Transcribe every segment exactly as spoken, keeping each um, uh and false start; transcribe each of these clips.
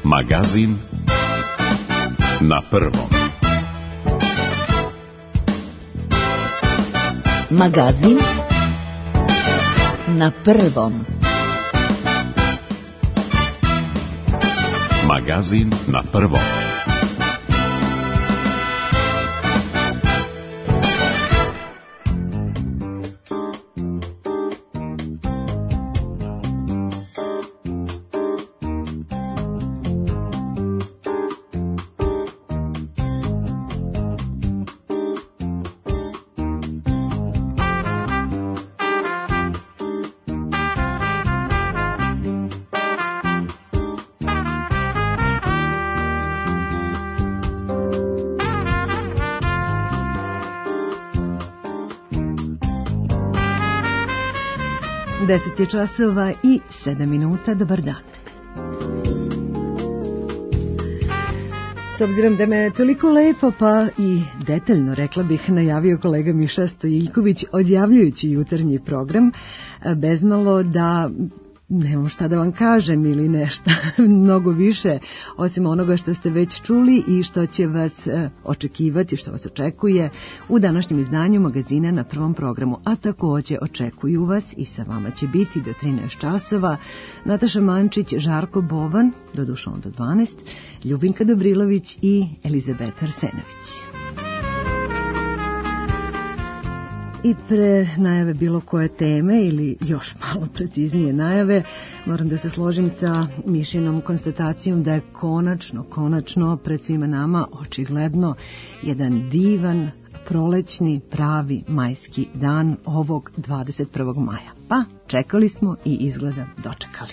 Magazin na prvom. Magazin na prvom. Magazin na prvom. deset je časova i sedam minuta. Dobar dan. S obzirom da me toliko lepo pa i detaljno, rekla bih, najavio kolega Miša Stojiljković odjavljujući jutarnji program, bezmalo da nemam šta da vam kažem ili nešto mnogo više osim onoga što ste već čuli i što će vas očekivati, što vas očekuje u današnjem izdanju magazina na prvom programu. A također očekuju vas i sa vama će biti do trinaest časova Nataša Mančić, Žarko Bovan, doduše on do dvanaest, Ljubinka Dobrilović i Elizabeta Arsenović. I pre najave bilo koje teme ili još malo preciznije najave, moram da se složim sa Mišinom konstatacijom da je konačno, konačno pred svima nama očigledno jedan divan, prolećni, pravi majski dan ovog dvadeset prvog maja. Pa čekali smo i izgleda dočekali.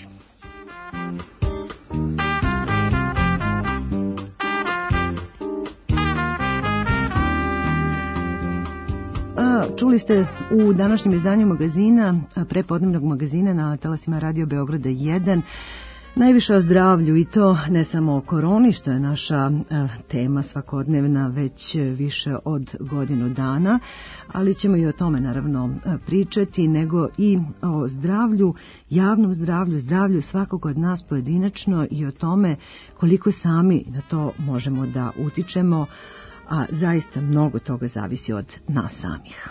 Čuli ste u današnjem izdanju magazina, prepodnevnog magazina na talasima Radio Beograda jedan, najviše o zdravlju i to ne samo o koroni, što je naša tema svakodnevna već više od godinu dana, ali ćemo i o tome naravno pričati, nego i o zdravlju, javnom zdravlju, zdravlju svakog od nas pojedinačno i o tome koliko sami na to možemo da utičemo, a zaista mnogo toga zavisi od nas samih.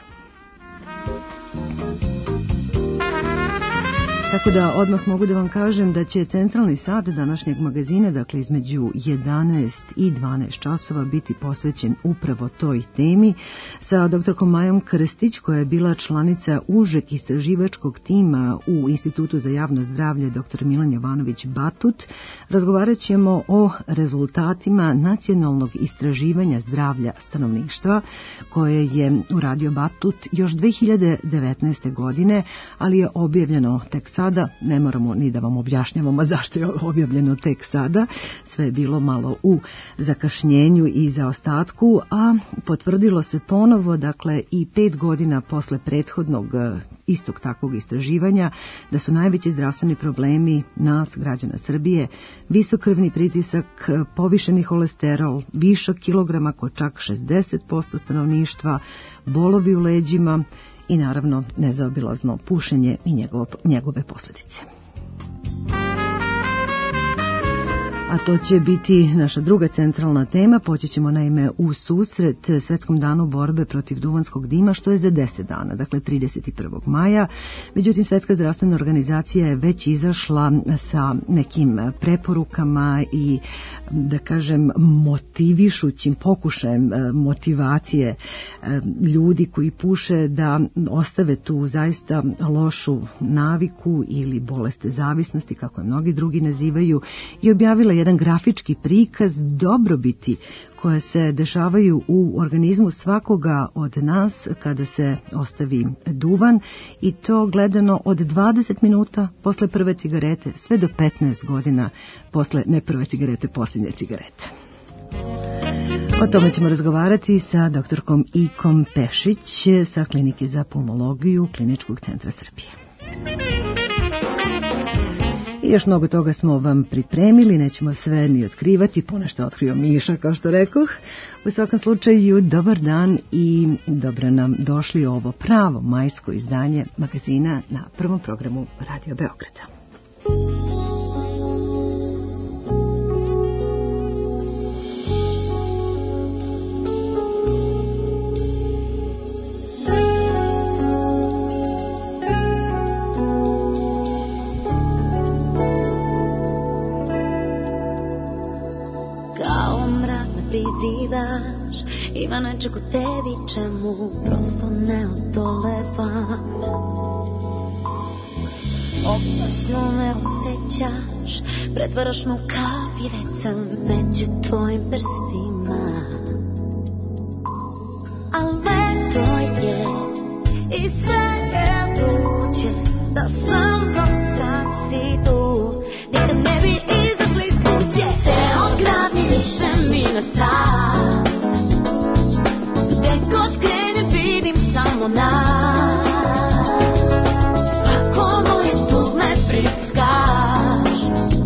Tako da odmah mogu da vam kažem da će centralni sat današnjeg magazina, dakle između jedanaest i dvanaest časova, biti posvećen upravo toj temi sa doktorkom Majom Krstić, koja je bila članica užeg istraživačkog tima u Institutu za javno zdravlje dr Milan Jovanović Batut. Razgovarat ćemo o rezultatima nacionalnog istraživanja zdravlja stanovništva koje je uradio Batut još dve hiljade devetnaeste. godine, ali je objavljeno tek sada. Sada ne moramo ni da vam objašnjavamo zašto je objavljeno tek sada. Sve je bilo malo u zakašnjenju i zaostatku, a potvrdilo se ponovo, dakle i pet godina posle prethodnog istog takvog istraživanja, da su najveći zdravstveni problemi nas, građana Srbije, visok krvni pritisak, povišeni holesterol, višak kilograma kod čak šezdeset posto stanovništva, bolovi u leđima i naravno nezaobilazno pušenje i njegovo, njegove posljedice. A to će biti naša druga centralna tema. Poći ćemo naime u susret Svetskom danu borbe protiv duvanskog dima, što je za deset dana, dakle trideset prvog maja. Međutim, Svetska zdravstvena organizacija je već izašla sa nekim preporukama i, da kažem, motivišućim pokušajem motivacije ljudi koji puše da ostave tu zaista lošu naviku ili bolest zavisnosti, kako je mnogi drugi nazivaju, i objavila jedan grafički prikaz dobrobiti koje se dešavaju u organizmu svakoga od nas kada se ostavi duvan, i to gledano od dvadeset minuta posle prve cigarete sve do petnaest godina posle ne prve cigarete, posljednje cigarete. O tome ćemo razgovarati sa doktorkom Ikom Pešić sa Klinike za pulmologiju Kliničkog centra Srbije. I još mnogo toga smo vam pripremili, nećemo sve ni otkrivati, ponešto otkrio Miša, kao što rekoh. U svakom slučaju, dobar dan i dobro nam došli ovo pravo majsko izdanje magazina na prvom programu Radio Beograda. osjećaj kod tebi, čemu prosto ne odolevam. Opasno me osjećaš, pretvaraš me u kapireca među tvojim prstima. A leto je i sve je vruće, da sa mnom sad si tu, nikad ne bi izašli iz kuće. Ceo grad mi više mi ne stav, gde god krenem vidim samo nas. Svako moje dugme pritiskaš,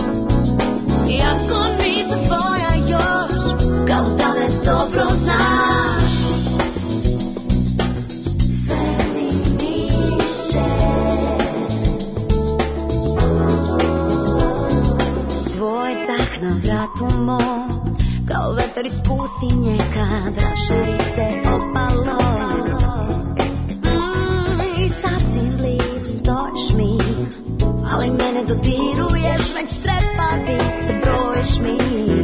iako nisam tvoja još, kao da me dobro znaš. Sve mi miše, tvoj dah na vratu mom, kao vetar iz pustinje kada širi se opalo. Mm, I sasvim blizu stojiš mi, ali mene dodiruješ, već trepavice brojiš mi.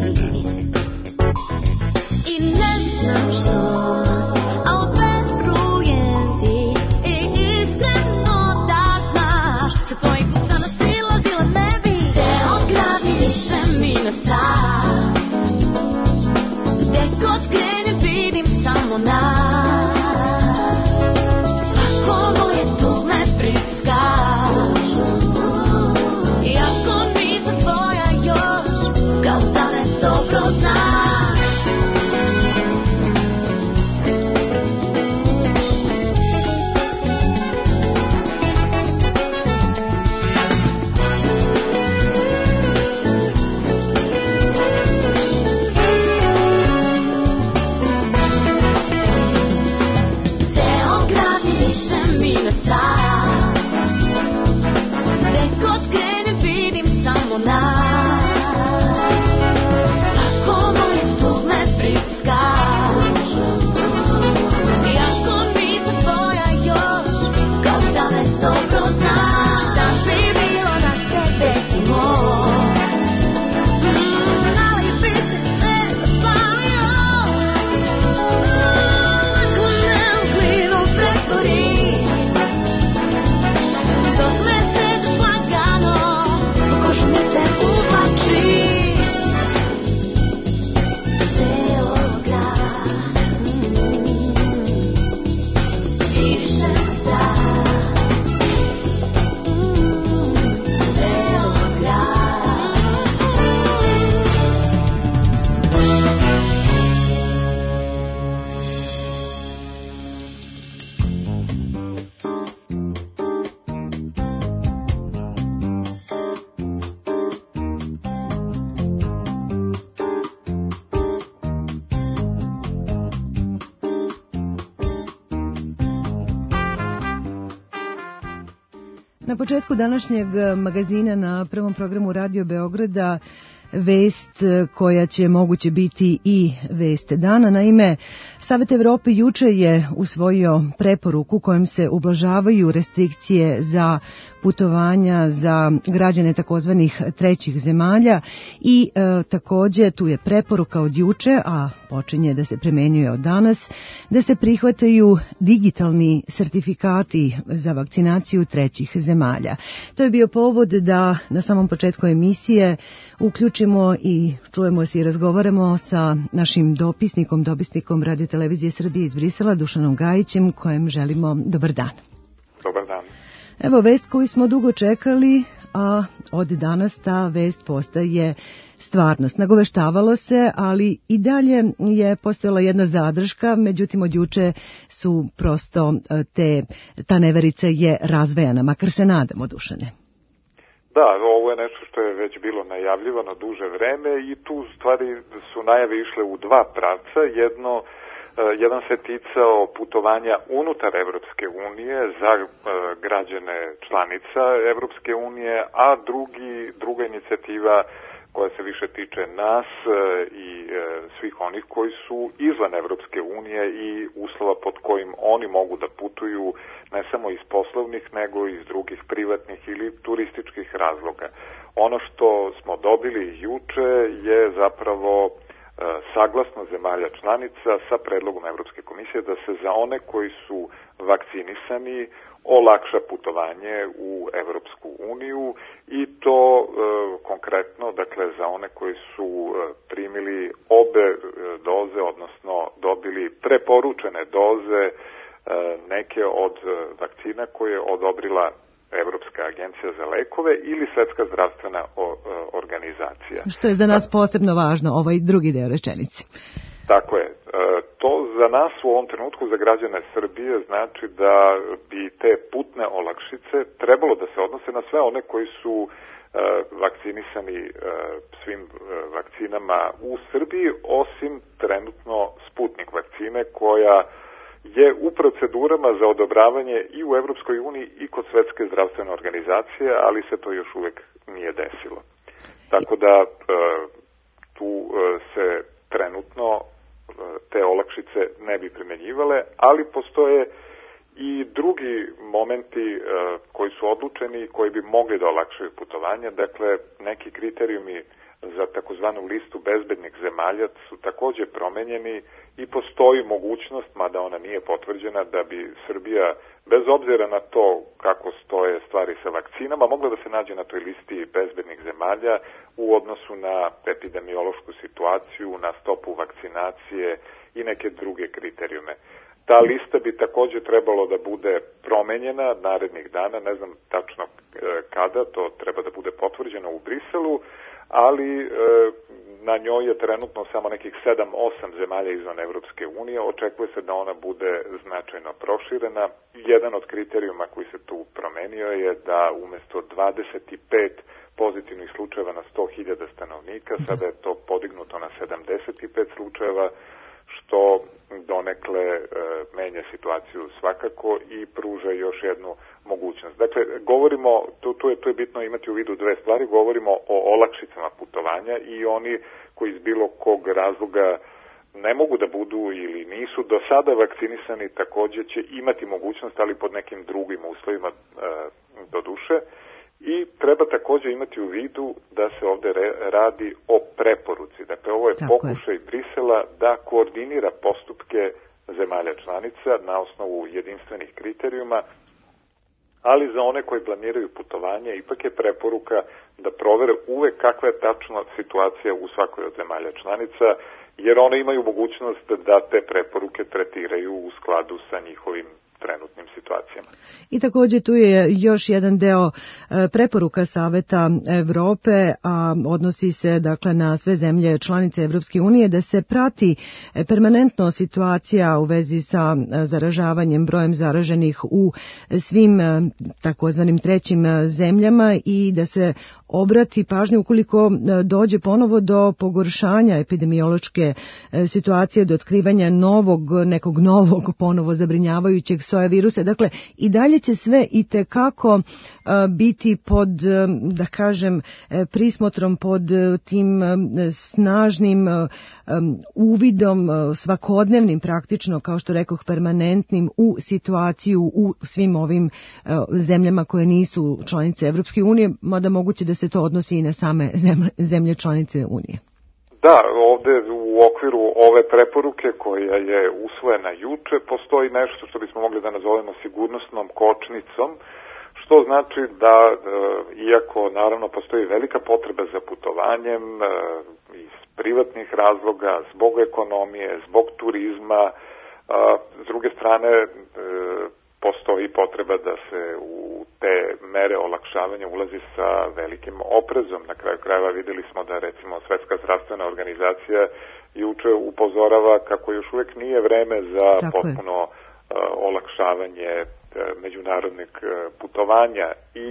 I ne znam što, al verujem ti i iskreno da znaš, sa tvojih usana silazile ne bi. Ceo grad mi više mi ne stav, gde god krenem vidim samo nas. Svako moje dugme pritiskaš, iako nisam tvoja još, kao da me dobro znaš. Ceo grad mi više mi ne stav, gde god krenem vidim samo nas. Svako moje dugme pritiskaš, iako nisam tvoja još, kao da me dobro znaš. Šta bi bilo da se desimo, Mm, ali bi se sve zapalio. Ako neuklinom pretvoriš, dok me sežeš lagano, u kožu mi se uvlačiš. Ceo grad, i više ne strah. Ceo grad. Na početku današnjeg magazina na prvom programu Radio Beograda vest koja će moguće biti i vest dana. Naime, Savet Evrope juče je usvojio preporuku kojom se ublažavaju restrikcije za putovanja za građane takozvanih trećih zemalja i e, takođe tu je preporuka od juče, a počinje da se primenjuje od danas, da se prihvataju digitalni sertifikati za vakcinaciju trećih zemalja. To je bio povod da na samom početku emisije uključimo i čujemo se i razgovaramo sa našim dopisnikom, dopisnikom Radio Televizije Srbije iz Brisela, Dušanom Gajićem, kojem želimo dobar dan. Dobar dan. Evo vest koju smo dugo čekali, a od danas ta vest postaje stvarnost. Nagoveštavalo se, ali i dalje je postojala jedna zadrška, međutim od juče su prosto te, ta neverica je razvejana, makar se nadamo, Dušane. Da, ovo je nešto što je već bilo najavljivano duže vreme i tu stvari su najave išle u dva pravca. Jedno, jedan se ticao putovanja unutar Evropske unije za građane članica Evropske unije, a drugi, druga inicijativa koja se više tiče nas i svih onih koji su izvan Evropske unije i uslova pod kojim oni mogu da putuju ne samo iz poslovnih nego i iz drugih privatnih ili turističkih razloga. Ono što smo dobili juče je zapravo saglasnost zemalja članica sa predlogom Evropske komisije da se za one koji su vakcinisani olakša putovanje u Evropsku uniju i to e, konkretno, dakle, za one koji su e, primili obe e, doze, odnosno dobili preporučene doze e, neke od e, vakcina koje je odobrila Evropska agencija za lekove ili Svetska zdravstvena o, e, organizacija. Što je za nas posebno važno, ovaj drugi deo rečenice. Tako je. To za nas u ovom trenutku, za građane Srbije, znači da bi te putne olakšice trebalo da se odnose na sve one koji su vakcinisani svim vakcinama u Srbiji, osim trenutno Sputnik vakcine koja je u procedurama za odobravanje i u Evropskoj uniji i kod Svetske zdravstvene organizacije, ali se to još uvek nije desilo. Tako da tu se trenutno te olakšice ne bi primenjivale, ali postoje i drugi momenti koji su odlučeni i koji bi mogli da olakšaju putovanje. Dakle, neki kriterijumi za takozvanu listu bezbednih zemalja su takođe promenjeni i postoji mogućnost, mada ona nije potvrđena, da bi Srbija, bez obzira na to kako stoje stvari sa vakcinama, mogla da se nađe na toj listi bezbednih zemalja u odnosu na epidemiološku situaciju, na stopu vakcinacije i neke druge kriterijume. Ta lista bi takođe trebalo da bude promenjena narednih dana, ne znam tačno kada, to treba da bude potvrđeno u Briselu, ali e, na njoj je trenutno samo nekih sedam osam zemalja izvan Evropske unije. Očekuje se da ona bude značajno proširena. Jedan od kriterijuma koji se tu promenio je da umesto dvadeset pet pozitivnih slučajeva na sto hiljada stanovnika, sada je to podignuto na sedamdeset pet slučajeva, što donekle e, menja situaciju svakako i pruža još jednu mogućnost. Dakle, govorimo, tu, tu, je, tu je bitno imati u vidu dve stvari, govorimo o olakšicama putovanja i oni koji iz bilo kog razloga ne mogu da budu ili nisu do sada vakcinisani takođe će imati mogućnost, ali pod nekim drugim uslovima e, do duše. I treba takođe imati u vidu da se ovde radi o preporuci. Dakle, ovo je Tako pokušaj je. Brisela da koordinira postupke zemalja članica na osnovu jedinstvenih kriterijuma, ali za one koji planiraju putovanje ipak je preporuka da provere uvek kakva je tačno situacija u svakoj od zemalja članica, jer one imaju mogućnost da te preporuke tretiraju u skladu sa njihovim trenutnim situacijama. I takođe tu je još jedan deo preporuka Saveta Evrope, a odnosi se dakle na sve zemlje članice Evropske unije da se prati permanentno situacija u vezi sa zaražavanjem, brojem zaraženih u svim takozvanim trećim zemljama i da se obrati pažnju ukoliko dođe ponovo do pogoršanja epidemiološke situacije, do otkrivanja novog, nekog novog ponovo zabrinjavajućeg soja virusa. Dakle, i dalje će sve i tekako biti pod, da kažem, prismotrom, pod tim snažnim uvidom, svakodnevnim praktično, kao što rekoh, permanentnim u situaciju u svim ovim zemljama koje nisu članice Evropske unije, mada moguće da se to odnosi i na same zemlje članice Unije. Da, ovde u okviru ove preporuke koja je usvojena juče postoji nešto što bismo mogli da nazovemo sigurnosnom kočnicom, što znači da, iako naravno postoji velika potreba za putovanjem iz privatnih razloga, zbog ekonomije, zbog turizma, s druge strane postoji potreba da se u te mere olakšavanja ulazi sa velikim oprezom. Na kraju krajeva videli smo da recimo Svetska zdravstvena organizacija juče upozorava kako još uvek nije vreme za Tako potpuno je. olakšavanje međunarodnih putovanja i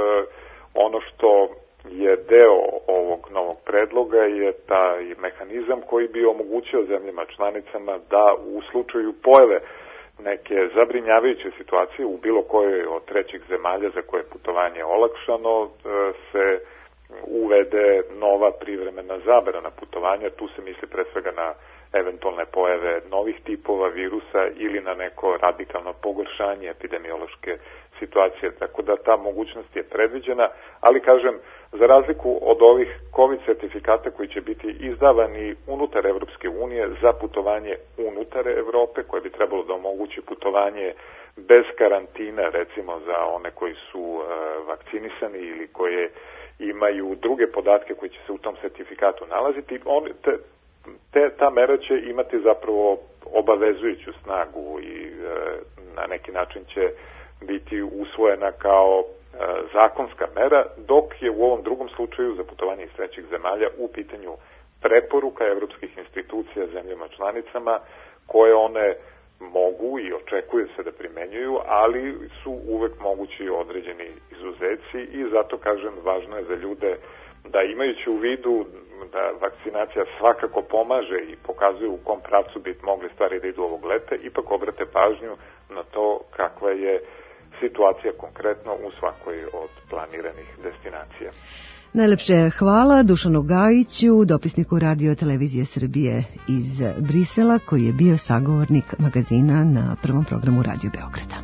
ono što je deo ovog novog predloga je taj mehanizam koji bi omogućio zemljama članicama da u slučaju pojave neke zabrinjavajuće situacije u bilo kojoj od trećih zemalja za koje je putovanje olakšano se uvede nova privremena zabrana putovanja. Tu se misli pre svega na eventualne pojave novih tipova virusa ili na neko radikalno pogoršanje epidemiološke situacije, tako da ta mogućnost je predviđena, ali kažem, za razliku od ovih COVID certifikata koji će biti izdavani unutar Evropske unije za putovanje unutar Evrope, koje bi trebalo da omogući putovanje bez karantina, recimo za one koji su uh, vakcinisani ili koje imaju druge podatke koji će se u tom sertifikatu nalaziti, on, te, te, ta mera će imati zapravo obavezujuću snagu i uh, na neki način će biti usvojena kao zakonska mera, dok je u ovom drugom slučaju za putovanje iz trećih zemalja u pitanju preporuka evropskih institucija zemljama članicama koje one mogu i očekuje se da primenjuju, ali su uvek mogući određeni izuzeci i zato, kažem, važno je za ljude da imajući u vidu da vakcinacija svakako pomaže i pokazuje u kom pravcu bi mogli stvari da idu ovog leta, ipak obrate pažnju na to kakva je situacija konkretno u svakoj od planiranih destinacija. Najlepše hvala Dušanu Gajiću, dopisniku Radio Televizije Srbije iz Brisela, koji je bio sagovornik magazina na prvom programu Radio Beograda.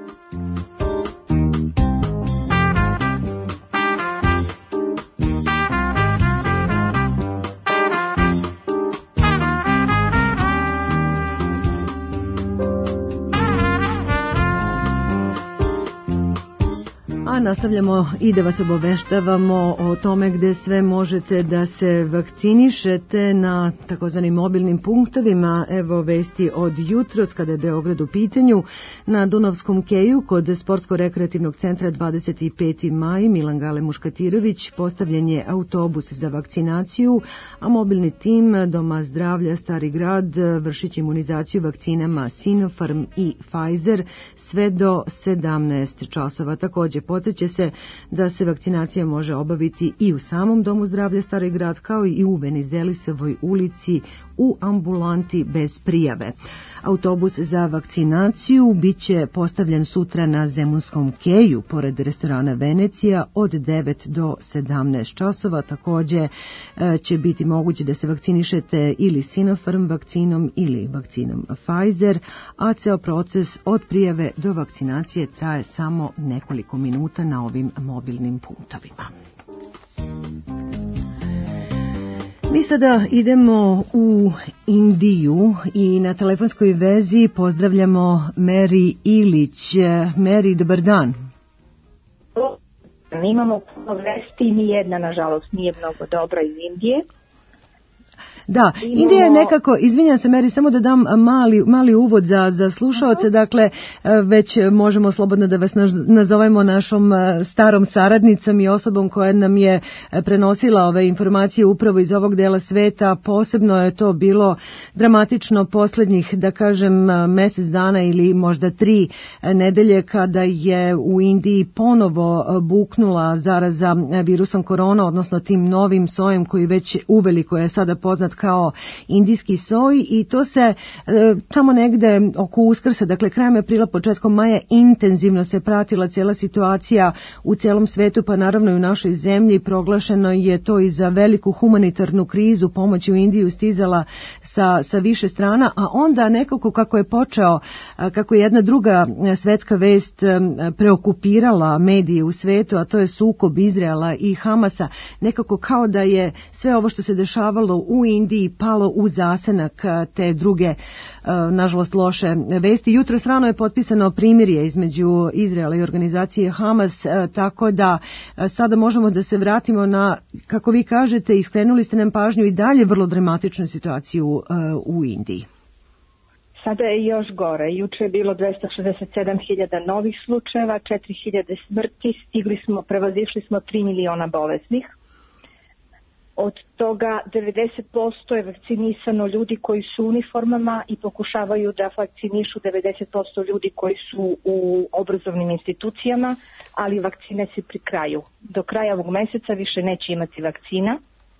Nastavljamo i da vas obaveštavamo o tome gde sve možete da se vakcinišete na takozvanim mobilnim punktovima. Evo vesti od jutros kada je Beograd u pitanju. Na Dunavskom keju kod Sportsko-rekreativnog centra dvadeset peti maj Milan Gale Muškatirović postavljen je autobus za vakcinaciju, a mobilni tim Doma zdravlja Stari grad vršit će imunizaciju vakcinama Sinopharm i Pfizer sve do sedamnaest časova. Takođe podsjeća se da se vakcinacija može obaviti i u samom Domu zdravlja Stari grad, kao i u Venizelisovoj ulici u ambulanti bez prijave. Autobus za vakcinaciju biće postavljen sutra na Zemunskom keju pored restorana Venecija od devet do sedamnaest časova. Takođe će biti moguće da se vakcinišete ili Sinopharm vakcinom ili vakcinom Pfizer, a ceo proces od prijave do vakcinacije traje samo nekoliko minuta na ovim mobilnim punktovima. Mi sada idemo u Indiju i na telefonskoj vezi pozdravljamo Mary Ilić. Mary, dobar dan. Imamo puno vesti, ni jedna, nažalost, nije mnogo dobra iz Indije. Da, Imamo... Indija je nekako, izvinjam se Meri, samo da dam mali, mali uvod za, za slušaoce, dakle već možemo slobodno da vas nazovemo našom starom saradnicom i osobom koja nam je prenosila ove informacije upravo iz ovog dela sveta. Posebno je to bilo dramatično poslednjih, da kažem, mesec dana ili možda tri nedelje kada je u Indiji ponovo buknula zaraza virusom korona, odnosno tim novim sojem koji već uveliko je sada poznat kao indijski soj, i to se e, tamo negde oko Uskrsa, dakle krajem aprila, početkom maja, intenzivno se pratila cijela situacija u celom svetu, pa naravno i u našoj zemlji. Proglašeno je to i za veliku humanitarnu krizu, pomoć u Indiju stizala sa, sa više strana, a onda nekako kako je počeo, kako je jedna druga svetska vest preokupirala medije u svetu, a to je sukob Izraela i Hamasa, nekako kao da je sve ovo što se dešavalo u Indiji palo u zasenak te druge, nažalost, loše vesti. Jutros rano je potpisano primirje između Izraela i organizacije Hamas, tako da sada možemo da se vratimo na, kako vi kažete, iskrenuli ste nam pažnju i dalje vrlo dramatičnu situaciju u Indiji. Sada je još gore. Juče je bilo dvesta šezdeset sedam hiljada novih slučajeva, četiri hiljade smrti, stigli smo, prevazišli smo tri miliona bolesnih. Od toga devedeset posto je vakcinisano ljudi koji su u uniformama i pokušavaju da vakcinišu devedeset posto ljudi koji su u obrazovnim institucijama, ali vakcine se pri kraju. Do kraja ovog meseca više neće imati vakcina.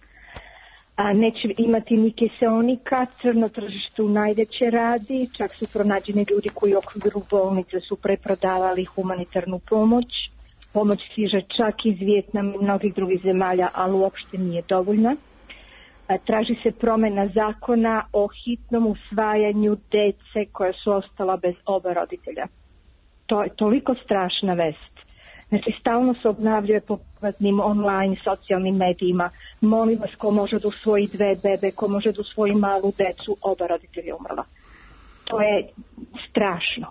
A neće imati ni kiseonika, crno tržište u najveće radi, čak su pronađeni ljudi koji u okviru bolnice su preprodavali humanitarnu pomoć. Pomoć stiže čak iz Vijetnama i mnogih drugih zemalja, ali uopšte nije dovoljna. Traži se promena zakona o hitnom usvajanju dece koja su ostala bez oba roditelja. to je toliko strašna vest. Znači, stalno se obnavljuje po privatnim online socijalnim medijima. Molim vas, ko može da usvoji dve bebe, ko može da usvoji malu decu, oba roditelja umrla. To je strašno.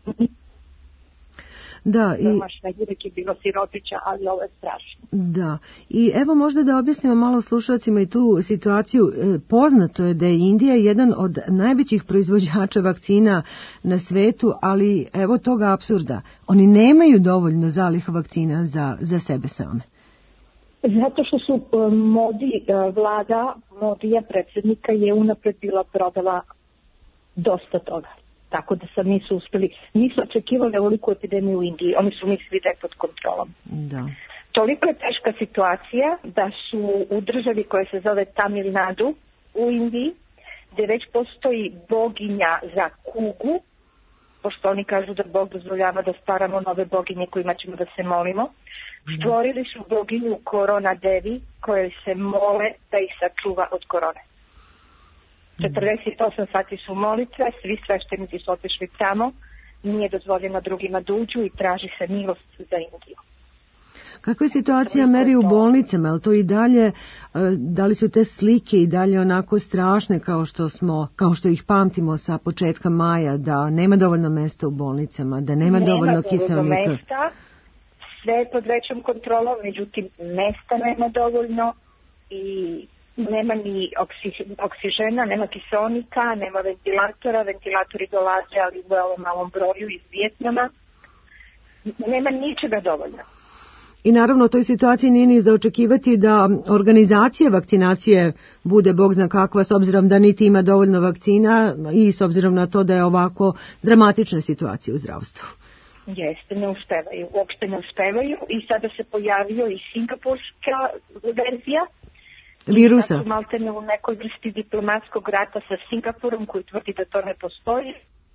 Da, i Domašna, uvijek je bilo sirotića, ali ovo je strašno. Da, i evo možda da objasnimo malo slušalcima i tu situaciju. E, Poznato je da je Indija jedan od najvećih proizvođača vakcina na svetu, ali evo toga apsurda. Oni nemaju dovoljno zaliha vakcina za, za sebe same. Zato što su uh, Modi, uh, vlada Modija, predsjednika, je unapred bila prodala dosta toga. Tako da sad nisu uspjeli, nisu očekivali ovoliku epidemiju u Indiji, oni su mislili da je pod kontrolom. Da. Toliko je teška situacija da su u državi koja se zove Tamil Nadu u Indiji, gdje već postoji boginja za kugu, pošto oni kažu da Bog dozvoljava da stvaramo nove boginje kojima ćemo da se molimo. Stvorili su boginju Korona Devi koje se mole da ih sačuva od korone. četrdeset osam sati su molitve, svi sveštenici su otišli tamo, nije dozvoljeno drugima da uđu i traži se milost za Indiju. Kakva je situacija, Meri, u bolnicama? Je li to i dalje, da li su te slike i dalje onako strašne kao što smo, kao što ih pamtimo sa početka maja, da nema dovoljno mesta u bolnicama, da nema, nema dovoljno kiseonika? Mesta, sve je pod većom kontrolom, međutim mesta nema dovoljno i nema ni oksižena, nema kiseonika, nema ventilatora, ventilatori dolaze, ali u veoma malom broju iz Vijetnama. Nema ničega dovoljno. I naravno u toj situaciji nije ni za očekivati da organizacija vakcinacije bude bog zna kakva, s obzirom da niti ima dovoljno vakcina i s obzirom na to da je ovako dramatična situacija u zdravstvu. Jeste, ne uspevaju, uopšte ne uspevaju i sada se pojavio i singapurska verzija virusa. Sad su maltene u nekoj vrsti diplomatskog rata sa Singapurom koji tvrdi da to ne postoji.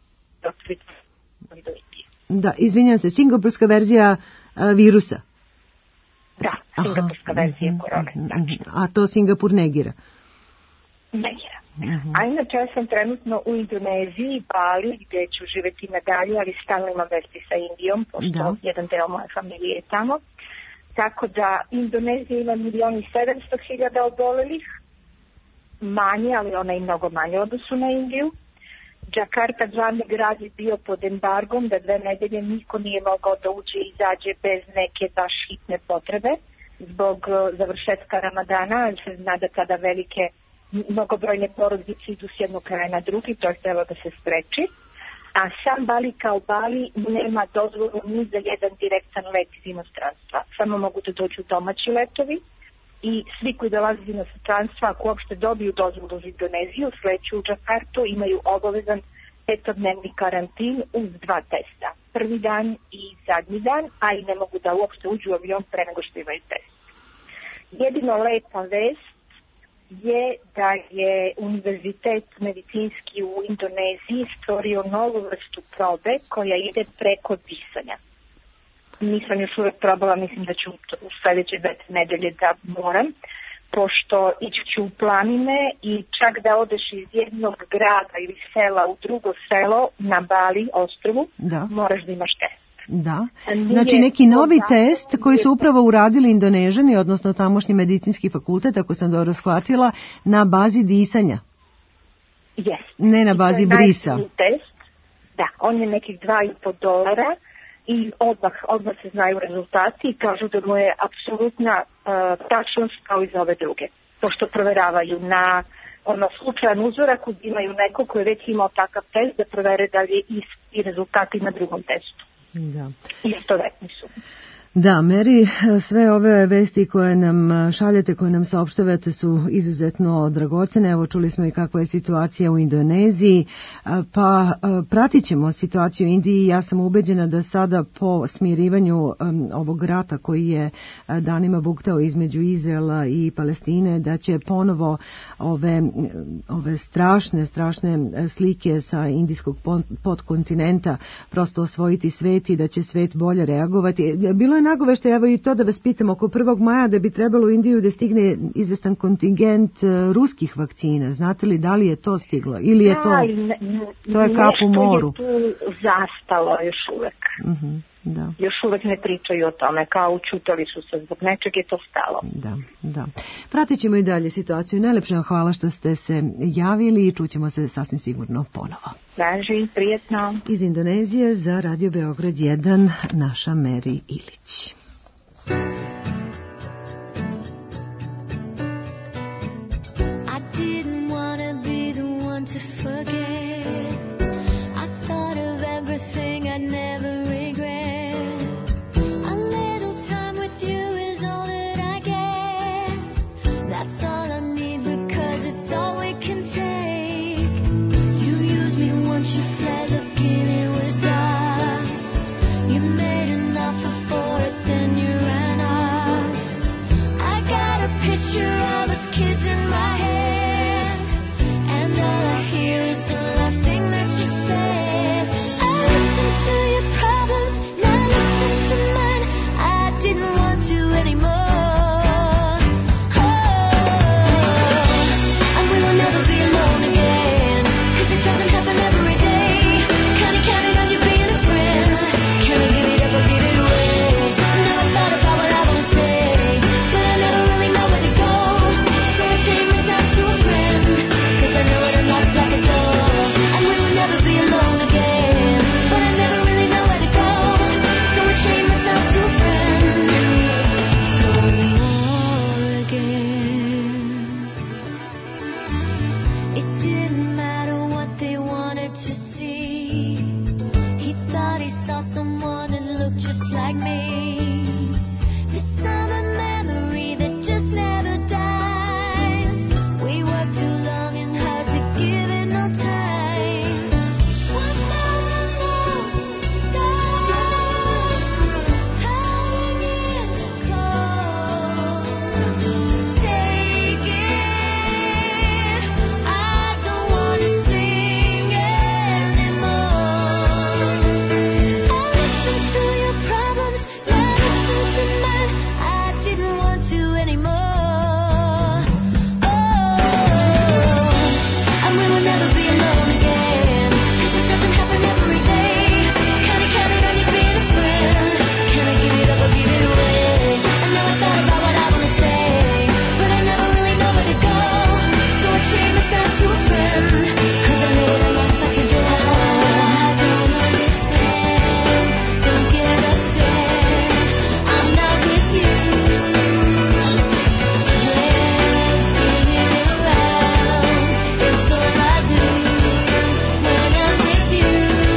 Da, izvinjam se, singapurska verzija a, virusa. Da, singapurska Aha. verzija korone. Znači. A to Singapur negira? Negira. Uh-huh. A inače ja sam trenutno u Indoneziji, Bali, gdje ću živjeti nadalje, ali stalno imam vesti sa Indijom, pošto da. jedan deo moje familije je tamo. Tako da Indonezija ima milijon i sedamsto hiljada obolelih, manje, ali ona je mnogo manje odnosu na Indiju. Džakarta, glavni grad, je bio pod embargom da dve nedelje niko nije mogao da uđe i izađe bez neke baš hitne potrebe zbog završetka Ramadana, jer se zna da tada velike mnogobrojne porodice idu s jednog kraja na drugi, to je htjelo da se spreči. A sam Bali kao Bali nema dozvolu ni za jedan direktan let iz inostranstva. Samo mogu da dođu domaći letovi i svi koji dolaze iz inostranstva, ako uopšte dobiju dozvolu za Indoneziju, sleću u Džakartu, imaju obavezan petodnevni karantin uz dva testa. Prvi dan i zadnji dan, a i ne mogu da uopšte uđu u avion pre nego što imaju test. Jedino lepa vest je da je univerzitet medicinski u Indoneziji stvorio novu vrstu probe koja ide preko disanja. Nisam još uvek probala, mislim da ću u sljedeće dve nedelje da moram, pošto ići ću u planine i čak da odeš iz jednog grada ili sela u drugo selo na Bali, ostrvu, da. moraš da imaš test. Da, znači neki novi test koji su upravo uradili Indonežani, odnosno tamošnji medicinski fakultet, ako sam dobro shvatila, na bazi disanja. Yes. Ne na bazi brisa. Test, da, on je nekih dva i po dolara i odmah, odmah se znaju rezultati i kažu da mu je apsolutna uh, tačnost kao i za ove druge. Pošto proveravaju na ono slučajan uzorak, imaju neko koji već imao takav test da provere da li je isti rezultati na drugom testu. Da. Istovetni su. Da, Meri, sve ove vesti koje nam šaljete, koje nam saopštavate su izuzetno dragocene. Evo čuli smo i kakva je situacija u Indoneziji, pa pratit ćemo situaciju u Indiji. Ja sam ubeđena da sada po smirivanju um, ovog rata koji je danima buktao između Izraela i Palestine, da će ponovo ove, ove strašne, strašne slike sa indijskog podkontinenta prosto osvojiti svet i da će svet bolje reagovati. Bilo je nagovešte, evo i to da vas pitam, oko prvog maja da bi trebalo u Indiju da stigne izvestan kontingent ruskih vakcina. Znate li da li je to stiglo? Ili je to, to je kap u moru? Nešto je tu zastalo još uvek. Uh-huh, da. Još uvek ne pričaju o tome, kao učutali su se, zbog nečeg je to stalo. Da, da. Pratit ćemo i dalje situaciju. Najlepše vam hvala što ste se javili i čućemo se sasvim sigurno ponovo. Daži, prijetno. Iz Indonezije za Radio Beograd jedan naša Meri Ilić. I didn't wanna be the one to forget. I thought of everything I never regret. A little time with you is all that I get. That's all I need because it's all we can take. You used me once, you fled, looking it was dark. You made an offer for it, then you ran off. I got a picture of us kids in my head, and all I hear is the last thing that you said. I listened to your problems, now listen to mine. I didn't want to anymore. Oh, and we will never be alone again, 'cause it doesn't happen every day. Kinda counted on you being a friend. Can I give it up or give it away? Now I thought about what I wanna say, but I never really know where to go. So I chained myself to a friend, 'cause I know it unlocks like a door. And we will never be alone again, but I never really know where to go. So I chained myself to a friend. So more again. It didn't matter what they wanted to see. He thought he saw someone that looked just like me. This summer memory that just never dies. We worked too long and hard to give it no time. One thousand stars hiding in the cold. Take it. I don't wanna sing anymore. I listened to your problems, now listen to mine. I didn't want to anymore. Oh, and we will never be alone again, 'cause it doesn't happen every day. Kinda counted on you being a friend. Can I give it up or give it away? And now I thought about what I wanna say, but I never really know where to go. So I chained myself to a friend, 'cause I know it unlocks like a door. I don't understand, don't get upset. I'm not with you. Yes, spinning around, it's all I do when I'm with you.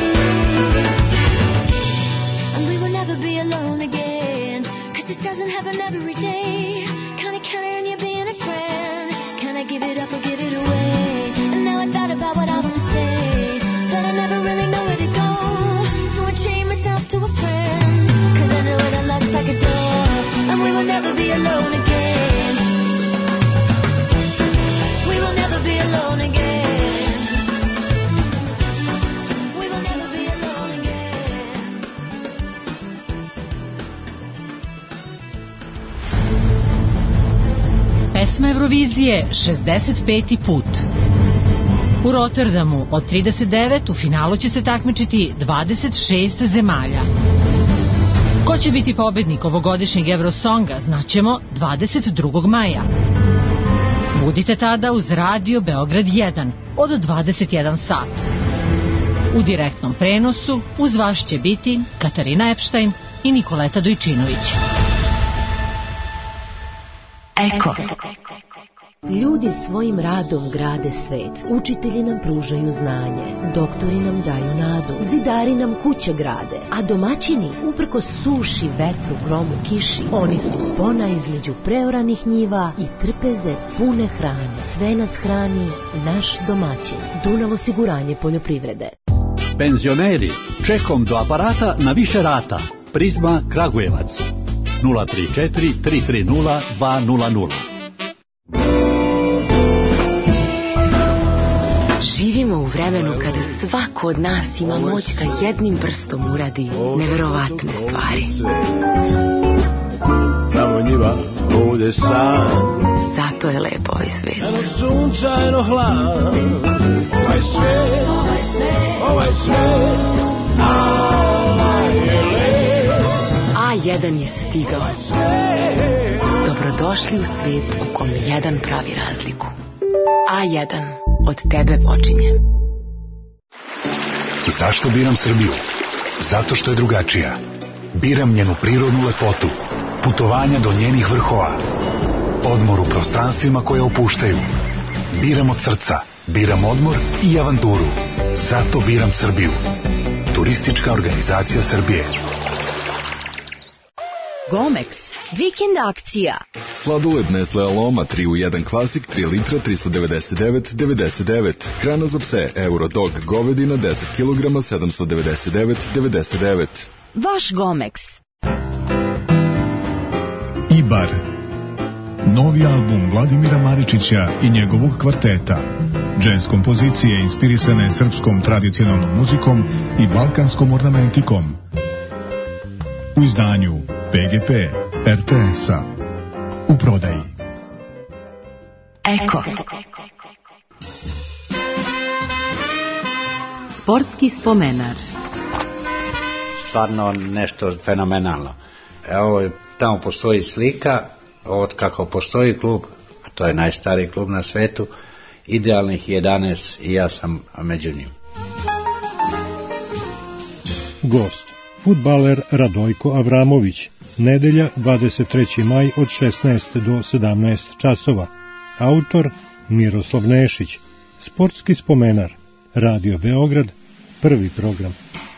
And we will never be alone again, 'cause it doesn't happen every day. Kinda counted on you being a friend. Can I give it up or give it away? And now I thought about what I wanna say, but I never really know where to go. So I chained myself to a friend, 'cause I know it unlocks like a door. And we will never be alone again. We will never be alone again. We will never be alone again. Pesma Eurovizije šezdeset peti put. U Rotterdamu od trideset devet u finalu će se takmičiti dvadeset šest zemalja. Ko će biti pobednik ovogodišnjeg Eurosonga znaćemo dvadeset drugog maja. Budite tada uz Radio Beograd jedan od dvadeset jedan sat. U direktnom prenosu uz vas će biti Katarina Epštajn i Nikoleta Dojčinović. Eko. Ljudi svojim radom grade svet, učitelji nam pružaju znanje, doktori nam daju nadu, zidari nam kuće grade, a domaćini, uprkos suši, vetru, gromu, kiši, oni su spona između preoranih njiva i trpeze pune hrane. Sve nas hrani naš domaćin. Dunav osiguranje poljoprivrede. Penzioneri, čekom do aparata na više rata. Prizma Kragujevac. nula tri četiri tri tri nula dva nula nula. Živimo u vremenu kada svako od nas ima moć da jednim prstom uradi neverovatne stvari. Tamo njiva, ovdje san. Zato je lep ovaj svijet. Eno sunca, eno hlad. Ovaj svijet, ovaj svijet, ala je lep. A jedan je stigao. Dobrodošli u svijet u kom jedan pravi razliku. A jedan od tebe počinje. Zašto biram Srbiju? Zato što je drugačija. Biram njenu prirodnu lepotu, putovanja do njenih vrhova, odmor u prostranstvima koje opuštaju. Biram od srca, biram odmor i avanturu. Zato biram Srbiju. Turistička organizacija Srbije. Gomex, vikend akcija. Sladoled Nestle Aloma tri u jedan Classic tri litra tristo devedeset devet devedeset devet. Hrana za pse Eurodog govedina deset kilograma sedamsto devedeset devet devedeset devet. Vaš Gomex. Ibar. Novi album Vladimira Maričića i njegovog kvarteta. Džez kompozicije inspirisane srpskom tradicionalnom muzikom i balkanskom ornamentikom. U izdanju P G P R T S-a. U prodaji. Eko. Sportski spomenar. Stvarno nešto fenomenalno. Evo, tamo postoji slika od kako postoji klub, a to je najstariji klub na svetu, idealnih jedanaest i ja sam među njim. Gost, fudbaler Radojko Avramović, nedelja dvadeset treći maj od šesnaest do sedamnaest časova. Autor Miroslav Nešić, sportski spomenar, Radio Beograd, prvi program.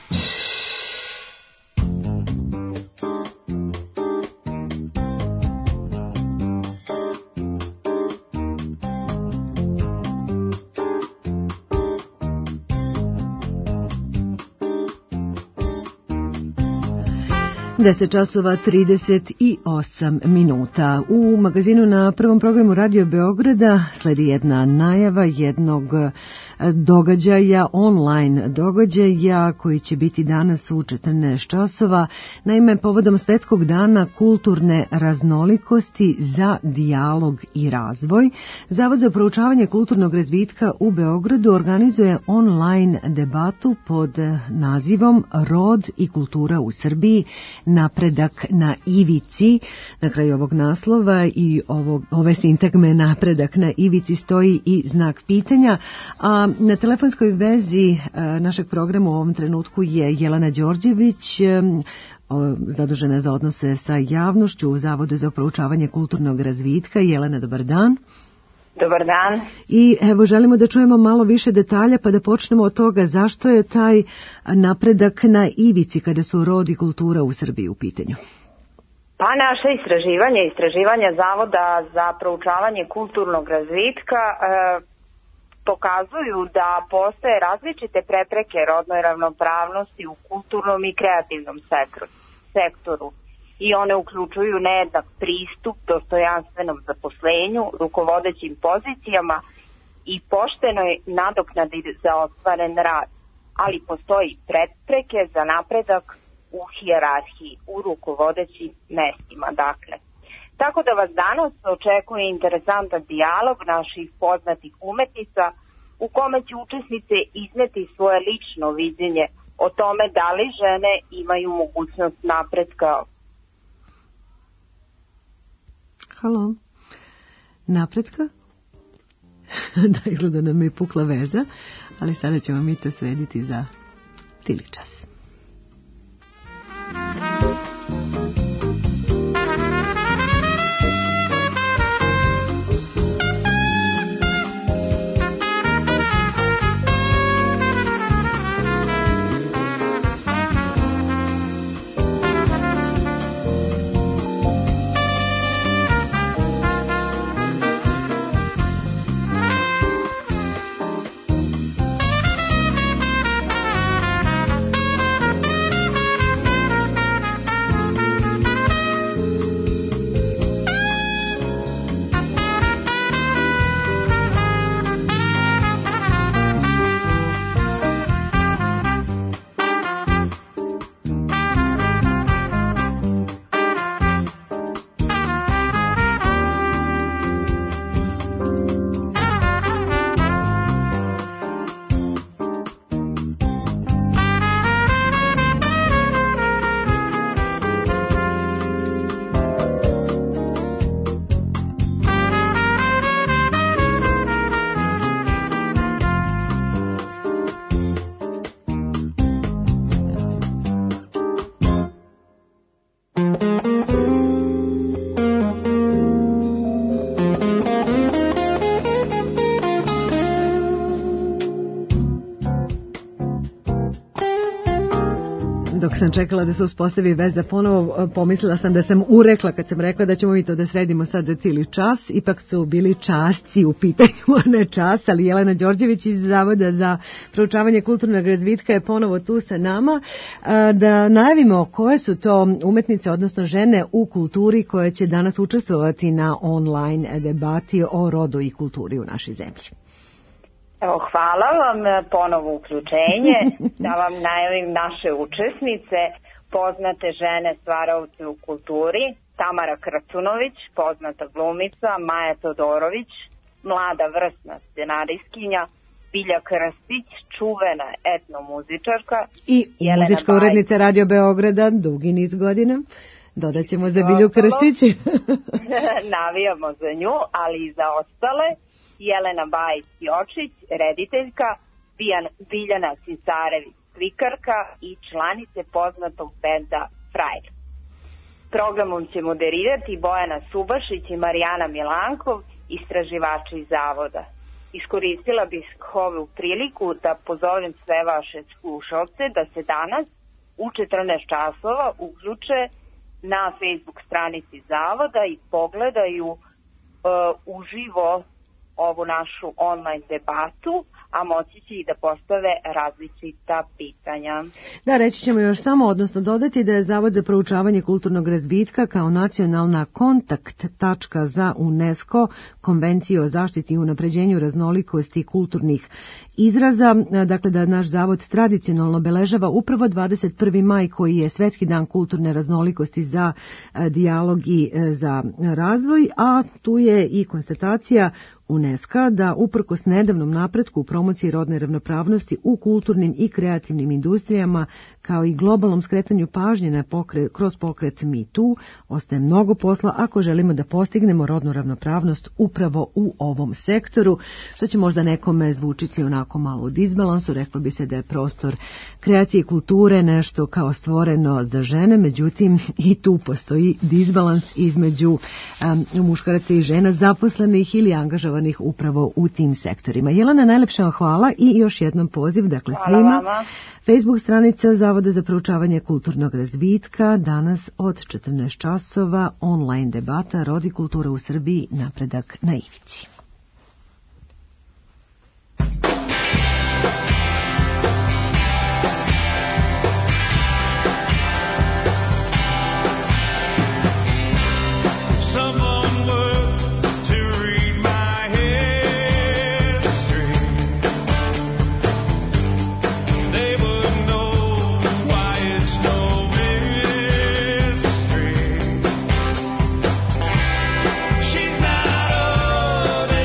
deset časova trideset osam minuta. U magazinu na prvom programu Radio Beograda sledi jedna najava jednog događaja, online događaja koji će biti danas u četrnaest časova. Naime, povodom Svetskog dana kulturne raznolikosti za dijalog i razvoj, Zavod za proučavanje kulturnog razvitka u Beogradu organizuje online debatu pod nazivom Rod i kultura u Srbiji, napredak na ivici. Na kraju ovog naslova i ovog, ove sintagme napredak na ivici stoji i znak pitanja, a na telefonskoj vezi našeg programa u ovom trenutku je Jelena Đorđević, zadužena za odnose sa javnošću u Zavodu za proučavanje kulturnog razvitka. Jelena, dobar dan. Dobar dan. I evo, želimo da čujemo malo više detalja, pa da počnemo od toga zašto je taj napredak na ivici kada su rod i kultura u Srbiji u pitanju. Pa naše istraživanje, istraživanja Zavoda za proučavanje kulturnog razvitka e, pokazuju da postoje različite prepreke rodnoj ravnopravnosti u kulturnom i kreativnom sektoru. I one uključuju nejednak pristup dostojanstvenom zaposlenju, rukovodećim pozicijama i poštenoj nadoknadi za ostvaren rad, ali postoji prepreke za napredak u hijerarhiji, u rukovodećim mestima. Dakle, tako da vas danas očekuje interesantan dijalog naših poznatih umetnica u kome će učesnice izneti svoje lično viđenje o tome da li žene imaju mogućnost napretka. Halo, napretka? Da, izgleda nam je pukla veza, ali sada ćemo mi to srediti za tili čas. sam čekala da se uspostavi veza ponovo, pomislila sam da sam urekla kad sam rekla da ćemo mi to da sredimo sad za cijeli čas, ipak su bili časci u pitanju, a ne čas, ali Jelena Đorđević iz Zavoda za proučavanje kulturnog razvitka je ponovo tu sa nama. Da najavimo koje su to umetnice, odnosno žene u kulturi koje će danas učestvovati na online debati o rodu i kulturi u našoj zemlji. Evo, hvala vam, ponovo uključenje, da vam najavim naše učesnice, poznate žene stvaraoce u kulturi, Tamara Krcunović, poznata glumica, Maja Todorović, mlada vrsna scenariskinja, Bilja Krstić, čuvena etnomuzičarka i muzička urednica Radio Beograda, dugi niz godina. Dodat ćemo za Bilju Krstić. Navijamo za nju, ali i za ostale. Jelena Bajić-Jočić, rediteljka, Biljana Cisarević, slikarka i članice poznatog benda Frajer. Programom će moderirati Bojana Subašić i Marijana Milankov, istraživači iz Zavoda. Iskoristila bih ovu priliku da pozovem sve vaše slušalce da se danas u četrnaest časova uključe na Facebook stranici Zavoda i pogledaju uh, uživo ovu našu online debatu, a moći će i da postave različita pitanja. Da, reći ćemo još samo, odnosno dodati da je Zavod za proučavanje kulturnog razvitka kao nacionalna kontakt tačka za UNESCO, Konvenciju o zaštiti i unapređenju raznolikosti kulturnih izraza, dakle da naš zavod tradicionalno obeležava upravo dvadeset prvi maj koji je Svetski dan kulturne raznolikosti za dijalog i za razvoj, a tu je i konstatacija UNESCO da uprkos nedavnom napretku u promociji rodne ravnopravnosti u kulturnim i kreativnim industrijama kao i globalnom skretanju pažnje na pokret, kroz pokret Me Too ostaje mnogo posla ako želimo da postignemo rodnu ravnopravnost upravo u ovom sektoru, što će možda nekome zvučiti onako malo u disbalansu, reklo bi se da je prostor kreacije i kulture nešto kao stvoreno za žene, međutim i tu postoji disbalans između um, muškaraca i žena zaposlenih ili angažovanih upravo u tim sektorima. Jelena, najlepša vam hvala i još jednom poziv, dakle hvala svima. Vama. Facebook stranica Zavoda za proučavanje kulturnog razvitka, danas od četrnaest časova, online debata Rod i kultura u Srbiji, napredak na ivici. She's not old.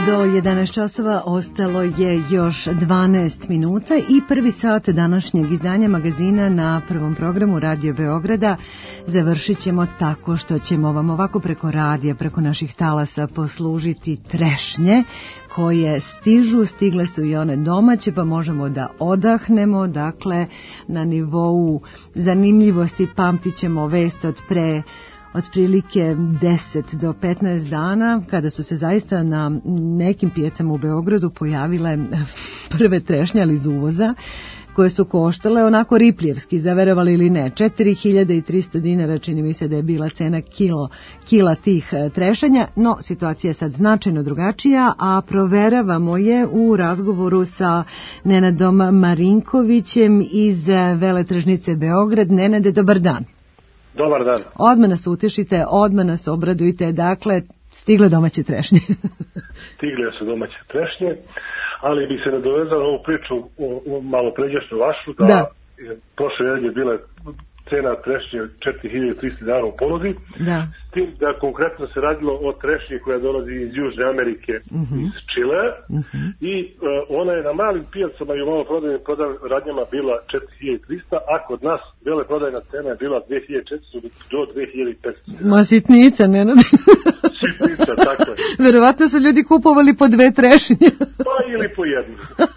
Do jedanaest časova ostalo je još dvanaest minuta i prvi sat današnjeg izdanja magazina na prvom programu Radio Beograda završit ćemo tako što ćemo vam ovako preko radija, preko naših talasa poslužiti trešnje koje stižu, stigle su i one domaće, pa možemo da odahnemo. Dakle, na nivou zanimljivosti pamtit ćemo vest od pre otprilike deset do petnaest dana, kada su se zaista na nekim pijacama u Beogradu pojavile prve trešnje, ali iz uvoza, koje su koštale onako ripljevski, zaverovali ili ne, četiri hiljade tristo dinara, čini mi se da je bila cena kilo, kila tih trešanja, no situacija je sad značajno drugačija, a proveravamo je u razgovoru sa Nenadom Marinkovićem iz Veletržnice Beograd. Nenade, dobar dan. Dobar dan. Odmah nas utešite, odmah nas obradujte, dakle, stigle domaće trešnje. Stigle su domaće trešnje, ali bi se nadovezao na ovu priču o, o malo pređašnju vašu, da, da. Prošle nedelje bila cena trešnje četiri hiljade tristo dinara u ponudi, da. S tim da konkretno se radilo o trešnji koja dolazi iz Južne Amerike, uh-huh. iz Čilea, uh-huh. i uh, ona je na malim pijacama i u maloprodajnim radnjama bila četiri hiljade trista, a kod nas veleprodajna cena je bila dve hiljade četiristo do dve hiljade petsto. Ma sitnica, ne nade. Sitnica, tako je. Verovatno su ljudi kupovali po dve trešnje. Pa ili po jednu.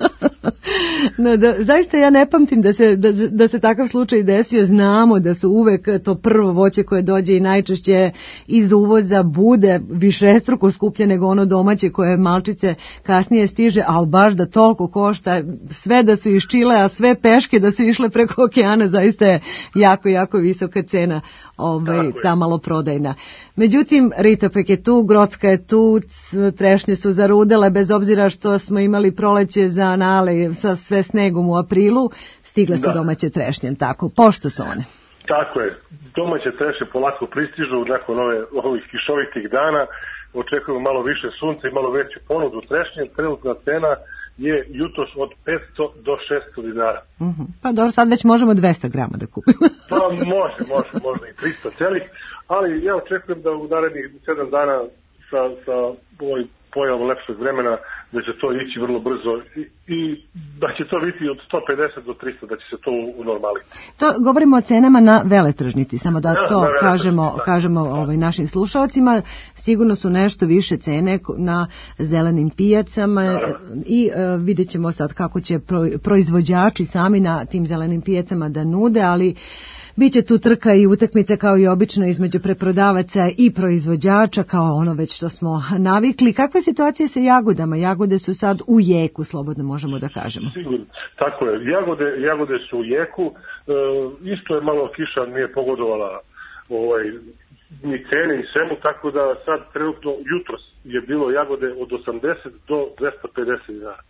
No, da, zaista ja ne pamtim da se, da, da se takav slučaj desio. Znamo da su uvek to prvo voće koje dođe i najčešće iz uvoza bude višestruko skuplje nego ono domaće koje malčice kasnije stiže, ali baš da toliko košta, sve da su iz Čilea, sve peške da su išle preko okeana, zaista je jako, jako visoka cena, ovaj, ta maloprodajna. Međutim, Ritopek je tu, Grocka je tu, trešnje su zarudele, bez obzira što smo imali proleće za anale sa sve snegom u aprilu, stigle su da. domaće trešnje, tako, pošto su one? Tako je, domaće trešnje polako pristižu nakon ove, ovih kišovitih dana, očekujemo malo više sunca i malo veću ponudu trešnje, trenutna cena je jutros od petsto do šesto dinara. Uh-huh. Pa dobro, sad već možemo dvesta grama da kupimo. Pa može, može, možda i tristo celih, ali ja očekujem da u narednih sedam dana sa, sa ovoj pojavom lepšeg vremena da će to ići vrlo brzo i, i da će to biti od sto pedeset do tristo, da će se to unormaliti. To govorimo o cenama na veletržnici, samo da ja, to kažemo, kažemo ovaj, našim slušalcima. Sigurno su nešto više cene na zelenim pijacama ja. i uh, vidjet ćemo sad kako će pro, proizvođači sami na tim zelenim pijacama da nude, ali biće tu trka i utakmice kao i obično između preprodavaca i proizvođača, kao ono već što smo navikli. Kakva je situacija sa jagodama? Jagode su sad u jeku, slobodno možemo da kažemo. Sigurno, tako je. Jagode, jagode su u jeku. E, isto je malo kiša nije pogodovala ovaj, ni cene i svemu, tako da sad trenutno jutros je bilo jagode od osamdeset do dvesta pedeset dinara.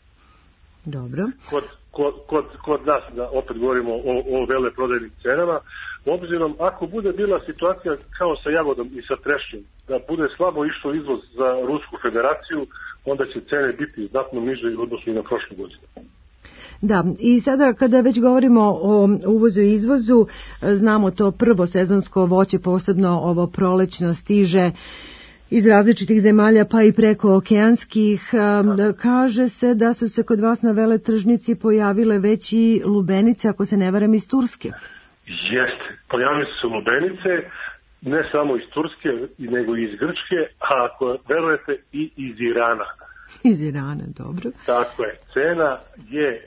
Dobro. Kod, kod, kod, kod nas, da opet govorimo o, o veleprodajnim cenama, obzirom ako bude bila situacija kao sa jagodom i sa trešnjom, da bude slabo išao izvoz za Rusku federaciju, onda će cene biti znatno niže u odnosu i na prošlu godinu. Da, i sada kada već govorimo o uvozu i izvozu, znamo to prvo sezonsko voće, posebno ovo prolećno, stiže iz različitih zemalja pa i preko okeanskih. Kaže se da su se kod vas na veletržnici pojavile već i lubenice, ako se ne varam, iz Turske. Jeste, pojavile su se lubenice, ne samo iz Turske, nego i iz Grčke, a ako verujete i iz Irana. Iz Irana, dobro. Tako je, cena je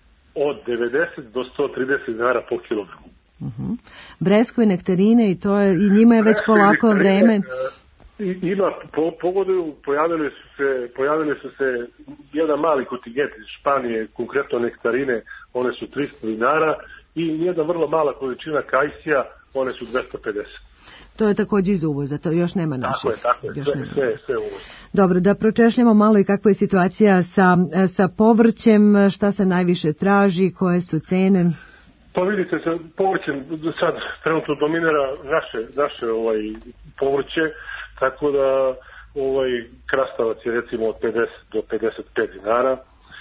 od devedeset do sto trideset dinara po kilogramu. Uh-huh. Breskve, nektarine i to je, i njima je već polako vreme. I, ima, po, pogoduju, pojavili su se, pojavili su se jedan mali kontingent iz Španije, konkretno nektarine, one su tristo dinara i jedna vrlo mala količina kajsija, one su dvesta pedeset. To je također iz uvoza, to još nema naših. Tako je, tako je, sve, sve, sve uvoz. Dobro, da pročešljamo malo i kakva je situacija sa, sa povrćem, šta se najviše traži, koje su cene? Pa vidite, sa povrćem sad trenutno dominira naše, naše ovaj, povrće, tako da ovaj krastavac je recimo od pedeset do pedeset pet dinara,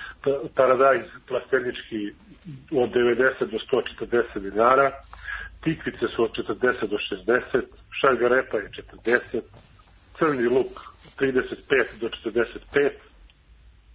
paradajz plastenički od devedeset do sto četrdeset dinara, tikvice su od četrdeset do šezdeset, šargarepa je četrdeset, crni luk trideset pet do četrdeset pet,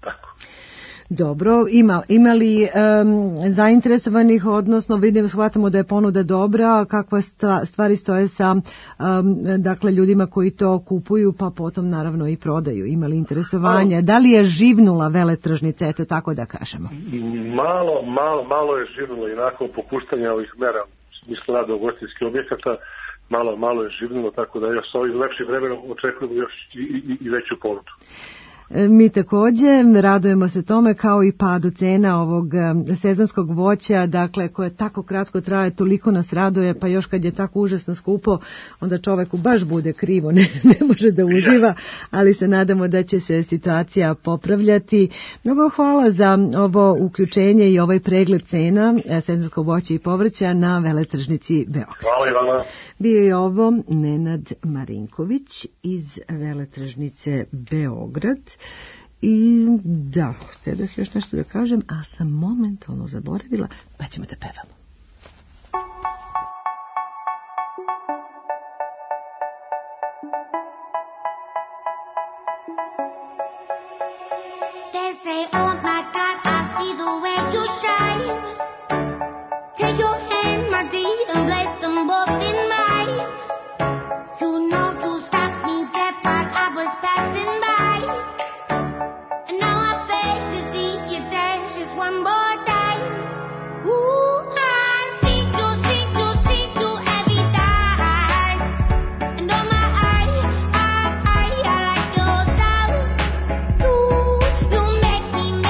tako. Dobro, ima, ima li um, zainteresovanih, odnosno vidim, shvatamo da je ponuda dobra, kakva sta, stvari stoje sa um, dakle ljudima koji to kupuju pa potom naravno i prodaju, ima li interesovanja, da li je živnula veletržnica, eto tako da kažemo? Malo, malo, malo je živnulo i nakon popuštanja ovih mera, misle rada ugostiteljskih objekata, malo, malo je živnulo, tako da još s ovim lepšim vremenom očekujemo još i, i, i veću ponudu. Mi također radujemo se tome, kao i padu cena ovog sezonskog voća, dakle koje tako kratko traje, toliko nas raduje, pa još kad je tako užasno skupo, onda čoveku baš bude krivo, ne, ne može da uživa, ali se nadamo da će se situacija popravljati. Mnogo hvala za ovo uključenje i ovaj pregled cena sezonskog voća i povrća na veletržnici Beograd. Hvala i vama. Bio je ovo Nenad Marinković iz veletržnice Beograd. I da, htjedah još nešto da kažem, a sam momentalno zaboravila, pa ćemo da pevamo. They say, oh my God, I see the way you shine. Take your hand, my dear, and place them both in mine. You know you stopped me dead while I was passing by. You make me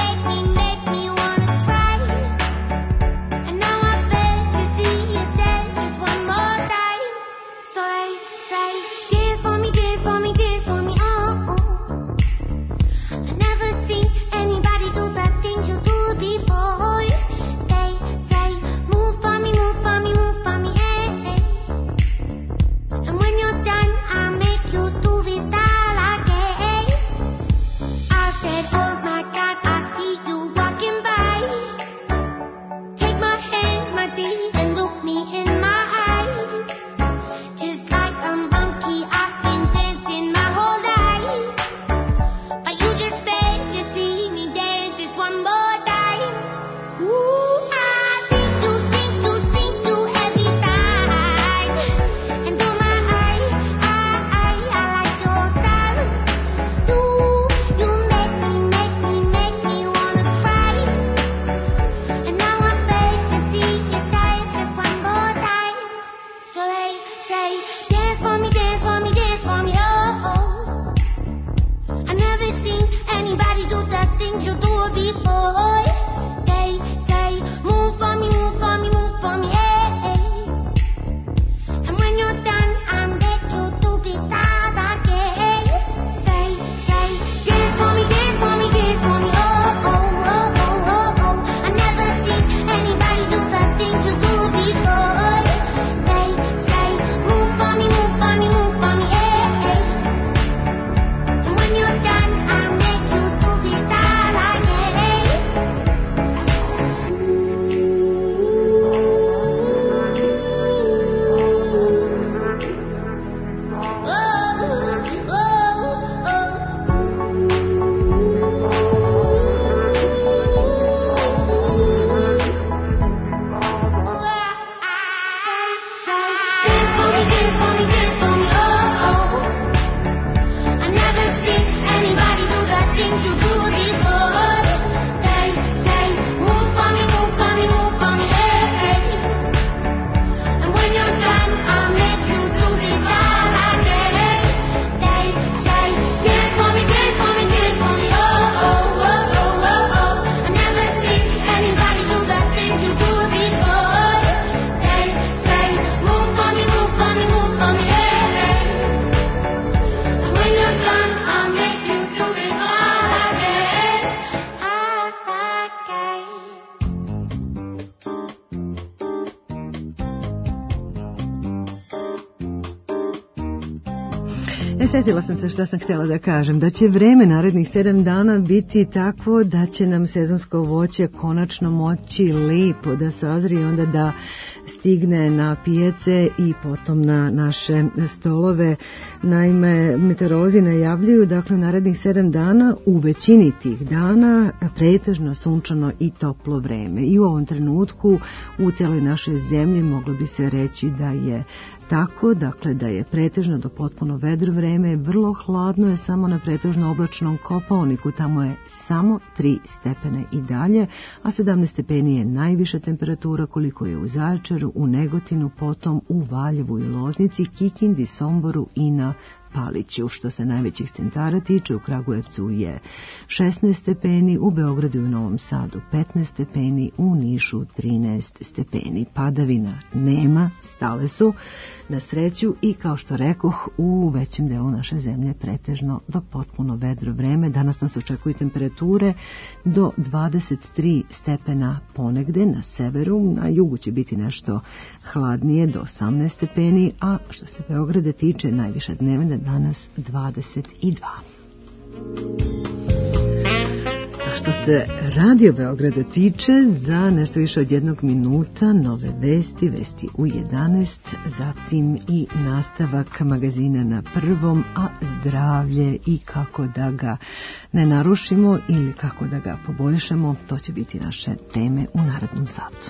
E, sjetila sam se šta sam htjela da kažem, da će vreme narednih sedam dana biti takvo da će nam sezonsko voće konačno moći lepo da sazri i onda da stigne na pijace i potom na naše stolove. Naime, meteorolozi najavljuju, dakle, narednih sedam dana u većini tih dana pretežno sunčano i toplo vreme. I u ovom trenutku u cijeloj našoj zemlji moglo bi se reći da je tako, dakle da je pretežno do potpuno vedro vreme, vrlo hladno je samo na pretežno oblačnom Kopaoniku, tamo je samo tri stepene i dalje, a sedamnaest stepeni je najviša temperatura koliko je u Zaječaru, u Negotinu, potom u Valjevu i Loznici, Kikindi, Somboru i na Paliću. Što se najvećih centara tiče, u Kragujevcu je šesnaest stepeni, u Beogradu i u Novom Sadu petnaest stepeni, u Nišu trinaest stepeni. Padavina nema, stale su na sreću i kao što rekoh, u većem delu naše zemlje pretežno do potpuno vedro vreme. Danas nas očekuju temperature do dvadeset tri stepena ponegde na severu, na jugu će biti nešto hladnije do osamnaest stepeni, a što se Beograda tiče, najviša dnevna danas dvadeset dva. A što se Radio Beograda tiče, za nešto više od jednog minuta nove vesti, vesti u jedanaest, zatim i nastavak magazina na prvom, a zdravlje i kako da ga ne narušimo ili kako da ga poboljšamo, to će biti naše teme u narednom satu.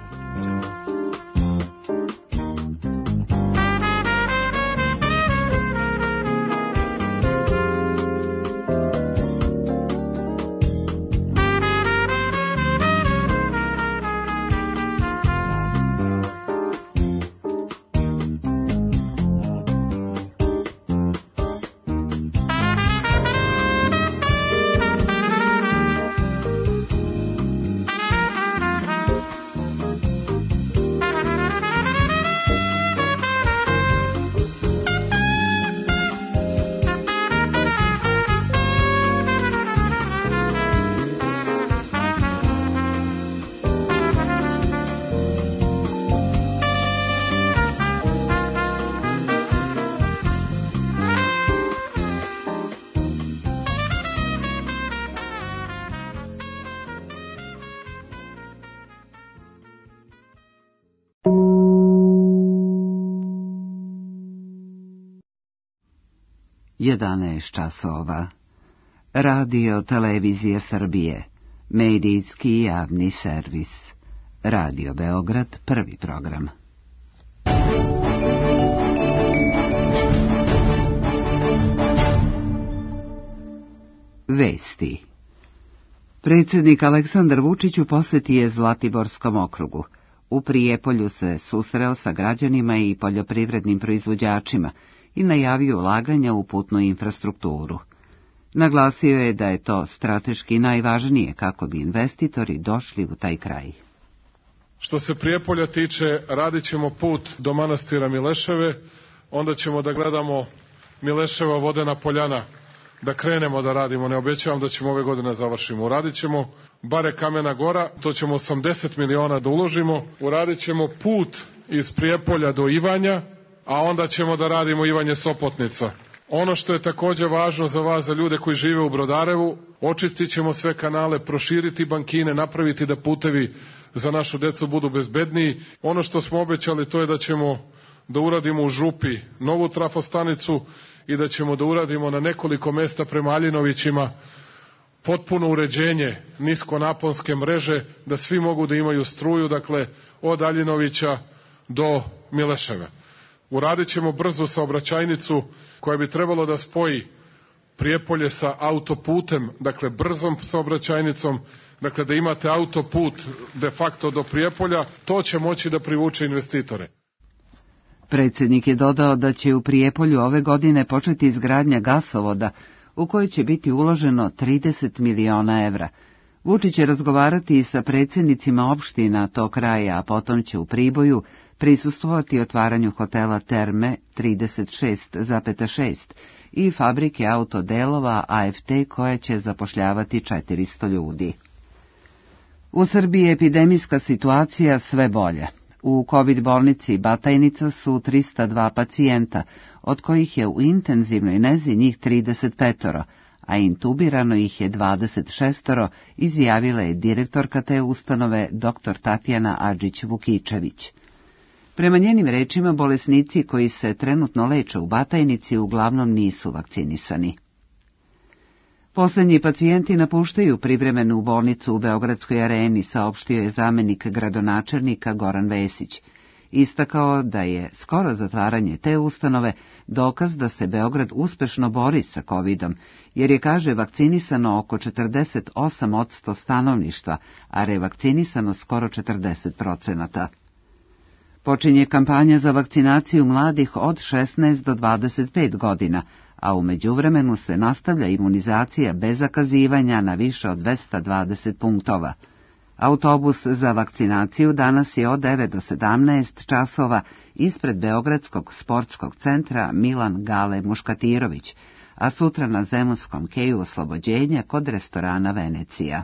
jedanaest časova. Radio Televizije Srbije. Medijski javni servis. Radio Beograd, prvi program. Vesti. Predsjednik Aleksandar Vučić u posjeti je Zlatiborskom okrugu. U Prijepolju se susreo sa građanima i poljoprivrednim proizvođačima i najavio ulaganja u putnu infrastrukturu. Naglasio je da je to strateški najvažnije kako bi investitori došli u taj kraj. Što se Prijepolja tiče, radit ćemo put do manastira Mileševe, onda ćemo da gledamo Mileševa vodena poljana, da krenemo da radimo, ne obećavam da ćemo ove godine završimo. Uradit ćemo Bare Kamena Gora, to ćemo osamdeset miliona da uložimo, uradit ćemo put iz Prijepolja do Ivanja, a onda ćemo da radimo Ivanje Sopotnica. Ono što je također važno za vas, za ljude koji žive u Brodarevu, očistit ćemo sve kanale, proširiti bankine, napraviti da putevi za našu decu budu bezbedniji. Ono što smo obećali, to je da ćemo da uradimo u Župi novu trafostanicu i da ćemo da uradimo na nekoliko mesta prema Aljinovićima potpuno uređenje niskonaponske mreže, da svi mogu da imaju struju, dakle od Aljinovića do Mileševa. Uradit ćemo brzu saobraćajnicu koja bi trebalo da spoji Prijepolje sa autoputem, dakle brzom saobraćajnicom, dakle da imate autoput de facto do Prijepolja, to će moći da privuče investitore. Predsjednik je dodao da će u Prijepolju ove godine početi izgradnja gasovoda u kojoj će biti uloženo trideset miliona evra. Vučić će razgovarati i sa predsjednicima opština tog kraja, a potom će u Priboju prisustvovati otvaranju hotela Terme trideset šest zarez šest i fabrike autodelova A F T koja će zapošljavati četiristo ljudi. U Srbiji je epidemijska situacija sve bolja. U COVID bolnici Batajnica su trista dva pacijenta, od kojih je u intenzivnoj nezi njih trideset pet, a intubirano ih je dvadeset šest, izjavila je direktorka te ustanove dr. Tatjana Adžić-Vukičević. Prema njenim rečima, bolesnici koji se trenutno leče u Batajnici uglavnom nisu vakcinisani. Poslednji pacijenti napuštaju privremenu bolnicu u Beogradskoj areni, saopštio je zamenik gradonačelnika Goran Vesić. Istakao da je skoro zatvaranje te ustanove dokaz da se Beograd uspešno bori sa kovidom, jer je, kaže, vakcinisano oko četrdeset osam posto stanovništva, a revakcinisano skoro četrdeset procenata. Počinje kampanja za vakcinaciju mladih od šesnaest do dvadeset pet godina, a u međuvremenu se nastavlja imunizacija bez zakazivanja na više od dvesta dvadeset punktova. Autobus za vakcinaciju danas je od devet do sedamnaest časova ispred Beogradskog sportskog centra Milan Gale Muškatirović, a sutra na Zemunskom keju Oslobođenja kod restorana Venecija.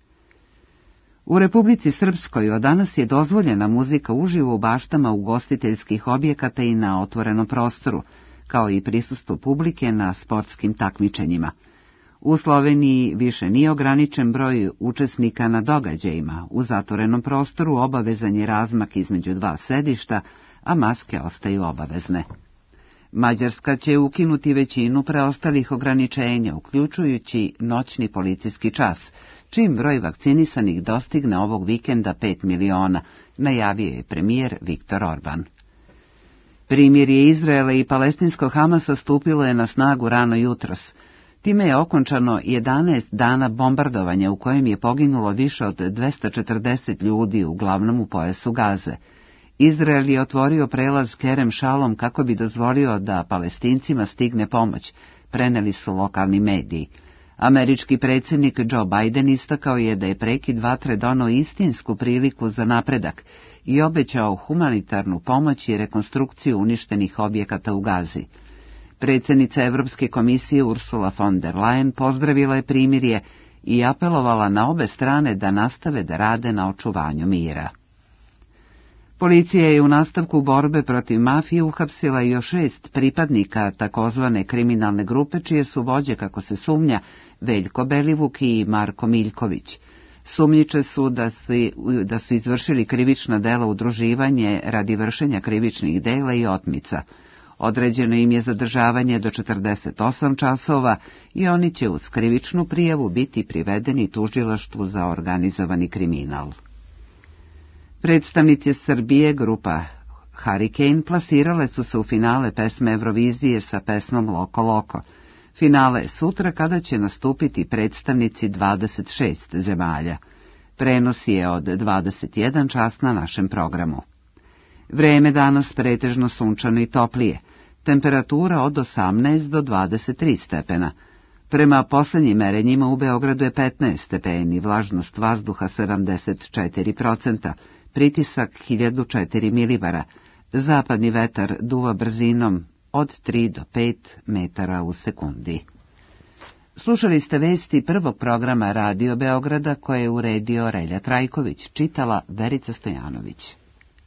U Republici Srpskoj od danas je dozvoljena muzika uživo u baštama ugostiteljskih objekata i na otvorenom prostoru, kao i prisustvo publike na sportskim takmičenjima. U Sloveniji više nije ograničen broj učesnika na događajima, u zatvorenom prostoru obavezan je razmak između dva sedišta, a maske ostaju obavezne. Mađarska će ukinuti većinu preostalih ograničenja, uključujući noćni policijski čas, čim broj vakcinisanih dostigne ovog vikenda pet miliona, najavio je premijer Viktor Orban. Primirje Izraela i palestinskog Hamasa stupilo je na snagu rano jutros. Time je okončano jedanaest dana bombardovanja u kojem je poginulo više od dvesta četrdeset ljudi, uglavnom u pojasu Gaze. Izrael je otvorio prelaz Kerem Šalom kako bi dozvolio da Palestincima stigne pomoć, preneli su lokalni mediji. Američki predsjednik Joe Biden istakao je da je prekid vatre doneo istinsku priliku za napredak i obećao humanitarnu pomoć i rekonstrukciju uništenih objekata u Gazi. Predsjednica Evropske komisije Ursula von der Leyen pozdravila je primirje i apelovala na obe strane da nastave da rade na očuvanju mira. Policija je u nastavku borbe protiv mafije uhapsila još šest pripadnika takozvane kriminalne grupe, čije su vođe, kako se sumnja, Veljko Belivuk i Marko Miljković. Sumnjiče su da su, da su izvršili krivična dela udruživanje radi vršenja krivičnih dela i otmica. Određeno im je zadržavanje do četrdeset osam časova i oni će uz krivičnu prijavu biti privedeni tužilaštvu za organizovani kriminal. Predstavnici Srbije, grupa Hurricane, plasirale su se u finale pesme Eurovizije sa pesmom Loko Loko. Finale je sutra, kada će nastupiti predstavnici dvadeset šest zemalja. Prenos je od dvadeset jedan čas na našem programu. Vreme danas pretežno sunčano i toplije, temperatura od osamnaest do dvadeset tri stepena. Prema poslednjim merenjima u Beogradu je petnaest stepeni, vlažnost vazduha sedamdeset četiri procenta, pritisak hiljadu četiri milibara, zapadni vetar duva brzinom od tri do pet metara u sekundi. Slušali ste vesti prvog programa Radio Beograda koje je uredio Relja Trajković, čitala Verica Stojanović.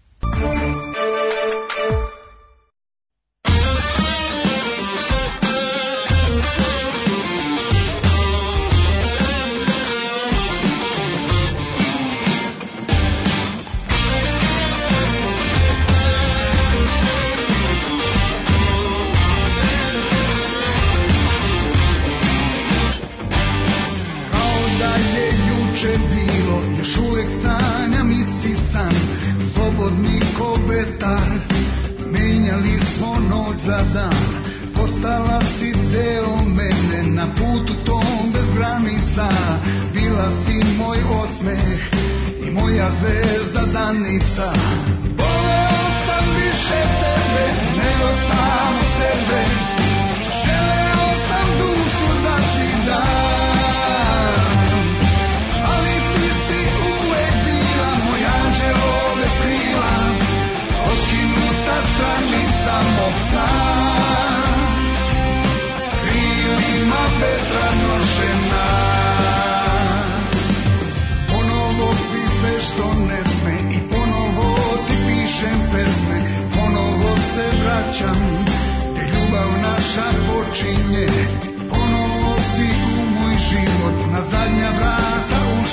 Za dan postala si deo mene, na putu tom bez granica, bila si moj osmeh i moja zvezda danica. Voleo sam više tebe nego samo sebe, želeo sam dušu da ti dam, ali ti si uvek bila moj anđeo bez krila, otkinuta stranica mog sna. Vetra nošena, ponovo si sve što ne sme i ponovo ti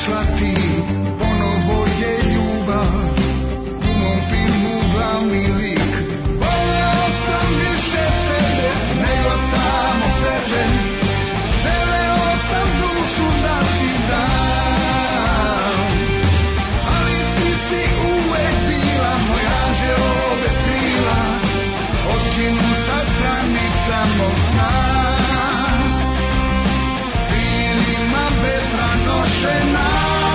došla ti, ponovo je ljubav u mom filmu glavni lik. Voleo sam više tebe nego samo sebe, želeo sam dušu da ti dam, ali ti si uvek bila moj anđeo bez krila, otkinuta stranica mog sna. Krilima vetra nošena,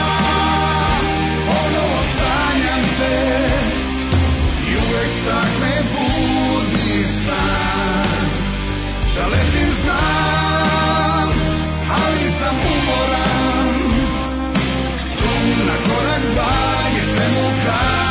ponovo sanjam se i uvek strah me budi san. Da letim znam, ali sam umoran, tu na korak dva je svemu kraj.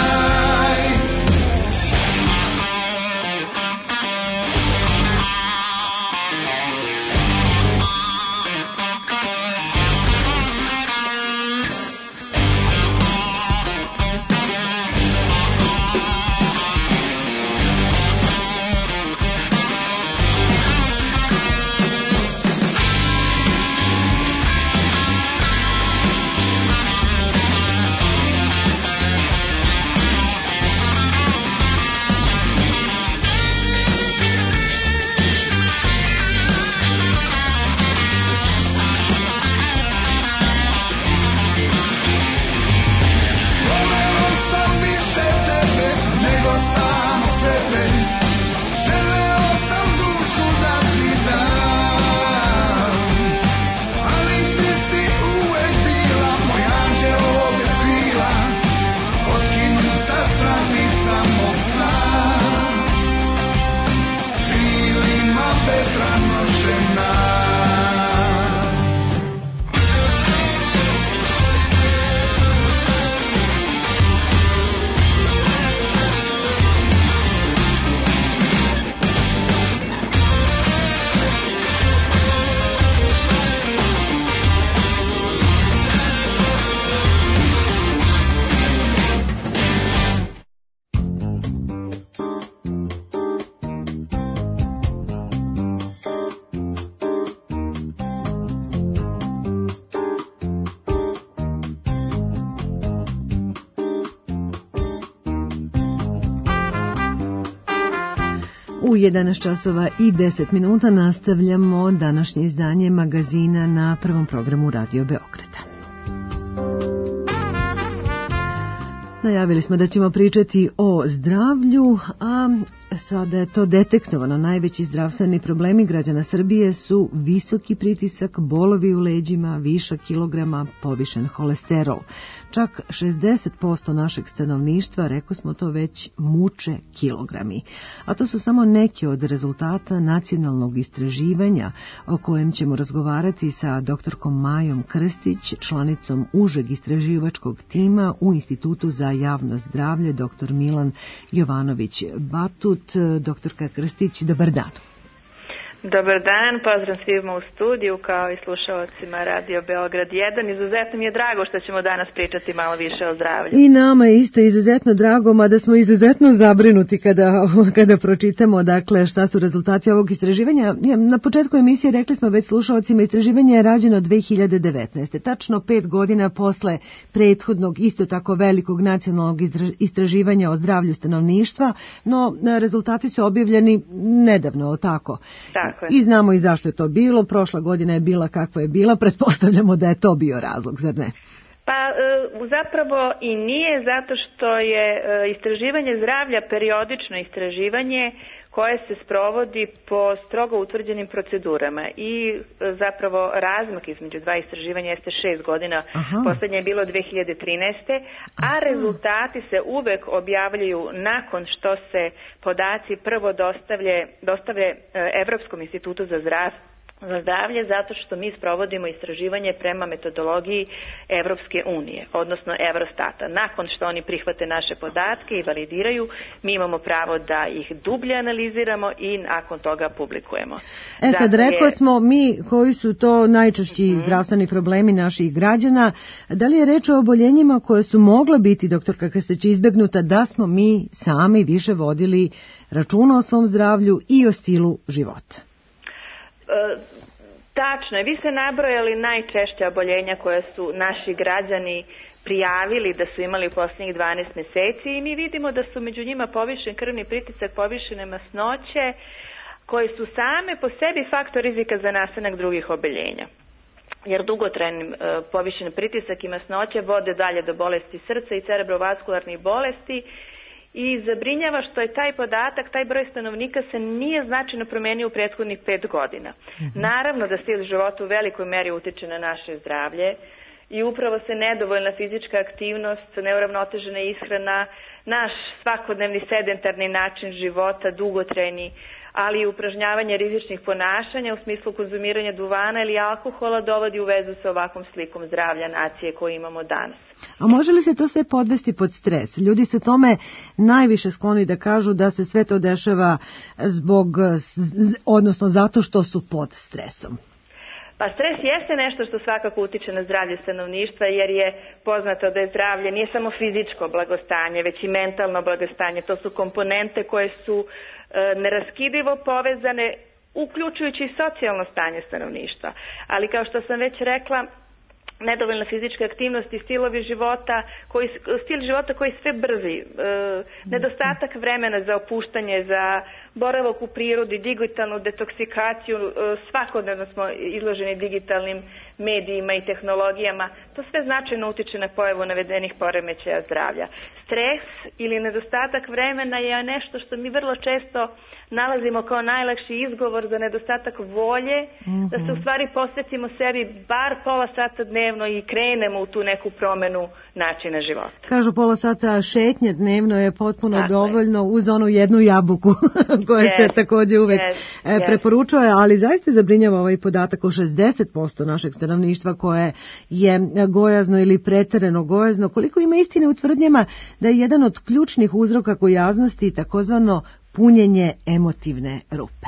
Voleo sam više tebe nego samo sebe, želeo sam dušu da ti dam, ali ti si uvek bila moj anđeo bez krila, otkinuta stranica mog sna. Krilima vetra nošena. U jedanaest časova i deset minuta nastavljamo današnje izdanje magazina na prvom programu Radio Beograda. Najavili smo da ćemo pričati o zdravlju, a sada je to detektovano. Najveći zdravstveni problemi građana Srbije su visoki pritisak, bolovi u leđima, višak kilograma, povišen holesterol. Čak šezdeset posto našeg stanovništva, rekao smo to već, muče kilogrami. A to su samo neki od rezultata nacionalnog istraživanja o kojem ćemo razgovarati sa doktorkom Majom Krstić, članicom užeg istraživačkog tima u Institutu za javno zdravlje, doktor Milan Jovanović Batut. Doktorka Krstić, dobar dan. Dobar dan, pozdrav svima u studiju kao i slušalcima Radio Beograd jedan. Izuzetno mi je drago što ćemo danas pričati malo više o zdravlju. I nama je isto izuzetno drago, mada smo izuzetno zabrinuti kada, kada pročitamo dakle, šta su rezultati ovog istraživanja. Na početku emisije rekli smo već slušalcima, istraživanje je rađeno dve hiljade devetnaeste. Tačno pet godina posle prethodnog isto tako velikog nacionalnog istraživanja o zdravlju stanovništva, no rezultati su objavljeni nedavno, tako. Tako. I znamo i zašto je to bilo. Prošla godina je bila kakva je bila. Pretpostavljamo da je to bio razlog, zar ne? Pa zapravo i nije, zato što je istraživanje zdravlja periodično istraživanje koje se sprovodi po strogo utvrđenim procedurama i zapravo razmak između dva istraživanja jeste šest godina. Aha. Poslednje je bilo dve hiljade trinaeste. A rezultati se uvek objavljuju nakon što se podaci prvo dostavlje, dostavlje Evropskom institutu za zdravstvo za zdravlje, zato što mi sprovodimo istraživanje prema metodologiji Evropske unije, odnosno Eurostata. Nakon što oni prihvate naše podatke i validiraju, mi imamo pravo da ih dublje analiziramo i nakon toga publikujemo. E sad, rekao je... smo mi koji su to najčešći mm-hmm. zdravstveni problemi naših građana. Da li je reč o oboljenjima koje su mogla biti, doktorka Krstić, izbegnuta da smo mi sami više vodili računa o svom zdravlju i o stilu života? Tačno je, vi ste nabrojali najčešća oboljenja koja su naši građani prijavili da su imali u posljednjih dvanaest meseci i mi vidimo da su među njima povišen krvni pritisak, povišene masnoće, koje su same po sebi faktor rizika za nastanak drugih oboljenja. Jer dugotrajni e, povišen pritisak i masnoće vode dalje do bolesti srca i cerebrovaskularnih bolesti i zabrinjava što je taj podatak, taj broj stanovnika se nije značajno promenio u prethodnih pet godina. Mm-hmm. Naravno da stil života u velikoj meri utiče na naše zdravlje i upravo se nedovoljna fizička aktivnost, neuravnotežena ishrana, naš svakodnevni sedentarni način života, dugotrajni, ali i upražnjavanje rizičnih ponašanja u smislu konzumiranja duvana ili alkohola dovodi u vezu sa ovakvom slikom zdravlja nacije koju imamo danas. A može li se to sve podvesti pod stres? Ljudi su tome najviše skloni da kažu da se sve to dešava zbog, odnosno zato što su pod stresom. Pa stres jeste nešto što svakako utiče na zdravlje stanovništva jer je poznato da je zdravlje nije samo fizičko blagostanje, već i mentalno blagostanje. To su komponente koje su e, neraskidivo povezane, uključujući i socijalno stanje stanovništva. Ali kao što sam već rekla, nedovoljna fizička aktivnost i stilovi života, koji, stil života koji sve brzi, e, nedostatak vremena za opuštanje, za boravak u prirodi, digitalnu detoksikaciju, e, svakodnevno smo izloženi digitalnim medijima i tehnologijama, to sve značajno utiče na pojavu navedenih poremećaja zdravlja. Stres ili nedostatak vremena je nešto što mi vrlo često nalazimo kao najlakši izgovor za nedostatak volje, mm-hmm. da se u stvari posvetimo sebi bar pola sata dnevno i krenemo u tu neku promenu načina života. Kažu pola sata šetnje dnevno je potpuno Tako dovoljno je. uz onu jednu jabuku koja yes. se također uvek yes. Yes. preporučuje, ali zaista zabrinjava ovaj podatak o šezdeset posto našeg stanovništva koje je gojazno ili preterano gojazno. Koliko ima istine u tvrdnjama da je jedan od ključnih uzroka gojaznosti takozvano punjenje emotivne rupe?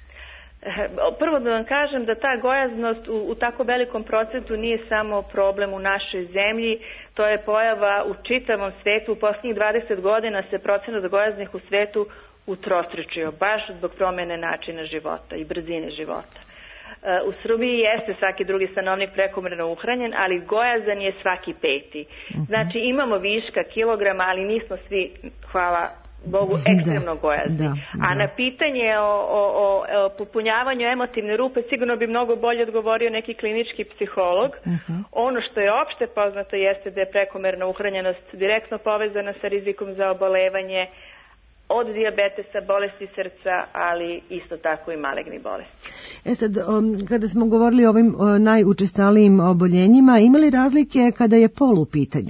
Prvo da vam kažem da ta gojaznost u, u tako velikom procentu nije samo problem u našoj zemlji, to je pojava u čitavom svetu. U posljednjih dvadeset godina se procenat gojaznih u svetu utrostručio, baš zbog promjene načina života i brzine života. U Srbiji jeste svaki drugi stanovnik prekomerno uhranjen, ali gojazan je svaki peti. Znači imamo viška kilograma, ali nismo svi, hvala Bogu, ekstremno gojazni. Da, da. A na pitanje o, o, o popunjavanju emotivne rupe sigurno bi mnogo bolje odgovorio neki klinički psiholog. Uh-huh. Ono što je opšte poznato jeste da je prekomerna uhranjenost direktno povezana sa rizikom za obolevanje od dijabetesa, bolesti srca, ali isto tako i maligni bolesti. E sad, um, kada smo govorili o ovim uh, najučestalijim oboljenjima, ima li razlike kada je pol u pitanju?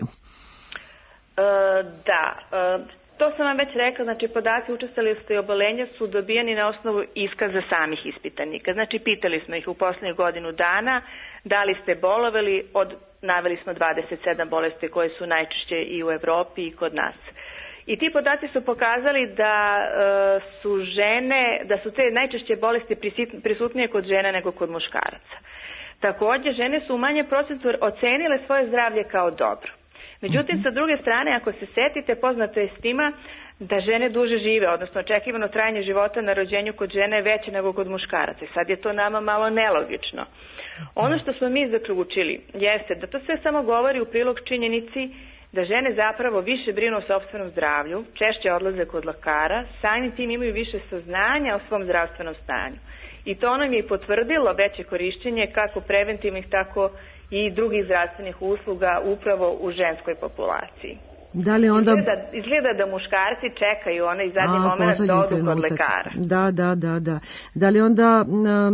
Uh, da, uh, to sam vam već rekla, znači podaci učestalosti obolenja su dobijeni na osnovu iskaza samih ispitanika. Znači pitali smo ih u posljednjih godinu dana da li ste bolovali, od, naveli smo dvadeset sedam bolesti koje su najčešće i u Evropi i kod nas. I ti podaci su pokazali da e, su žene, da su te najčešće bolesti prisutnije kod žena nego kod muškaraca. Također, žene su u manje procentu ocenile svoje zdravlje kao dobro. Međutim, sa druge strane, ako se setite, poznato je stima da žene duže žive, odnosno očekivano trajanje života na rođenju kod žene je veće nego kod muškaraca. Sad je to nama malo nelogično. Ono što smo mi zaključili jeste da to sve samo govori u prilog činjenici da žene zapravo više brinu o sopstvenom zdravlju, češće odlaze kod lekara, samim tim imaju više saznanja o svom zdravstvenom stanju. I to nam je i potvrdilo veće korišćenje kako preventivnih, tako i drugih zdravstvenih usluga upravo u ženskoj populaciji. Da li onda... izgleda, izgleda da muškarci čekaju onaj zadnji moment da odu kod lekara. Da, da, da, da. Da li onda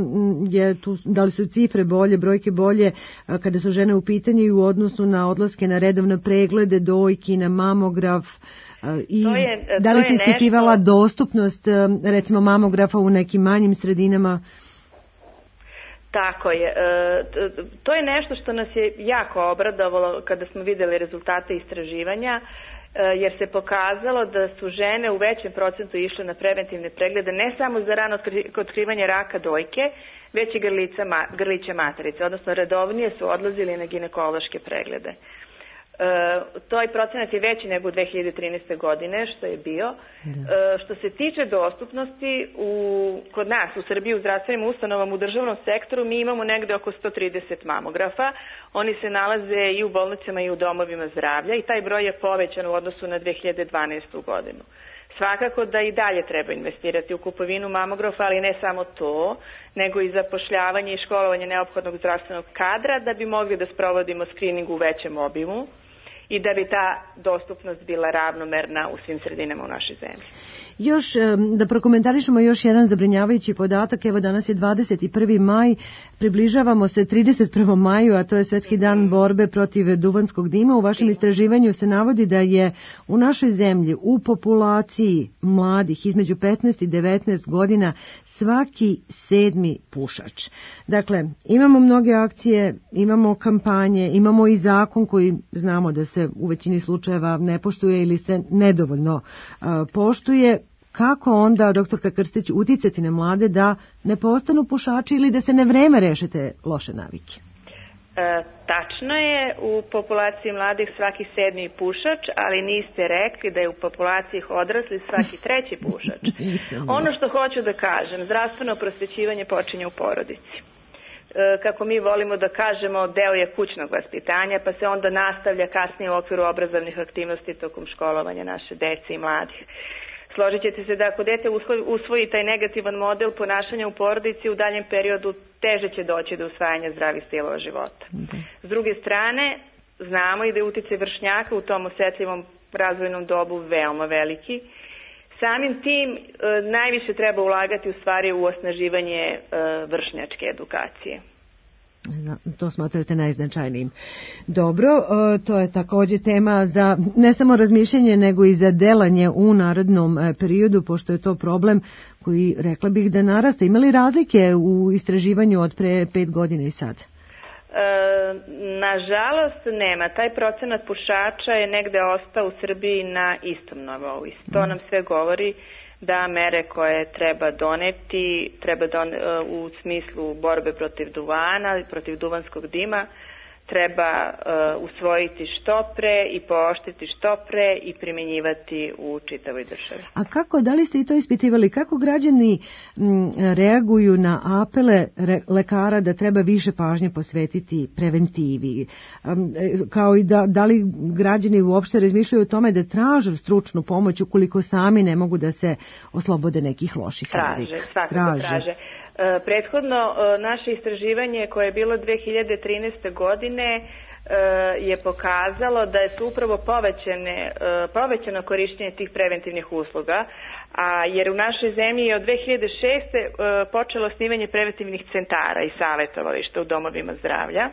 je tu, da li su cifre bolje, brojke bolje kada su žene u pitanju i u odnosu na odlaske na redovne preglede, dojki, na mamograf, i to je, to da li se ispitivala nešto... dostupnost recimo mamografa u nekim manjim sredinama? Tako je. To je nešto što nas je jako obradovalo kada smo vidjeli rezultate istraživanja, jer se pokazalo da su žene u većem procentu išle na preventivne preglede ne samo za rano otkrivanje raka dojke, već i grlića, grlića materice, odnosno redovnije su odlazili na ginekološke preglede. Taj procenat je veći nego u dve hiljade trinaeste. godine, što je bio. Da. Što se tiče dostupnosti, u, kod nas u Srbiji u zdravstvenim ustanovama u državnom sektoru mi imamo negde oko sto trideset mamografa. Oni se nalaze i u bolnicama i u domovima zdravlja i taj broj je povećan u odnosu na dve hiljade dvanaestu. godinu. Svakako da i dalje treba investirati u kupovinu mamografa, ali ne samo to, nego i zapošljavanje i školovanje neophodnog zdravstvenog kadra da bi mogli da sprovodimo skrining u većem obimu i da bi ta dostupnost bila ravnomerna u svim sredinama u našoj zemlji. Još da prokomentarišemo još jedan zabrinjavajući podatak, evo danas je dvadeset prvi maj, približavamo se trideset prvom maju, a to je Svetski dan borbe protiv duvanskog dima. U vašem istraživanju se navodi da je u našoj zemlji u populaciji mladih između petnaest i devetnaest godina svaki sedmi pušač. Dakle, imamo mnoge akcije, imamo kampanje, imamo i zakon koji znamo da se u većini slučajeva ne poštuje ili se nedovoljno uh, poštuje. Kako onda, doktorka Krstić, uticati na mlade da ne postanu pušači ili da se na vreme reše te loše navike? E, tačno je, u populaciji mladih svaki sedmi pušač, ali niste rekli da je u populaciji odrasli svaki treći pušač. Ono što hoću da kažem, zdravstveno prosvećivanje počinje u porodici. E, kako mi volimo da kažemo, deo je kućnog vaspitanja, pa se onda nastavlja kasnije u okviru obrazovnih aktivnosti tokom školovanja naše dece i mladih. Složit ćete se da ako dete usvoji taj negativan model ponašanja u porodici, u daljem periodu teže će doći do usvajanja zdravih stilova života. S druge strane, znamo i da je uticaj vršnjaka u tom osetljivom razvojnom dobu veoma veliki. Samim tim najviše treba ulagati u stvari u osnaživanje vršnjačke edukacije. To smatrate najznačajnijim. Dobro, to je također tema za ne samo razmišljanje, nego i za delanje u narednom periodu, pošto je to problem koji, rekla bih, da narasta. Ima li razlike u istraživanju od pre pet godina i sad? E, nažalost nema. Taj procenat pušača je negde ostao u Srbiji na istom nivou. To nam sve govori da mere koje treba doneti, treba don, u smislu borbe protiv duvana, protiv duvanskog dima, treba uh, usvojiti što pre i pooštriti što pre i primjenjivati u čitavoj državi. A kako, da li ste i to ispitivali, kako građani m, reaguju na apele re, lekara da treba više pažnje posvetiti preventivi? Um, kao i da, da li građani uopšte razmišljaju o tome da traže stručnu pomoć ukoliko sami ne mogu da se oslobode nekih loših navika? Traže, svakako traže. traže. Prethodno naše istraživanje koje je bilo dve hiljade trinaeste. godine je pokazalo da je su upravo povećane, povećano korištenje tih preventivnih usluga, a jer u našoj zemlji je od dve hiljade šeste. počelo osnivanje preventivnih centara i savjetovališta u domovima zdravlja,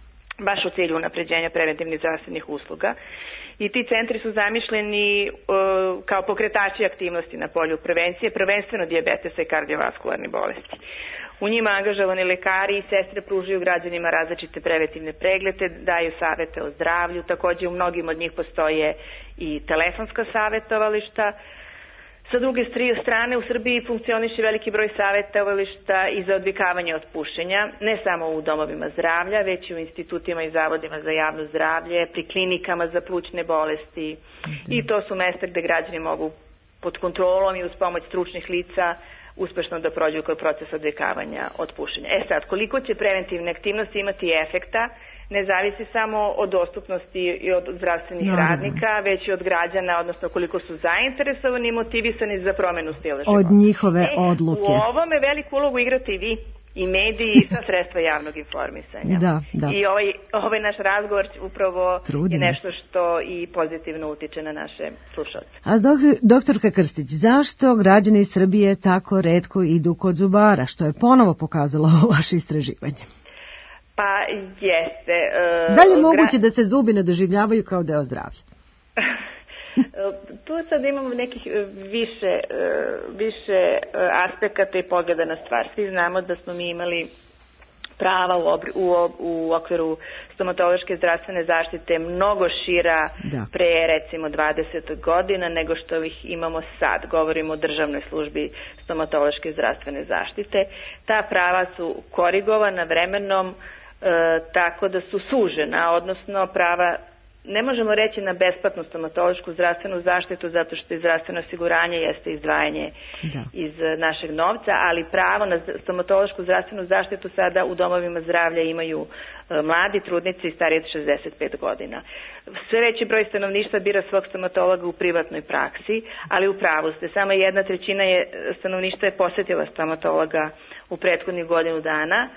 baš u cilju unapređenja preventivnih zdravstvenih usluga. I ti centri su zamišljeni uh, kao pokretači aktivnosti na polju prevencije, prvenstveno dijabetesa i kardiovaskularne bolesti. U njima angažovani lekari i sestre pružaju građanima različite preventivne preglede, daju savete o zdravlju, također u mnogim od njih postoje i telefonska savjetovališta. Sa druge strane, u Srbiji funkcioniše veliki broj savjetovališta i za odvikavanje od pušenja, ne samo u domovima zdravlja, već i u institutima i zavodima za javno zdravlje, pri klinikama za plućne bolesti. Mm-hmm. I to su mesta gde građani mogu pod kontrolom i uz pomoć stručnih lica uspešno da prođu kroz proces odvikavanja od pušenja. E sad, koliko će preventivne aktivnosti imati efekta, ne zavisi samo od dostupnosti i od zdravstvenih no, radnika, već i od građana, odnosno koliko su zainteresovani i motivisani za promenu stila života. Od njihove e, odluke. U ovome veliku ulogu igrate i vi i mediji i sva sredstva javnog informisanja. Da, da. I ovaj, ovaj naš razgovor upravo Trudim je nešto što i pozitivno utiče na naše slušalce. A doktor, doktorka Krstić, zašto građani Srbije tako retko idu kod zubara, što je ponovo pokazalo vaše istraživanje? Pa jeste. Uh, da li je moguće gra... da se zubi ne doživljavaju kao deo zdravlja? Tu sad imamo nekih više, više aspekata i pogleda na stvar. Svi znamo da smo mi imali prava u, obri, u, u okviru stomatološke zdravstvene zaštite mnogo šira da. pre recimo dvadeset godina nego što ih imamo sad. Govorimo o državnoj službi stomatološke zdravstvene zaštite. Ta prava su korigovana vremenom e, tako da su sužena, odnosno prava ne možemo reći na besplatnu stomatološku zdravstvenu zaštitu zato što je zdravstveno osiguranje jeste izdvajanje da. iz našeg novca, ali pravo na stomatološku zdravstvenu zaštitu sada u domovima zdravlja imaju mladi, trudnice i stariji od šezdeset pet godina. Sve veći broj stanovništva bira svog stomatologa u privatnoj praksi, ali u pravu ste, samo jedna trećina je, stanovništva je posjetila stomatologa u prethodnih godinu dana,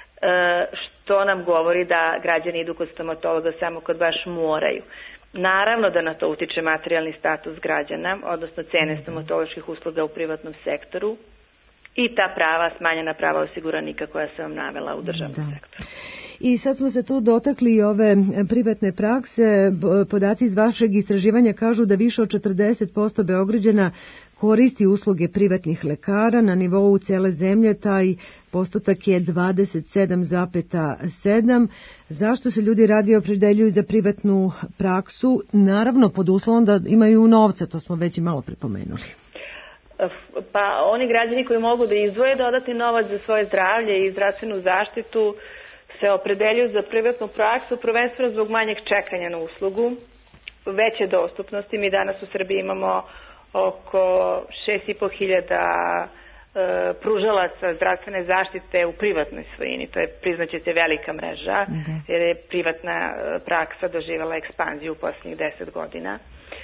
što nam govori da građani idu kod stomatologa samo kad baš moraju. Naravno da na to utiče materijalni status građana, odnosno cene stomatoloških usluga u privatnom sektoru i ta prava, smanjena prava osiguranika koja sam vam navela u državnom da. sektoru. I sad smo se tu dotakli ove privatne prakse. Podaci iz vašeg istraživanja kažu da više od četrdeset posto Beograđana koristi usluge privatnih lekara. Na nivou cele zemlje taj postotak je dvadeset sedam zarez sedam. Zašto se ljudi radije opredeljuju za privatnu praksu? Naravno pod uslovom da imaju novca, to smo već i malo pripomenuli. Pa oni građani koji mogu da izdvoje dodatni novac za svoje zdravlje i zdravstvenu zaštitu se opredeljuju za privatnu praksu, prvenstveno zbog manjeg čekanja na uslugu, veće dostupnosti. Mi danas u Srbiji imamo oko šest i po hiljada e, pružalaca zdravstvene zaštite u privatnoj svojini. To je, priznaćete, velika mreža, okay. jer je privatna praksa doživjela ekspanziju u posljednjih deset godina.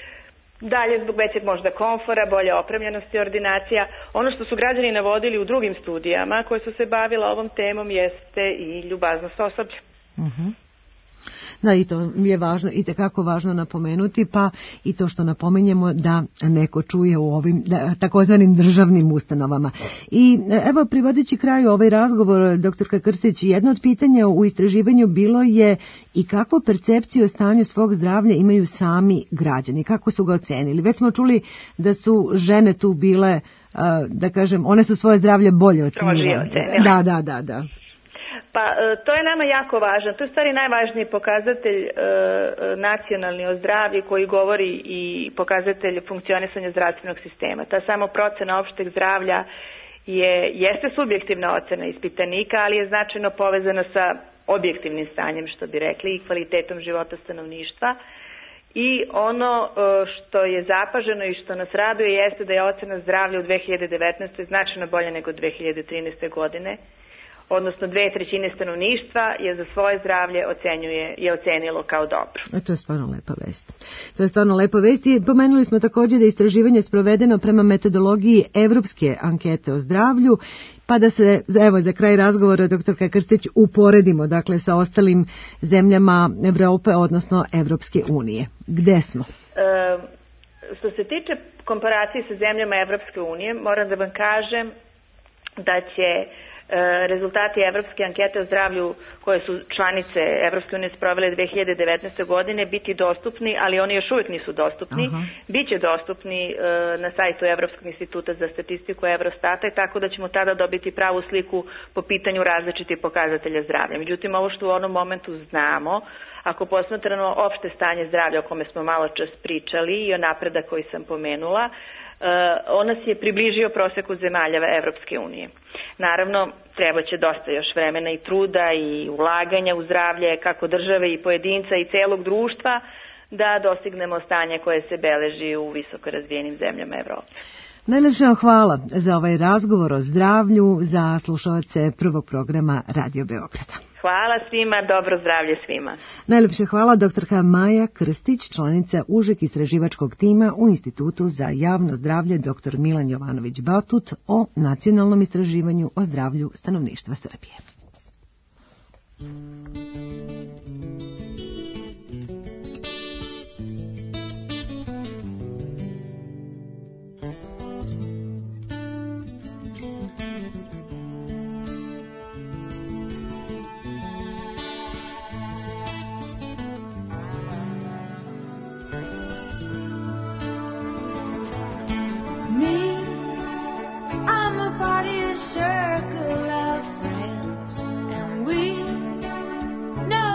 Dalje, zbog većeg možda komfora, bolje opremljenosti ordinacija. Ono što su građani navodili u drugim studijama koje su se bavila ovom temom jeste i ljubaznost osoblja. Uh-huh. Da, i to je važno, i tekako važno napomenuti, pa i to što napominjemo da neko čuje u ovim da, takozvanim državnim ustanovama. I evo, privodeći kraju ovaj razgovor, doktorka Krstić, jedno od pitanja u istraživanju bilo je i kakvu percepciju o stanju svog zdravlja imaju sami građani, kako su ga ocenili. Već smo čuli da su žene tu bile, da kažem, one su svoje zdravlje bolje ocenile. Da, da, da, da. Pa to je nama jako važno. To je stvari najvažniji pokazatelj e, nacionalni o zdravlju koji govori i pokazatelj funkcionisanja zdravstvenog sistema. Ta samo procena opšteg zdravlja je, jeste subjektivna ocena ispitanika, ali je značajno povezana sa objektivnim stanjem, što bi rekli, i kvalitetom života stanovništva. I ono e, što je zapaženo i što nas raduje jeste da je ocena zdravlja u dve hiljade devetnaestoj. značajno bolja nego dve hiljade trinaeste. godine. Odnosno dve trećine stanovništva je za svoje zdravlje ocenjuje, je ocenilo kao dobro. E, to je stvarno lepa vest. To je stvarno lepa vest i pomenuli smo također da je istraživanje sprovedeno prema metodologiji Evropske ankete o zdravlju, pa da se, evo, za kraj razgovora, doktorka Krstić, uporedimo, dakle, sa ostalim zemljama Evrope, odnosno Evropske unije. Gde smo? E, što se tiče komparacije sa zemljama Evropske unije, moram da vam kažem da će rezultati Evropske ankete o zdravlju koje su članice Evropske unije sprovele dve hiljade devetnaeste. godine biti dostupni, ali oni još uvijek nisu dostupni. Aha. Biće dostupni e, na sajtu Evropskog instituta za statistiku Eurostata i tako da ćemo tada dobiti pravu sliku po pitanju različitih pokazatelja zdravlja. Međutim, ovo što u onom momentu znamo, ako posmatramo opšte stanje zdravlja o kome smo malo čas pričali i o napredak koji sam pomenula, Uh, on nas je približio proseku zemalja Evropske unije. Naravno, treba će dosta još vremena i truda i ulaganja u zdravlje kako države i pojedinca i celog društva da dostignemo stanje koje se beleži u visoko razvijenim zemljama Evrope. Najlepše vam hvala za ovaj razgovor o zdravlju za slušalce prvog programa Radio Beograda. Hvala svima, dobro zdravlje svima. Najlepše hvala doktorka Maja Krstić, članica užeg istraživačkog tima u Institutu za javno zdravlje doktor Milan Jovanović Batut o nacionalnom istraživanju o zdravlju stanovništva Srbije. Circle of friends, and we know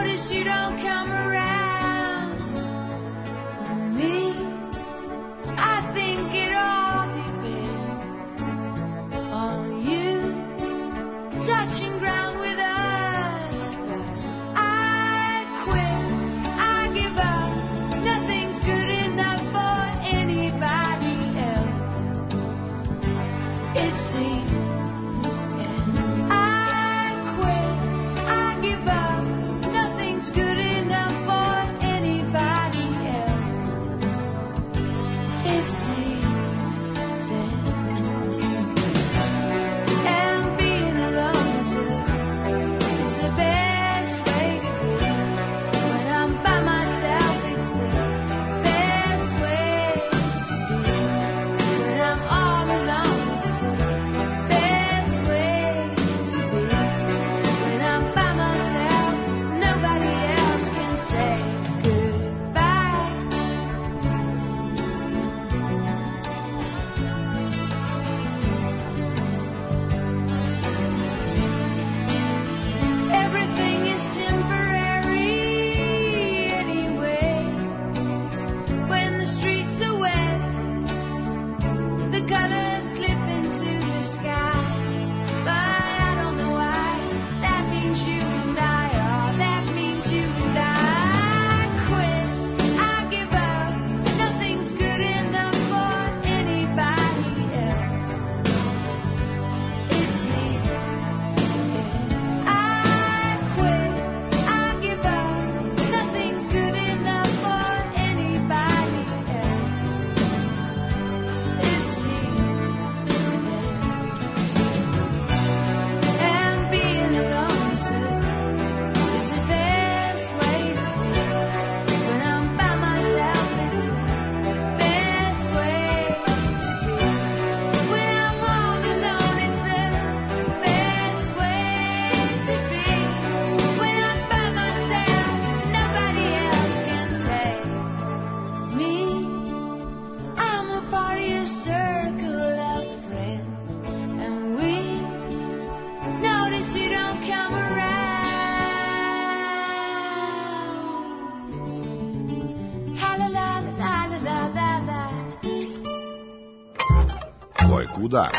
kuda?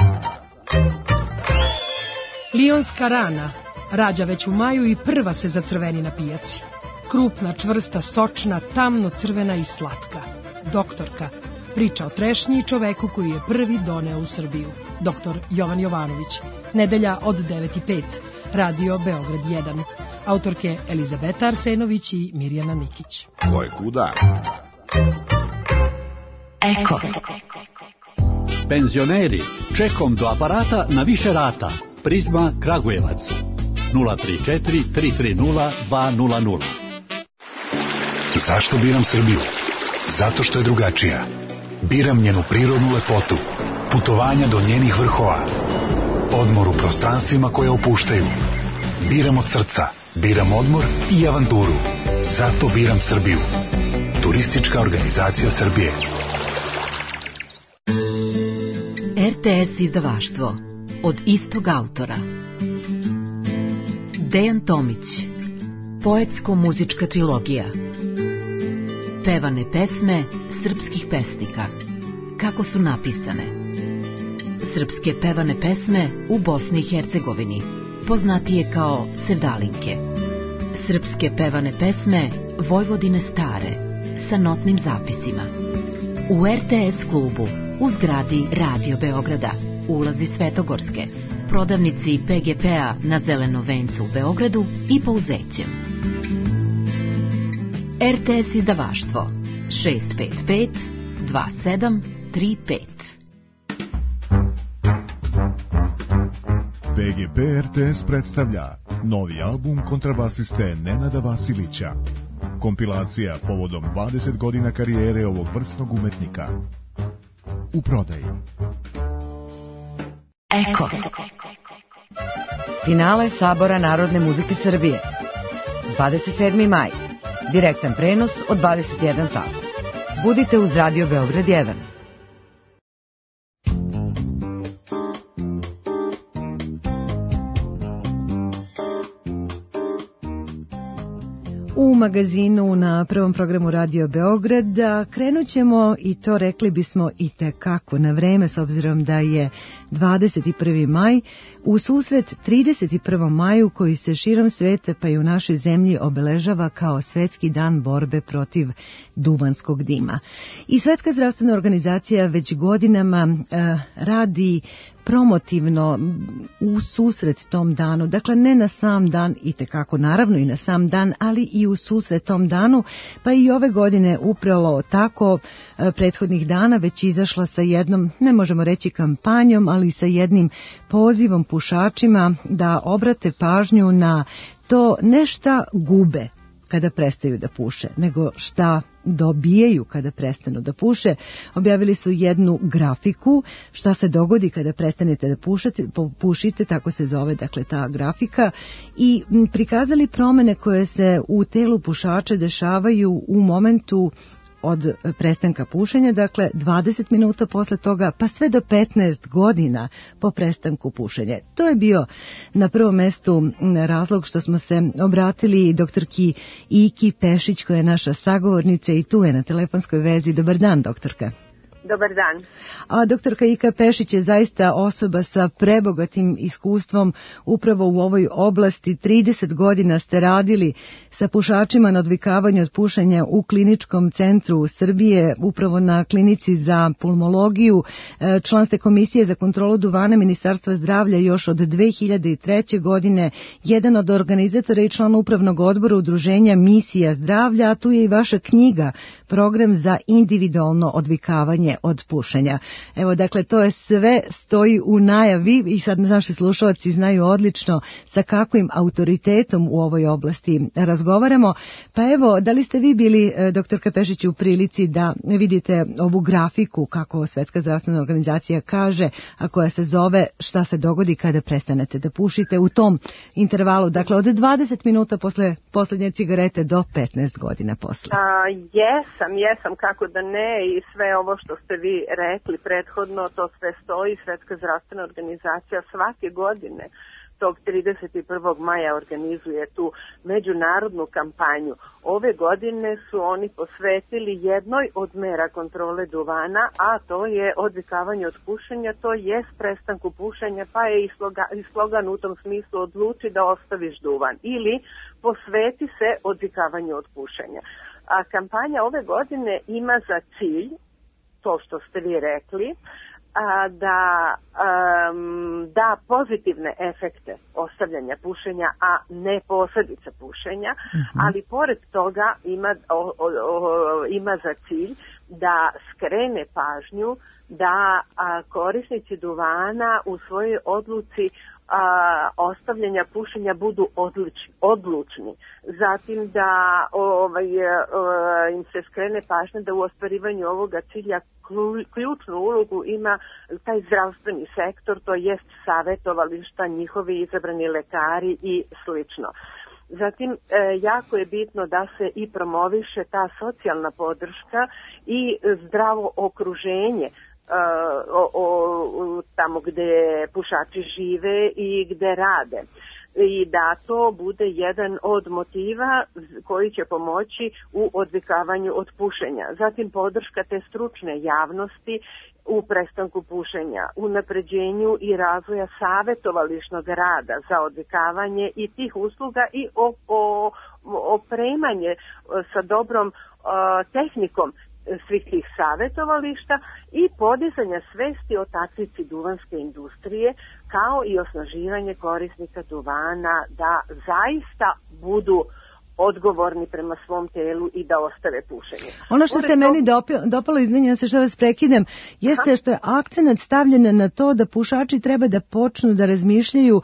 Lionska rana rađa već u maju i prva se zacrveni na pijaci. Krupna, čvrsta, sočna, tamno crvena i slatka. Doktorka priča o trešnji i čoveku koji je prvi doneo u Srbiju. Doktor Jovan Jovanović. Nedelja od devet i pet. Radio Beograd jedan. Autorke Elizabeta Arsenović i Mirjana Nikić. Ko je kuda? Eko. Penzioneri, čekom do aparata na više rata. Prizma Kragujevac. nula tri četiri tri tri nula dva nula nula. Zašto biram Srbiju? Zato što je drugačija. Biram njenu prirodnu lepotu, putovanja do njenih vrhova, odmor u prostranstvima koje opuštaju. Biram od srca, biram odmor i avanturu. Zato biram Srbiju. Turistička organizacija Srbije. R T S izdavaštvo od istog autora. Dejan Tomić. Poetsko-muzička trilogija. Pevane pesme srpskih pesnika. Kako su napisane. Srpske pevane pesme u Bosni i Hercegovini, poznatije kao sevdalinke. Srpske pevane pesme Vojvodine stare, sa notnim zapisima. U R T S klubu, u zgradi Radio Beograda, ulazi Svetogorske, prodavnici P G P-a na Zelenom vencu u Beogradu i Pouzećem. R T S izdavaštvo šest pet pet dva sedam tri pet. P G P R T S predstavlja novi album kontrabasiste Nenada Vasilića. Kompilacija povodom dvadeset godina karijere ovog vrsnog umetnika. U prodaji. Eko. Finale Sabora Narodne muzike Srbije. dvadeset sedmi maj. Direktan prenos od dvadeset jedan sat. Budite uz Radio Beograd jedan. U magazinu na prvom programu Radio Beograda krenut ćemo, i to rekli bismo i tekako na vreme, s obzirom da je dvadeset prvi maj, u susret trideset prvom maju koji se širom sveta pa i u našoj zemlji obeležava kao Svetski dan borbe protiv duvanskog dima. I Svetska zdravstvena organizacija već godinama eh, radi promotivno u susret tom danu, dakle ne na sam dan, i tekako naravno i na sam dan, ali i u susret tom danu, pa i ove godine upravo tako e, prethodnih dana već izašla sa jednom, ne možemo reći kampanjom, ali sa jednim pozivom pušačima da obrate pažnju na to ne šta gube kada prestaju da puše, nego šta dobijaju kada prestanu da puše. Objavili su jednu grafiku šta se dogodi kada prestanete da pušete, pušite, tako se zove dakle ta grafika, i prikazali promene koje se u telu pušača dešavaju u momentu od prestanka pušenja, dakle dvadeset minuta posle toga, pa sve do petnaest godina po prestanku pušenja. To je bio na prvom mestu razlog što smo se obratili doktorki Iki Pešić, koja je naša sagovornica i tu je na telefonskoj vezi. Dobar dan, doktorka. Dobar dan. A doktorka Ika Pešić je zaista osoba sa prebogatim iskustvom upravo u ovoj oblasti. trideset godina ste radili sa pušačima na odvikavanju od pušenja u kliničkom centru Srbije, upravo na klinici za pulmologiju. Član ste Komisije za kontrolu duvana Ministarstva zdravlja još od dve hiljade treće. godine, jedan od organizatora i član upravnog odbora udruženja Misija zdravlja, a tu je i vaša knjiga Program za individualno odvikavanje od pušenja. Evo, dakle, to je sve stoji u najavi i sad naši slušalci znaju odlično sa kakvim autoritetom u ovoj oblasti razgovaramo. Pa evo, da li ste vi bili, doktorka Pešić, u prilici da vidite ovu grafiku, kako Svetska zdravstvena organizacija kaže, a koja se zove šta se dogodi kada prestanete da pušite u tom intervalu, dakle od dvadeset minuta posle poslednje cigarete do petnaest godina posle? A, jesam, jesam, kako da ne, i sve ovo što ste vi rekli prethodno, to sve stoji. Svetska zdravstvena organizacija svake godine tog trideset prvog maja organizuje tu međunarodnu kampanju. Ove godine su oni posvetili jednoj od mera kontrole duvana, a to je odvikavanje od pušenja, to je prestanku pušenja, pa je i slogan, i slogan u tom smislu odluči da ostaviš duvan ili posveti se odvikavanju od pušenja. A kampanja ove godine ima za cilj, to što ste vi rekli, a, da um, da pozitivne efekte ostavljanja pušenja, a ne posljedice pušenja, uh-huh. ali pored toga ima, o, o, o, ima za cilj da skrene pažnju da a, korisnici duvana u svojoj odluci a, ostavljanja pušenja budu odlučni, odlučni. Zatim da ovaj, a, im se skrene pažnja da u ostvarivanju ovoga cilja ključnu ulogu ima taj zdravstveni sektor, to jest savjetovališta, njihovi izabrani lekari i slično. Zatim, e, jako je bitno da se i promoviše ta socijalna podrška i zdravo okruženje o, o, tamo gde pušači žive i gde rade. I da to bude jedan od motiva koji će pomoći u odvikavanju od pušenja. Zatim podrška te stručne javnosti u prestanku pušenja, unapređenju i razvoja savjetovališnog rada za odvikavanje i tih usluga i o, o, opremanje sa dobrom o, tehnikom svih tih savjetovališta i podizanja svesti o takvici duvanske industrije, kao i osnaživanje korisnika duvana da zaista budu odgovorni prema svom telu i da ostave pušenje. Ono što se meni dopio, dopalo, izvinjam se što vas prekidam, jeste što je akcenat stavljen na to da pušači treba da počnu da razmišljaju,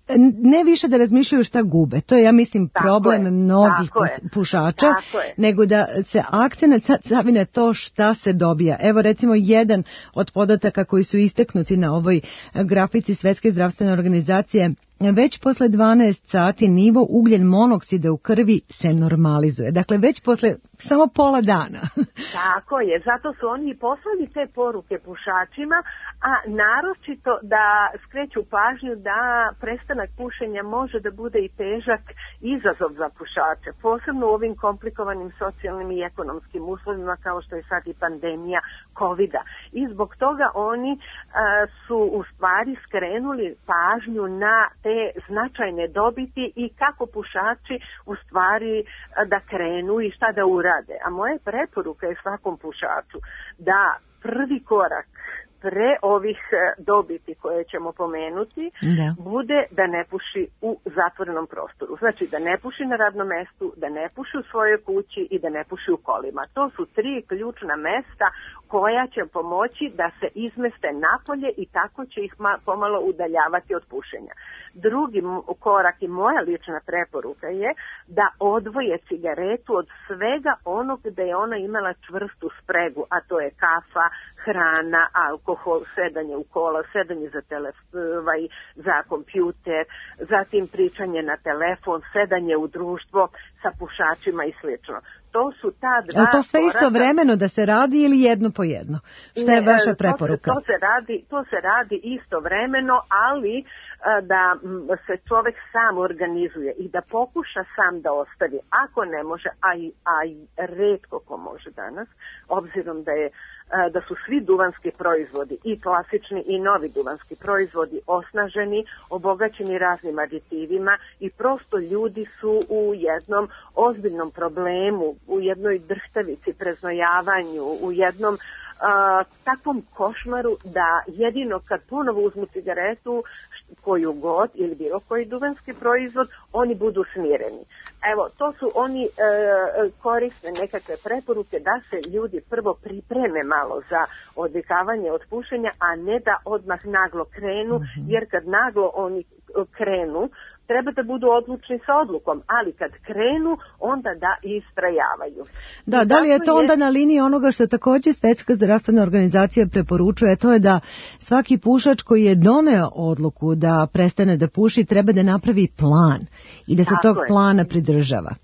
ne više da razmišljaju šta gube, to je, ja mislim, tako problem je, mnogih pušača, nego da se akcenat stavi na to šta se dobija. Evo recimo jedan od podataka koji su istaknuti na ovoj grafici Svetske zdravstvene organizacije: već posle dvanaest sati nivo ugljen monoksida u krvi se normalizuje. Dakle, već posle samo pola dana. Tako je, zato su oni poslali te poruke pušačima, a naročito da skreću pažnju da prestanak pušenja može da bude i težak izazov za pušače, posebno u ovim komplikovanim socijalnim i ekonomskim uslovima kao što je sad i pandemija kovida. I zbog toga oni a, su u stvari skrenuli pažnju na te značajne dobiti i kako pušači u stvari a, da krenu i šta da urade. A moja preporuka je svakom pušaču da prvi korak pre ovih dobiti koje ćemo pomenuti da. bude da ne puši u zatvorenom prostoru. Znači da ne puši na radnom mestu, da ne puši u svojoj kući i da ne puši u kolima. To su tri ključna mesta koja će pomoći da se izmeste napolje i tako će ih ma, pomalo udaljavati od pušenja. Drugi korak i moja lična preporuka je da odvoje cigaretu od svega onog gde je ona imala čvrstu spregu, a to je kafa, hrana, alkohol, sedanje u kola, sedanje za, telef- za kompjuter, zatim pričanje na telefon, sedanje u društvo sa pušačima i slično. To su ta dva. A to sve koraka. Istovremeno da se radi ili jedno po jedno? Šta je vaša preporuka? To se, to se radi, to se radi istovremeno, ali da se čovjek sam organizuje i da pokuša sam da ostavi. Ako ne može, a i, a i retko ko može danas, obzirom da je da su svi duvanski proizvodi, i klasični i novi duvanski proizvodi, osnaženi, obogaćeni raznim aditivima i prosto ljudi su u jednom ozbiljnom problemu, u jednoj drhtavici, preznojavanju, u jednom a, takvom košmaru da jedino kad ponovo uzmu cigaretu, koju god ili bilo koji duvanski proizvod, oni budu smireni. Evo, to su oni e, korisne nekakve preporuke da se ljudi prvo pripreme malo za odvikavanje od pušenja, a ne da odmah naglo krenu, mm-hmm. jer kad naglo oni krenu, treba da budu odlučni sa odlukom, ali kad krenu, onda da istrajavaju. Da, da li je to onda na liniji onoga što također Svetska zdravstvena organizacija preporučuje, to je da svaki pušač koji je doneo odluku da prestane da puši, treba da napravi plan i da se Tako tog je. plana pridržava.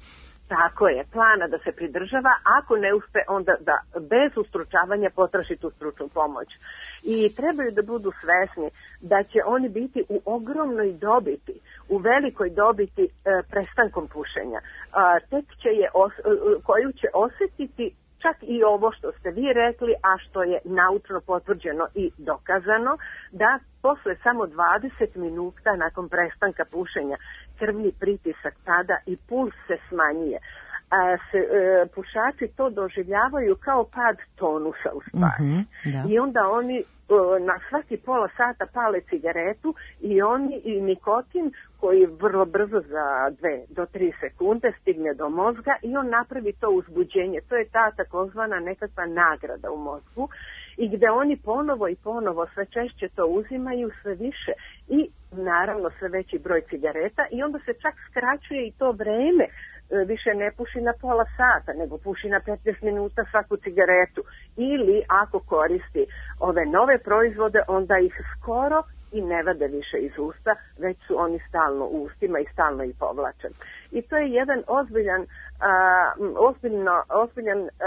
Tako je, plana da se pridržava, ako ne uspe onda da bez ustručavanja potraži tu stručnu pomoć. I trebaju da budu svesni da će oni biti u ogromnoj dobiti, u velikoj dobiti e, prestankom pušenja, a, tek će je os, e, koju će osjetiti čak i ovo što ste vi rekli, a što je naučno potvrđeno i dokazano, da posle samo dvadeset minuta nakon prestanka pušenja krvni pritisak pada i puls se smanjuje. A se, e, pušači to doživljavaju kao pad tonusa u stvari. Mm-hmm, da. I onda oni e, na svaki pola sata pale cigaretu i oni i nikotin koji vrlo brzo za dve do tri sekunde stigne do mozga i on napravi to uzbuđenje. To je ta takozvana nekakva nagrada u mozgu i gde oni ponovo i ponovo sve češće to uzimaju, sve više i naravno sve veći broj cigareta i onda se čak skraćuje i to vreme. Više ne puši na pola sata, nego puši na petnaest minuta svaku cigaretu. Ili ako koristi ove nove proizvode, onda ih skoro i ne vade više iz usta, već su oni stalno u ustima i stalno ih povlače. I to je jedan ozbiljan, uh, ozbiljno, ozbiljan um,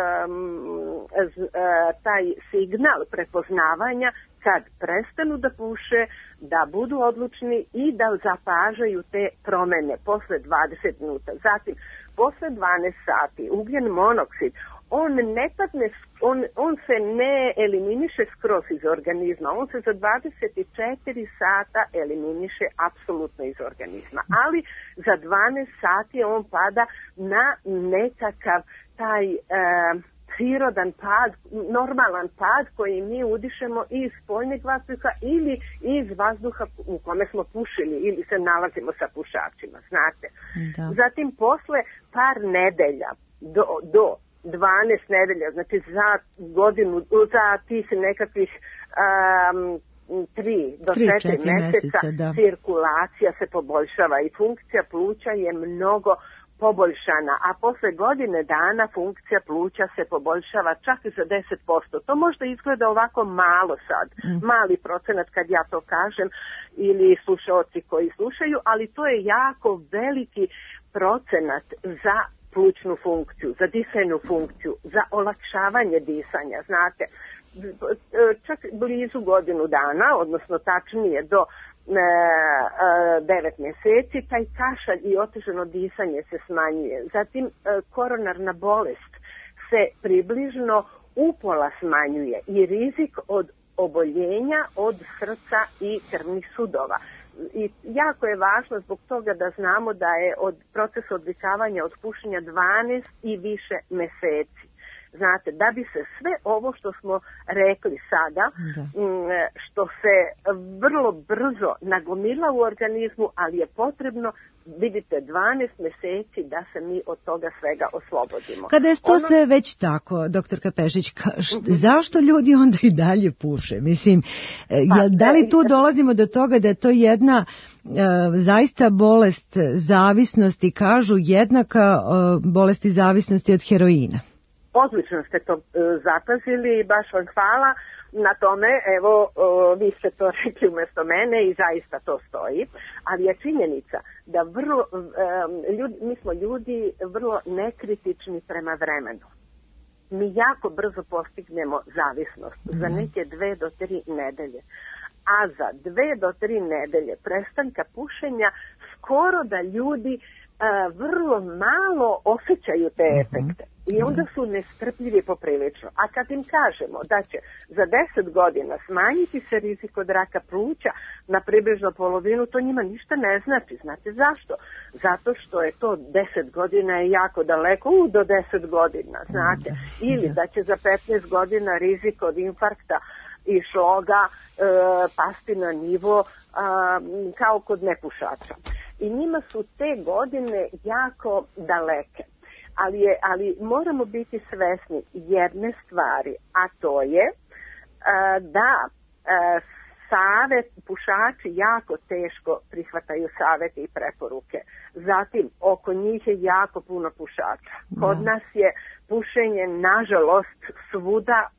z, uh, taj signal prepoznavanja kad prestanu da puše, da budu odlučni i da zapažaju te promene posle dvadeset minuta. Zatim, posle dvanaest sati, ugljen monoksid, on ne padne, on, on se ne eliminiše skroz iz organizma, on se za dvadeset četiri sata eliminiše apsolutno iz organizma, ali za dvanaest sati on pada na nekakav taj e, prirodan pad, normalan pad koji mi udišemo iz spoljnog vazduha ili iz vazduha u kome smo pušili ili se nalazimo sa pušačima, znate. Da. Zatim posle par nedelja do, do dvanaest nedelja, znači za godinu, za tih nekakvih um, tri do četiri mjeseca cirkulacija se poboljšava i funkcija pluća je mnogo poboljšana, a posle godine dana funkcija pluća se poboljšava čak i za deset posto. To možda izgleda ovako malo sad, mm. mali procenat kad ja to kažem ili slušaoci koji slušaju, ali to je jako veliki procenat za plućnu funkciju, za disajnu funkciju, za olakšavanje disanja, znate. Čak blizu godinu dana, odnosno tačnije do devet mjeseci, taj kašalj i otežano disanje se smanjuje. Zatim koronarna bolest se približno upola smanjuje i rizik od oboljenja od srca i krvnih sudova. I jako je važno zbog toga da znamo da je od proces odvikavanja od pušenja dvanaest i više mjeseci. Znate, da bi se sve ovo što smo rekli sada, da. što se vrlo brzo nagomila u organizmu, ali je potrebno, vidite, dvanaest mjeseci da se mi od toga svega oslobodimo. Kada je to ono... sve već tako, doktorka Pešić, š, zašto ljudi onda i dalje puše? Mislim, pa, jel, da li tu dolazimo do toga da je to jedna uh, zaista bolest zavisnosti, kažu jednaka uh, bolesti zavisnosti od heroina? Odlično ste to uh, zapazili i baš vam hvala na tome, evo uh, vi ste to rekli umjesto mene i zaista to stoji, ali je činjenica da vrlo, um, ljudi, mi smo ljudi vrlo nekritični prema vremenu. Mi jako brzo postignemo zavisnost mm. za neke dve do tri nedelje, a za dve do tri nedelje prestanka pušenja skoro da ljudi uh, vrlo malo osjećaju te mm-hmm. efekte. I onda su nestrpljivi poprilično. A kad im kažemo da će za deset godina smanjiti se rizik od raka pluća na približno polovinu, to njima ništa ne znači. Znate zašto? Zato što je to deset godina je jako daleko, u do deset godina, znate. Ili da će za petnaest godina rizik od infarkta i šoga e, pasti na nivo a, kao kod nepušača. I njima su te godine jako daleke. Ali, je, ali moramo biti svesni jedne stvari, a to je a, da a, savet, pušači jako teško prihvataju savete i preporuke. Zatim, oko njih je jako puno pušača. Kod da. nas je pušenje, nažalost, svuda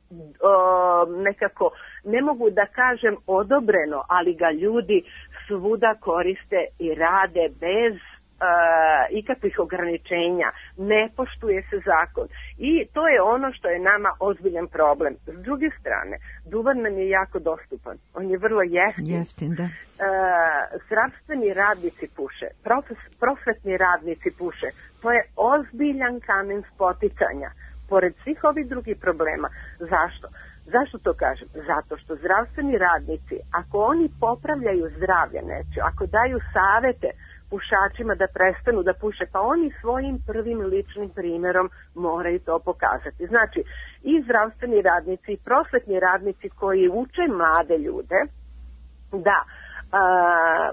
o, nekako, ne mogu da kažem odobreno, ali ga ljudi svuda koriste i rade bez ikakvih ograničenja, ne poštuje se zakon i to je ono što je nama ozbiljan problem. S druge strane, duvan nam je jako dostupan, on je vrlo jeftin. Jeftin, da. E, zdravstveni radnici puše, profes, prosvetni radnici puše, to je ozbiljan kamen spoticanja, pored svih ovih drugih problema. Zašto? Zašto to kažem? Zato što zdravstveni radnici, ako oni popravljaju zdravlje nečije, ako daju savete pušačima da prestanu da puše, pa oni svojim prvim ličnim primjerom moraju to pokazati. Znači, i zdravstveni radnici, i prosvetni radnici koji uče mlade ljude da, a, a,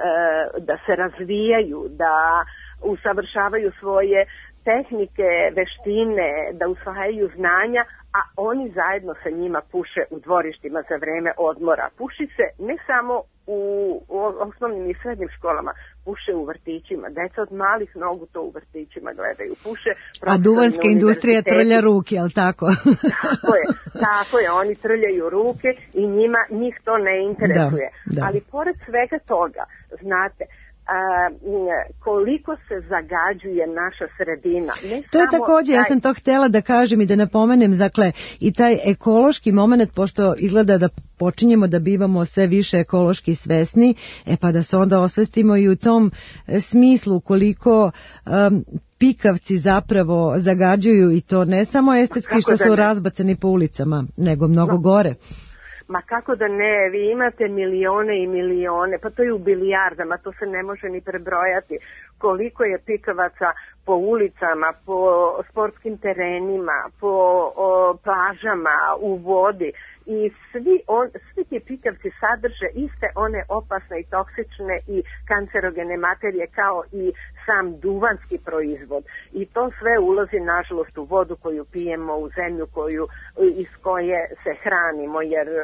da se razvijaju, da usavršavaju svoje tehnike, veštine, da usvajaju znanja, a oni zajedno sa njima puše u dvorištima za vreme odmora. Puši se ne samo u, u osnovnim i srednjim školama, puše u vrtićima. Deca od malih nogu to u vrtićima gledaju. Puše a duvanska industrija trlja ruke, jel tako? Tako je, tako je. Oni trljaju ruke i njima, njih to ne interesuje. Da, da. Ali pored svega toga, znate, A, koliko se zagađuje naša sredina. Ne to je samo također, taj... ja sam to htjela da kažem i da napomenem, dakle, i taj ekološki moment, pošto izgleda da počinjemo da bivamo sve više ekološki svesni, e pa da se onda osvestimo i u tom smislu koliko um, pikavci zapravo zagađuju i to ne samo estetski što su razbacani po ulicama, nego mnogo no. gore. Ma kako da ne, vi imate milione i milione, pa to je u bilijardama, to se ne može ni prebrojati. Koliko je pikavaca po ulicama, po sportskim terenima, po o, plažama, u vodi. I svi, on, svi ti pikavci sadrže iste one opasne i toksične i kancerogene materije kao i sam duvanski proizvod. I to sve ulazi nažalost u vodu koju pijemo, u zemlju koju, iz koje se hranimo, jer uh,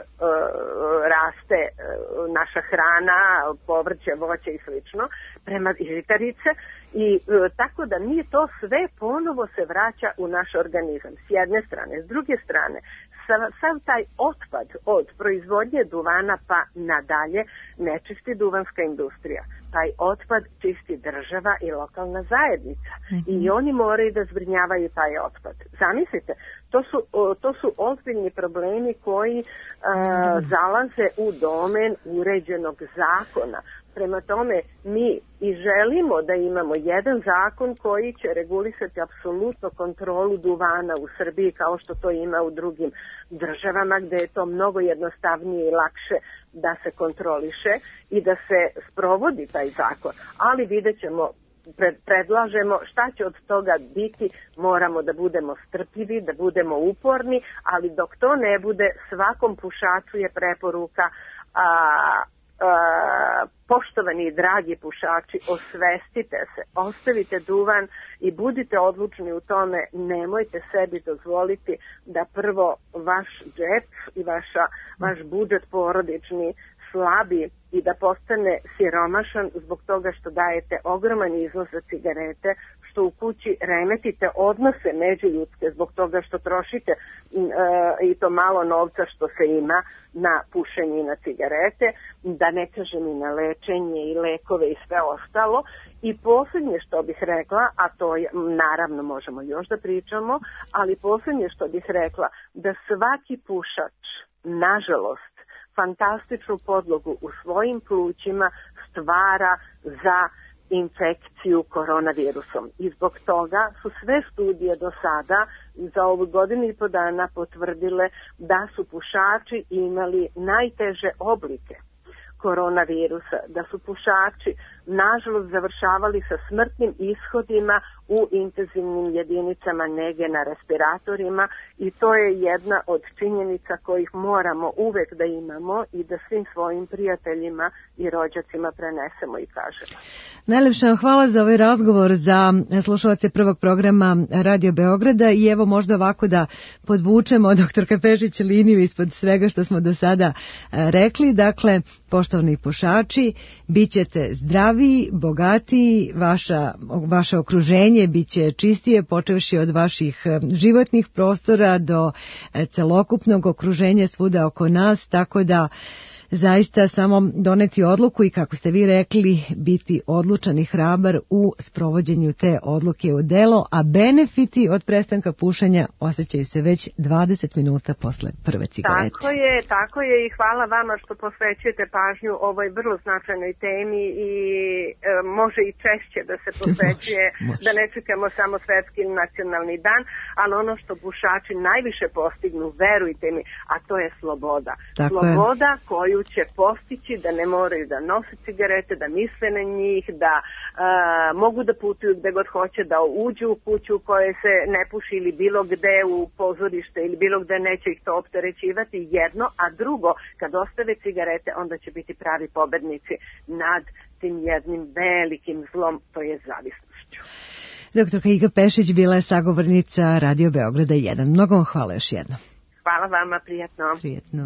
raste uh, naša hrana, povrće, voće i slično, prema žitarice. I uh, tako da nije to sve ponovo se vraća u naš organizam s jedne strane. S druge strane, sav, sav taj otpad od proizvodnje duvana pa nadalje ne čisti duvanska industrija. Taj otpad čisti država i lokalna zajednica. Mm-hmm. I oni moraju da zbrinjavaju taj otpad. Zamislite, to su, to su ozbiljni problemi koji uh, zalaze u domen uređenog zakona. Prema tome, mi i želimo da imamo jedan zakon koji će regulisati apsolutno kontrolu duvana u Srbiji kao što to ima u drugim državama gdje je to mnogo jednostavnije i lakše da se kontroliše i da se sprovodi taj zakon. Ali vidjet ćemo, predlažemo šta će od toga biti, moramo da budemo strpljivi, da budemo uporni, ali dok to ne bude, svakom pušaču je preporuka a, Uh, poštovani i dragi pušači, osvestite se, ostavite duvan i budite odlučni u tome, nemojte sebi dozvoliti da prvo vaš džep i vaša, vaš budžet porodični slabi i da postane siromašan zbog toga što dajete ogroman iznos za cigarete, što u kući remetite odnose međuljudske zbog toga što trošite e, i to malo novca što se ima na pušenje i na cigarete, da ne kažem i na lečenje i lekove i sve ostalo. I posljednje što bih rekla, a to je, naravno možemo još da pričamo, ali posljednje što bih rekla, da svaki pušač, nažalost, fantastičnu podlogu u svojim plućima stvara za infekciju koronavirusom. I zbog toga su sve studije do sada za ovu godinu i po dana potvrdile da su pušači imali najteže oblike koronavirusa, da su pušači nažalost završavali sa smrtnim ishodima u intenzivnim jedinicama nege na respiratorima i to je jedna od činjenica kojih moramo uvek da imamo i da svim svojim prijateljima i rođacima prenesemo i kažemo. Najlepša hvala za ovaj razgovor za slušalce prvog programa Radio Beograda i evo možda ovako da podvučemo doktorka Pešić liniju ispod svega što smo do sada rekli. Dakle, poštovani pušači, bit ćete zdraviji, bogatiji, vaša, vaše okruženje bit će čistije, počevši od vaših životnih prostora do celokupnog okruženja svuda oko nas, tako da zaista samo doneti odluku i, kako ste vi rekli, biti odlučan i hrabar u sprovođenju te odluke u delo, a benefiti od prestanka pušenja osjećaju se već dvadeset minuta posle prve cigarete. Tako je, tako je i hvala vama što posvećujete pažnju ovoj vrlo značajnoj temi i e, može i češće da se posvećuje, može, može. Da ne čekamo samo svetski ili nacionalni dan, ali ono što pušači najviše postignu, verujte mi, a to je sloboda. Tako sloboda je. Koju će postići da ne moraju da nose cigarete, da misle na njih, da a, mogu da putuju gde god hoće, da uđu u kuću u kojoj se ne puši ili bilo gde u pozorište ili bilo gde, neće ih to opterećivati, jedno, a drugo, kad ostave cigarete, onda će biti pravi pobednici nad tim jednim velikim zlom, to je zavisnošću. Doktorka Iga Pešić bila je sagovornica Radio Beograda jedan. Mnogo vam hvala još jednom. Hvala vama, prijatno. Prijatno.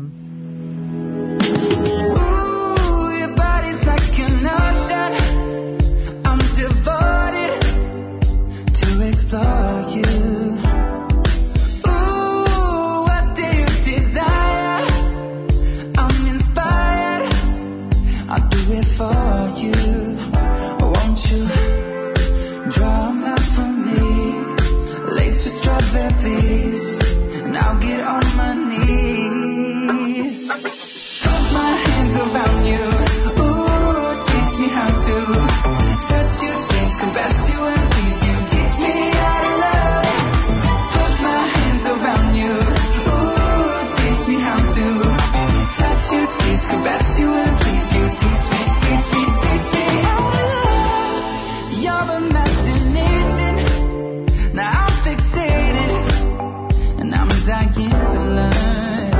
Ooh, your body's like an ocean. I'm devoted to explore you. Ooh, what do you desire? I'm inspired. I'll do it for you. Won't you draw them out for me? Lace with strawberries. And I'll get on my knees. Put my hands around you. Ooh, teach me how to touch you, taste, caress you, and please you. Teach me how to love. Put my hands around you. Ooh, teach me how to touch you, taste, caress you, and please you. Teach me, teach me, teach me how to love. Your imagination. Now I'm fixated. And I'm dying to learn.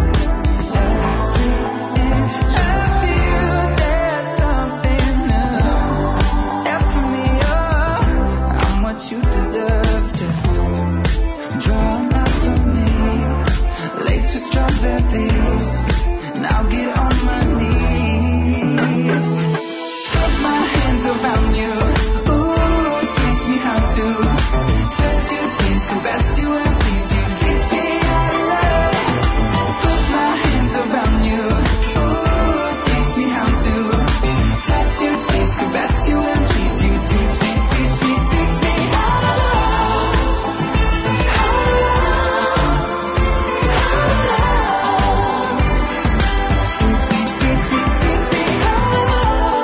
After you, there's something new. After me, oh, I'm what you deserve. Just draw them out for me. Lace with strawberries. And I'll get on my knees. Put my hands around you. Ooh, teach me how to touch you, taste, caress you, and please you. Teach me how to love. Put my hands around you. Ooh, teach me how to touch you, taste, caress you, and please you. Teach me, teach me, teach me how to love. How to love. How to love. Teach me, teach me, teach me how to love.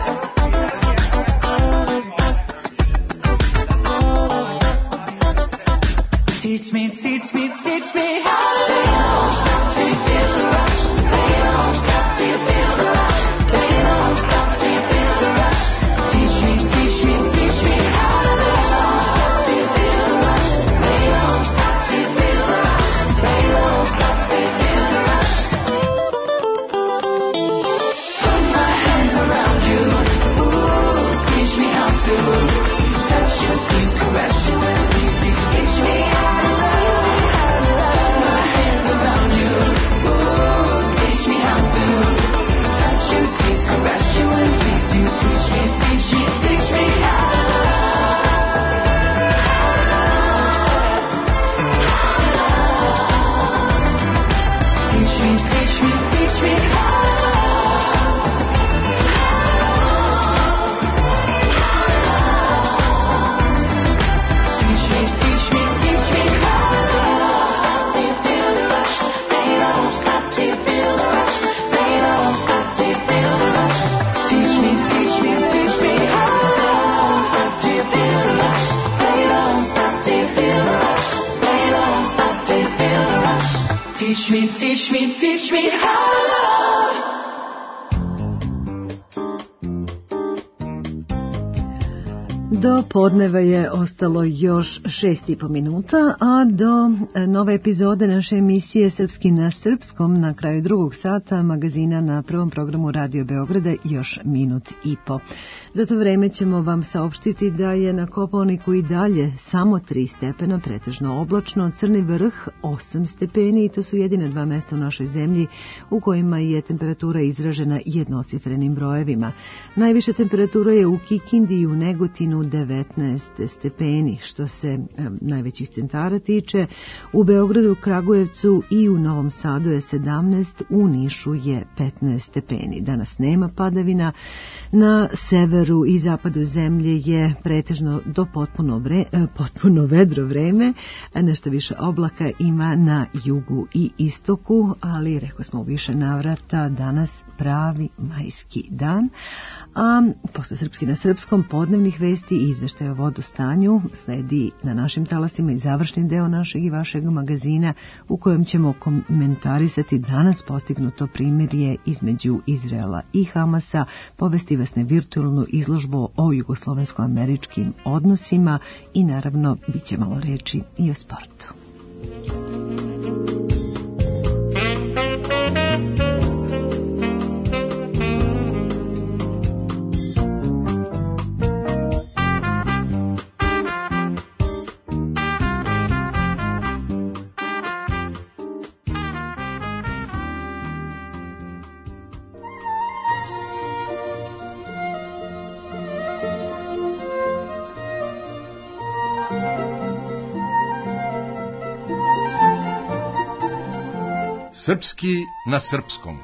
Teach me, teach me, teach me how to love. Till you feel the rush. Play it on, stop till you feel the rush. Play it on, stop till you feel the rush. Teach me, teach me, teach me how to love. Till you feel the rush. Play it on, stop till you feel the rush. Play it on, stop till you feel the rush. Put my hands around you. Ooh, teach me how to touch you, tease, caress you, and please you. Teach me how to love. Put my hands around you. Ooh, teach me how to touch you, tease, caress you, and please you. Teach me, teach me, teach me how to love. Teach me, teach me, teach me how to love. Teach me, teach me, teach me how to love. Stop till you feel the rush. Baby, don't stop till you feel the rush. Baby, don't stop till you feel the rush. Teach me, teach me, teach me how to love. Stop till you feel the rush. Baby, don't stop till you feel the rush. Baby, don't stop till you feel the rush. Teach me, teach me, teach me how to love. Do podneva je ostalo još šest i po minuta, a do nove epizode naše emisije Srpski na srpskom na kraju drugog sata magazina na prvom programu Radio Beograda još minut i po. Za to vreme ćemo vam saopštiti da je na Kopaoniku i dalje samo tri stepena, pretežno oblačno, Crni vrh osam stepeni i to su jedine dva mesta u našoj zemlji u kojima je temperatura izražena jednocifrenim brojevima. Najviša temperatura je u Kikindi i u Negotinu devetnaest stepeni. Što se e, najvećih centara tiče, u Beogradu, Kragujevcu i u Novom Sadu je sedamnaest, u Nišu je petnaest stepeni. Danas nema padavina, na severu i zapadu zemlje je pretežno do potpuno, vre, potpuno vedro vreme, nešto više oblaka ima na jugu i istoku, ali rekao smo u više navrata danas pravi majski dan. A posle Srpski na srpskom podnevnih vesti i izveštaja o vodostanju sledi na našim talasima i završni deo našeg i vašeg magazina u kojem ćemo komentarisati danas postignuto primirje između Izraela i Hamasa, povesti vas na virtualnu izložbu o jugoslovensko-američkim odnosima i naravno bit će malo reči i o sportu. Srpski na srpskom.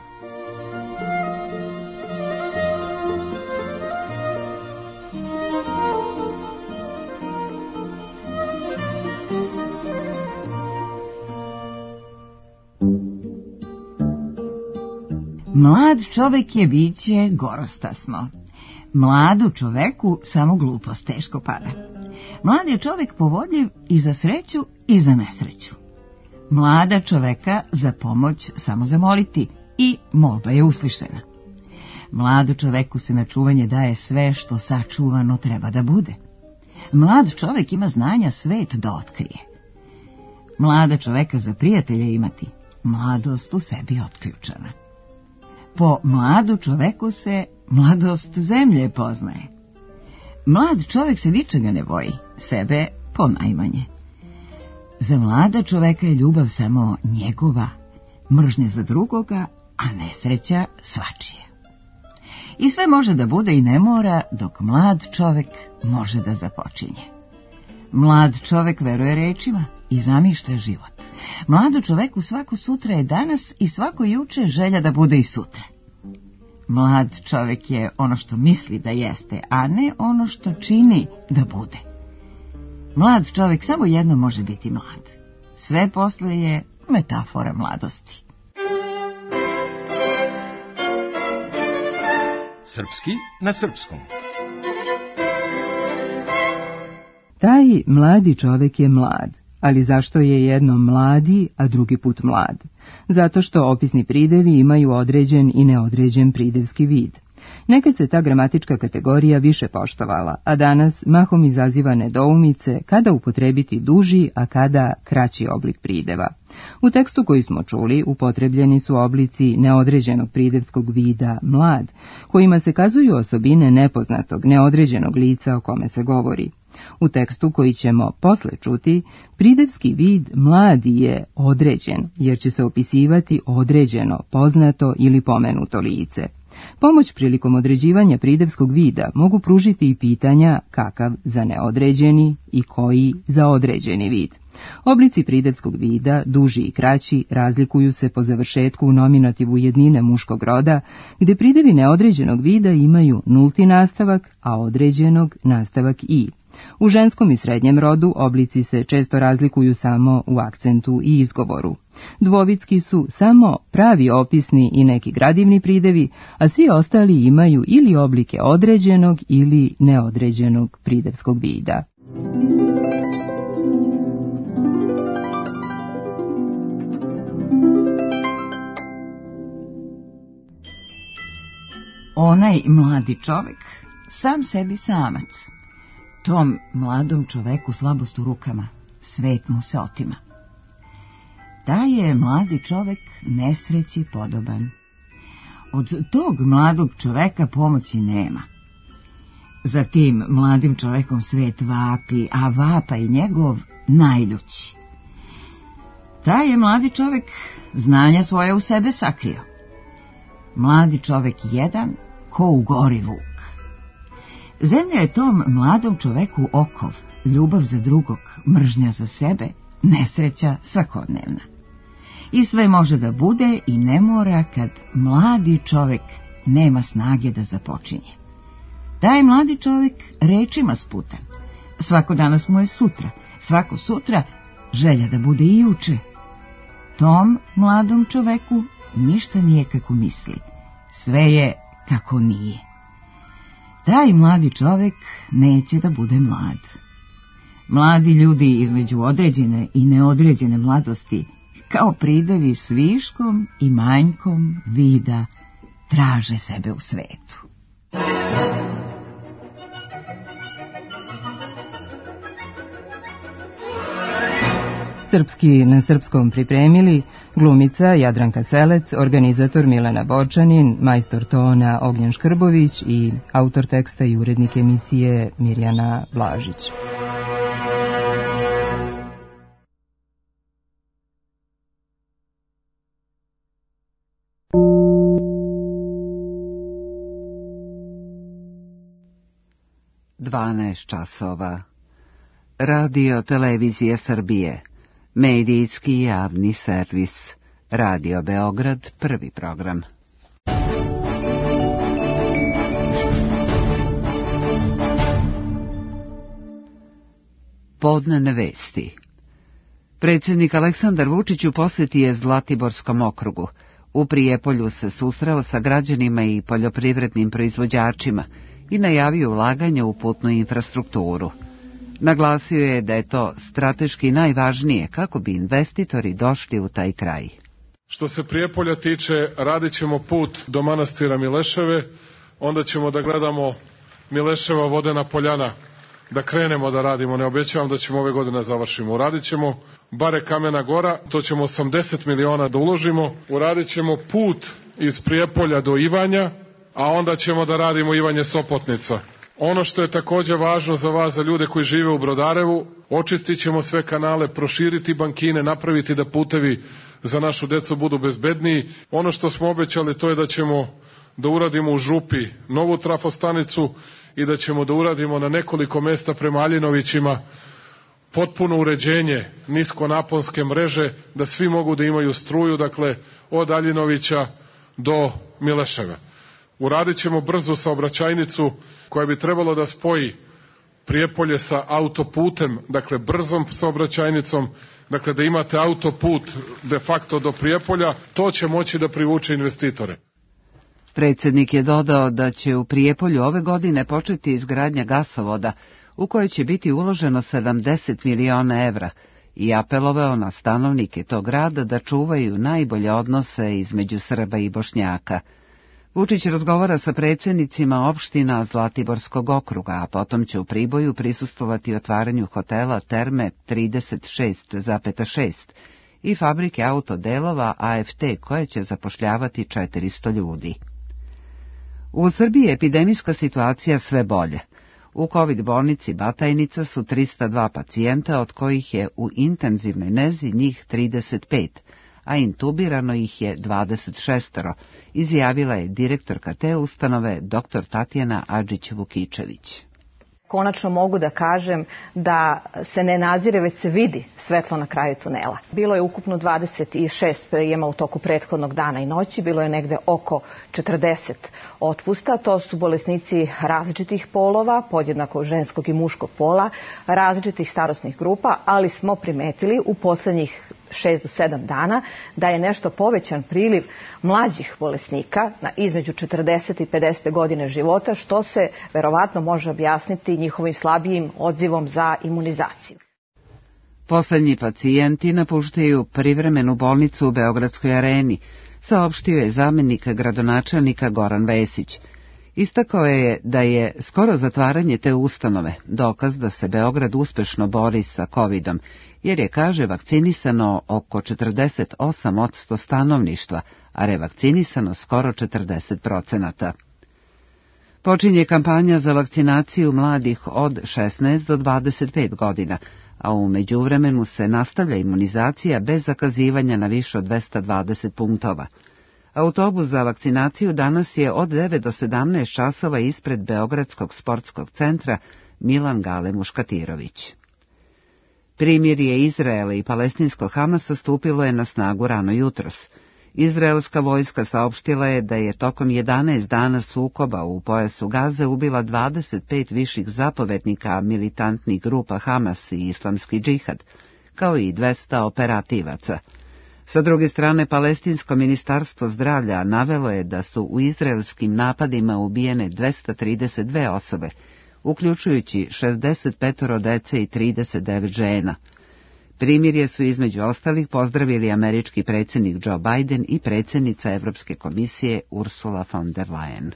Mlad čovek je biće gorostasno. Mladu čoveku samo glupost teško pada. Mlad je čovek povodljiv i za sreću i za nesreću. Mlada čoveka za pomoć samo zamoliti i molba je uslišena. Mladu čoveku se na čuvanje daje sve što sačuvano treba da bude. Mlad čovek ima znanja svet da otkrije. Mlada čoveka za prijatelja imati, mladost u sebi otključana. Po mladu čoveku se mladost zemlje poznaje. Mlad čovek se ničega ne boji, sebe ponajmanje. Za mlada čoveka je ljubav samo njegova, mržnja za drugoga, a nesreća svačija. I sve može da bude i ne mora, dok mlad čovek može da započinje. Mlad čovek veruje rečima i zamišlja život. Mladu čoveku svako sutra je danas i svako juče želja da bude i sutra. Mlad čovek je ono što misli da jeste, a ne ono što čini da bude. Mlad čovjek samo jedno može biti mlad. Sve posle je metafora mladosti. Srpski na srpskom. Taj mladi čovjek je mlad, ali zašto je jedno mladi, a drugi put mlad? Zato što opisni pridevi imaju određen i neodređen pridevski vid. Nekad se ta gramatička kategorija više poštovala, a danas mahom izaziva nedoumice kada upotrebiti duži, a kada kraći oblik prideva. U tekstu koji smo čuli upotrebljeni su oblici neodređenog pridevskog vida mlad, kojima se kazuju osobine nepoznatog, neodređenog lica o kome se govori. U tekstu koji ćemo posle čuti, pridevski vid mladi je određen, jer će se opisivati određeno, poznato ili pomenuto lice. Pomoć prilikom određivanja pridevskog vida mogu pružiti i pitanja kakav za neodređeni i koji za određeni vid. Oblici pridevskog vida, duži i kraći, razlikuju se po završetku u nominativu jednine muškog roda, gde pridevi neodređenog vida imaju nulti nastavak, a određenog nastavak i. U ženskom i srednjem rodu oblici se često razlikuju samo u akcentu i izgovoru. Dvovitski su samo pravi opisni i neki gradivni pridevi, a svi ostali imaju ili oblike određenog ili neodređenog pridevskog vida. Onaj mladi čovek, sam sebi samac. Tom mladom čoveku slabost u rukama, svet mu se otima. Taj je mladi čovek nesreći podoban. Od tog mladog čoveka pomoći nema. Za tim mladim čovekom svet vapi, a vapa i njegov najljući. Taj je mladi čovek znanja svoje u sebe sakrio. Mladi čovek jedan, ko u gori vuk. Zemlja je tom mladom čoveku okov, ljubav za drugog, mržnja za sebe, nesreća svakodnevna. I sve može da bude i ne mora kad mladi čovek nema snage da započinje. Taj mladi čovek rečima sputan. Svako danas mu je sutra, svako sutra želja da bude i juče. Tom mladom čoveku ništa nije kako misli, sve je kako nije. Taj mladi čovek neće da bude mlad. Mladi ljudi između određene i neodređene mladosti, kao pridevi s viškom i manjkom vida, traže sebe u svetu. Srpski na srpskom pripremili glumica Jadranka Selec, organizator Milena Borčanin, majstor tona Ognjen Škrbović i autor teksta i urednik emisije Mirjana Blažić. dvanaest časova. Radio Televizije Srbije. Medijski javni servis. Radio Beograd, prvi program. Podnevne vesti. Predsjednik Aleksandar Vučić u posjeti je Zlatiborskom okrugu. U Prijepolju se susreo sa građanima i poljoprivrednim proizvođačima i najavio ulaganje u putnu infrastrukturu. Naglasio je da je to strateški najvažnije kako bi investitori došli u taj kraj. Što se Prijepolja tiče, radit ćemo put do manastira Mileševe, onda ćemo da gledamo Mileševa vodena poljana, da krenemo da radimo, ne obećavam da ćemo ove godine završimo. Uradit ćemo bare Kamena Gora, to ćemo osamdeset miliona da uložimo, uradit ćemo put iz Prijepolja do Ivanja, a onda ćemo da radimo Ivanje Sopotnica. Ono što je također važno za vas, za ljude koji žive u Brodarevu, očistit ćemo sve kanale, proširiti bankine, napraviti da putevi za našu decu budu bezbedniji. Ono što smo obećali, to je da ćemo da uradimo u Župi novu trafostanicu i da ćemo da uradimo na nekoliko mesta prema Aljinovićima potpuno uređenje niskonaponske mreže, da svi mogu da imaju struju, dakle od Aljinovića do Mileševa. Uradit ćemo brzu saobraćajnicu koja bi trebalo da spoji Prijepolje sa autoputem, dakle brzom saobraćajnicom, dakle da imate autoput de facto do Prijepolja, to će moći da privuče investitore. Predsjednik je dodao da će u Prijepolju ove godine početi izgradnja gasovoda, u kojoj će biti uloženo sedamdeset miliona evra, i apelovao na stanovnike tog grada da čuvaju najbolje odnose između Srba i Bošnjaka. Vučić razgovara sa predsjednicima opština Zlatiborskog okruga, a potom će u Priboju prisustvovati otvaranju hotela Terme trideset šest zarez šest i fabrike autodelova A F T koje će zapošljavati četiristo ljudi. U Srbiji je epidemijska situacija sve bolje. U COVID bolnici Batajnica su trista dva pacijenta, od kojih je u intenzivnoj nezi njih trideset pet, a intubirano ih je dvadeset šest, izjavila je direktorka te ustanove dr. Tatjana Adžić-Vukičević. Konačno mogu da kažem da se ne nazire, već se vidi svetlo na kraju tunela. Bilo je ukupno dvadeset šest prijema u toku prethodnog dana i noći, bilo je negde oko četrdeset otpusta. To su bolesnici različitih polova, podjednako ženskog i muškog pola, različitih starosnih grupa, ali smo primetili u poslednjih šest do sedam dana da je nešto povećan priliv mlađih bolesnika na između četrdeset i pedeset godine života, što se verovatno može objasniti njihovim slabijim odzivom za imunizaciju. Poslednji pacijenti napuštaju privremenu bolnicu u Beogradskoj areni, saopštio je zamenik gradonačelnika Goran Vesić. Istakao je da je skoro zatvaranje te ustanove dokaz da se Beograd uspešno bori sa kovidom, jer je, kaže, vakcinisano oko četrdeset osam posto stanovništva, a revakcinisano skoro četrdeset procenata. Počinje kampanja za vakcinaciju mladih od šesnaest do dvadeset pet godina, a u međuvremenu se nastavlja imunizacija bez zakazivanja na više od dvesta dvadeset punktova. Autobus za vakcinaciju danas je od devet do sedamnaest časova ispred Beogradskog sportskog centra Milan Gale Muškatirović. Primirje Izraela i palestinskog Hamasa stupilo je na snagu rano jutros. Izraelska vojska saopštila je da je tokom jedanaest dana sukoba u pojasu Gaze ubila dvadeset pet viših zapovednika militantnih grupa Hamas i Islamski džihad, kao i dvesta operativaca. Sa druge strane, palestinsko ministarstvo zdravlja navelo je da su u izraelskim napadima ubijene dvesta trideset dve osobe, uključujući šezdeset pet dece i trideset devet žena. Primirje su između ostalih pozdravili američki predsjednik Joe Biden i predsjednica Evropske komisije Ursula von der Leyen.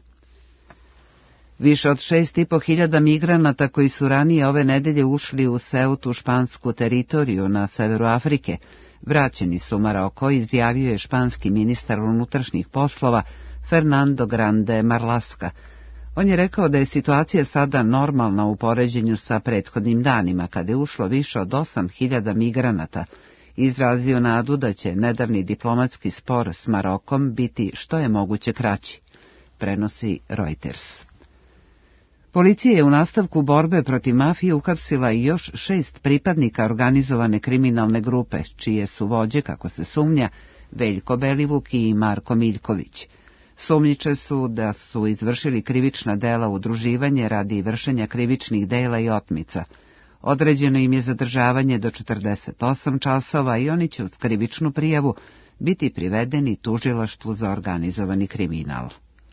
Više od šest i po hiljada migranata koji su ranije ove nedelje ušli u Seutu, špansku teritoriju na severu Afrike, vraćeni su u Maroko, izjavio je španski ministar unutrašnjih poslova Fernando Grande Marlaska. On je rekao da je situacija sada normalna u poređenju sa prethodnim danima, kada je ušlo više od osam hiljada migranata, i izrazio nadu da će nedavni diplomatski spor s Marokom biti što je moguće kraći, prenosi Reuters. Policija je u nastavku borbe protiv mafije uhapsila i još šest pripadnika organizovane kriminalne grupe, čije su vođe, kako se sumnja, Veljko Belivuk i Marko Miljković. Sumnjiče su da su izvršili krivična dela udruživanje radi vršenja krivičnih dela i otmica. Određeno im je zadržavanje do četrdeset osam časova i oni će uz krivičnu prijavu biti privedeni tužilaštvu za organizovani kriminal.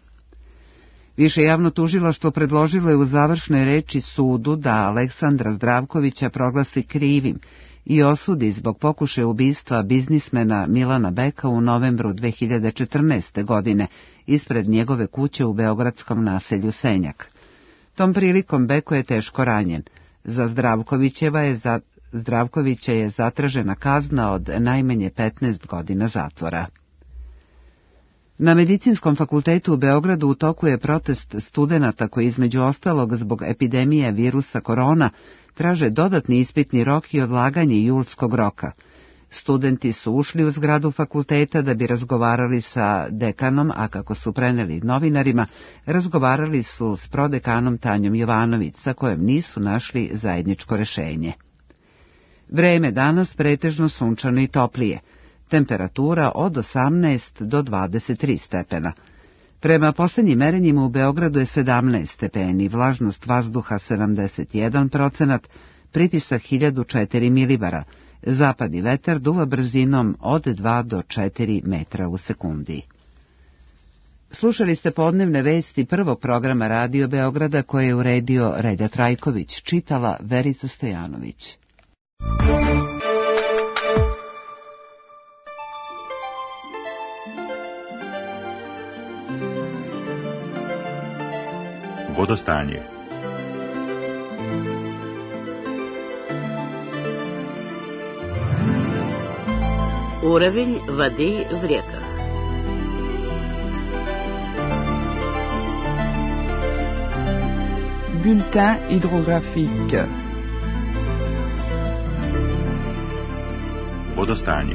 Više javno tužilaštvo predložilo je u završnoj reči sudu da Aleksandra Zdravkovića proglasi krivim i osudi zbog pokušaja ubistva biznismena Milana Beka u novembru dve hiljade četrnaeste. godine ispred njegove kuće u beogradskom naselju Senjak. Tom prilikom Beko je teško ranjen. Za Zdravkovićeva je za Zdravkovića je zatražena kazna od najmanje petnaest godina zatvora. Na Medicinskom fakultetu u Beogradu u toku je protest studenata koji između ostalog zbog epidemije virusa korona traže dodatni ispitni rok i odlaganje julskog roka. Studenti su ušli u zgradu fakulteta da bi razgovarali sa dekanom, a kako su preneli novinarima, razgovarali su s prodekanom Tanjom Jovanović, sa kojom nisu našli zajedničko rešenje. Vreme danas pretežno sunčano i toplije. Temperatura od osamnaest do dvadeset tri stepena. Prema posljednjim merenjima u Beogradu je sedamnaest stepeni, vlažnost vazduha sedamdeset jedan procenat, pritisak hiljadu četiri milibara, zapadni vetar duva brzinom od dva do četiri metra u sekundi. Slušali ste podnevne vesti prvog programa Radio Beograda koje je uredio Relja Trajković, čitala Verica Stojanović. Vodostanje. Уровень воды в реках. Bulletin hydrographique. Vodostanje.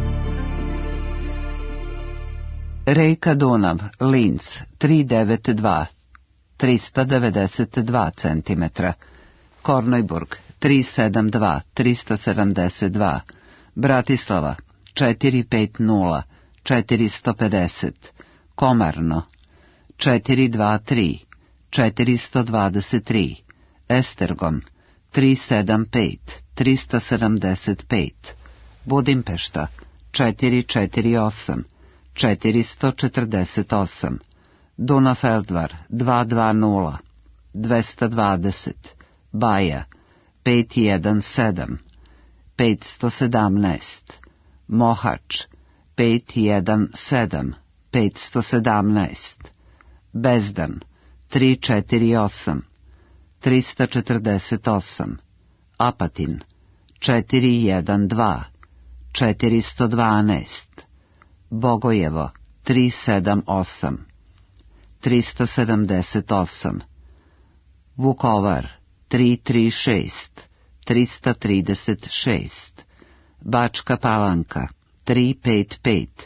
Reka Dunav, Linz, tristo devedeset dva, tristo devedeset dva centimetra. Kornojburg, tristo sedamdeset dva, tristo sedamdeset dva. Bratislava, četiristo pedeset, četiristo pedeset. Komarno, četiristo dvadeset tri, četiristo dvadeset tri. Estergom, tristo sedamdeset pet, tristo sedamdeset pet. Budimpešta, četiristo četrdeset osam, četiristo četrdeset osam. Dunafeldvar, dvesta dvadeset, dvesta dvadeset. Baja, petsto sedamnaest, petsto sedamnaest. Mohač, petsto sedamnaest, petsto sedamnaest. Bezdan, tristo četrdeset osam, tristo četrdeset osam. Apatin, četiristo dvanaest, četiristo dvanaest. Bogojevo, tristo sedamdeset osam, tristo sedamdeset osam. Vukovar, tristo trideset šest, tristo trideset šest. Bačka Palanka, tristo pedeset pet,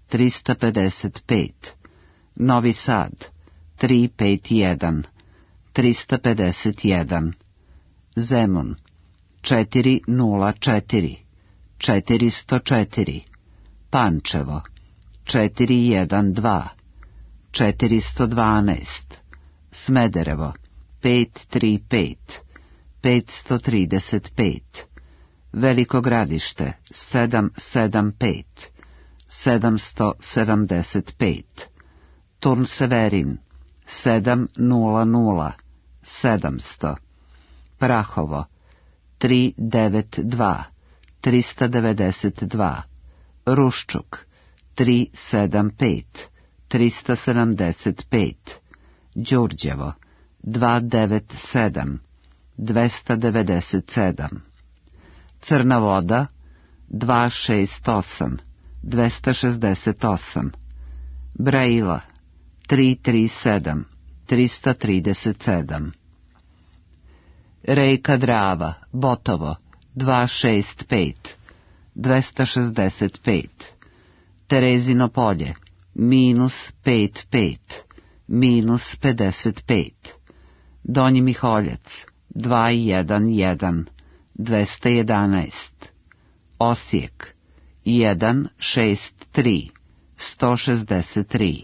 tristo pedeset pet, Novi Sad tri pet jedan, tristo pedeset jedan, Zemun četiri nula četiri, četiristo četiri, Pančevo četiri jedan dva, četiristo dvanaest, Smederevo pet tri pet, petsto trideset pet, Veliko Gradište sedam sedam pet, sedamsto sedamdeset pet, Turn Severin sedam nula nula, sedamsto, Prahovo tri devet dva, tristo devedeset dva, Ruščuk tri sedam pet, tristo sedamdeset pet, Đurđevo dva devet sedam, dvesta devedeset sedam, Crna Voda dva šest osam, dvesta šezdeset osam, Braila tri tri sedam, tristo trideset sedam, Rejka Drava, Botovo dva šest pet, dvesta šezdeset pet, Terezino Polje minus pet pet, minus pedeset pet, Donji Miholjac dva jedan jedan, dvesta jedanaest, Osijek jedan šest tri, sto šezdeset tri,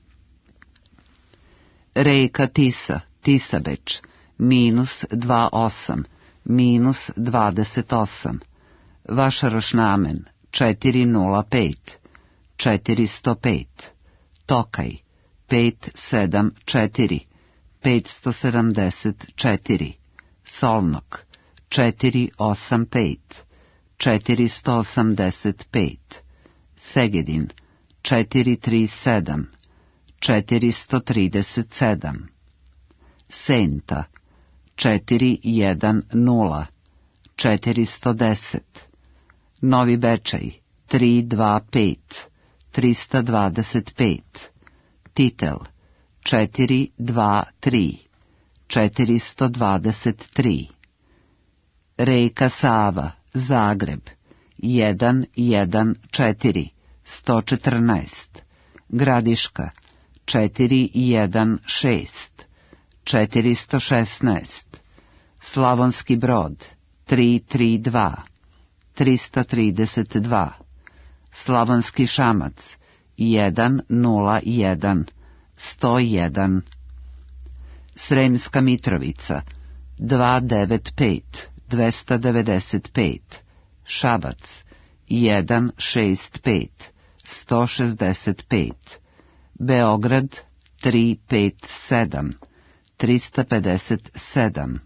Rejka Tisa, Tisabeč minus dva osam, minus dvadeset osam, Vašaroš Namen četiri nula pet, četiristo pet, Tokaj pet sedam četiri, petsto sedamdeset četiri, Solnok četiri osam pet, četiristo osamdeset pet, Segedin četiri tri sedam, četiristo trideset sedam, Senta četiri jedan nula, četiristo deset, Novi Bečej tri dva pet, tristo dvadeset pet, Titel četiri dva tri, četiristo dvadeset tri, Rejka Sava, Zagreb jedan jedan četiri, sto četrnaest, Gradiška četiri jedan šest, četiristo šesnaest, Slavonski Brod tri tri dva, tristo trideset dva, Slavonski Šamac jedan nula jedan, sto jedan, Sremska Mitrovica dva devet pet, dvesta devedeset pet, Šabac jedan šest pet, sto šezdeset pet, Beograd tri pet sedam, tristo pedeset sedam,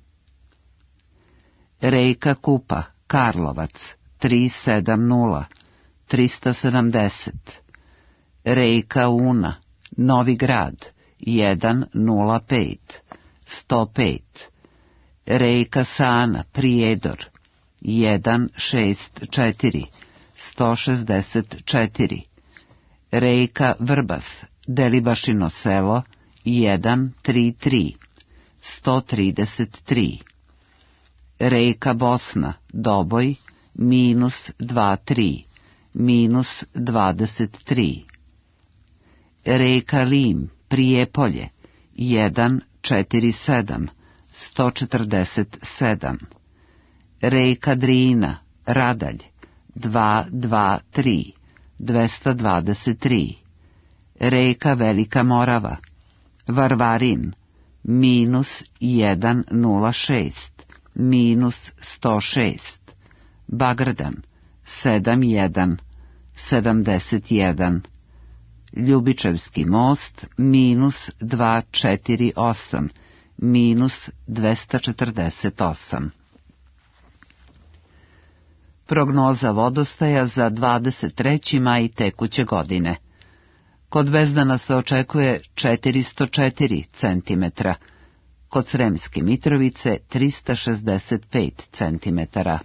Rejka Kupa, Karlovac tri sedam nula, tristo sedamdeset, Rejka Una, Novi Grad jedan nula pet, sto pet, Rejka Sana, Prijedor jedan šest četiri, sto šezdeset četiri, Rejka Vrbas, Delibašino Selo jedan tri tri, sto trideset tri, Rejka Bosna, Doboj minus dva tri, minus dvadeset tri, Rejka Lim, Prijepolje jedan četiri sedam, sto četrdeset sedam, Rejka Drina, Radalj dva dva tri, dvesta dvadeset tri, Rejka Velika Morava, Varvarin minus jedan nula šest, minus sto šest, Bagrdan sedam jedan, sedamdeset jedan, Ljubičevski most minus dva četiri osam, minus dvesta četrdeset osam. Prognoza vodostaja za dvadeset treći maj tekuće godine. Kod Bezdana se očekuje četiristo četiri centimetra, kod Sremske Mitrovice tristo šezdeset pet centimetara.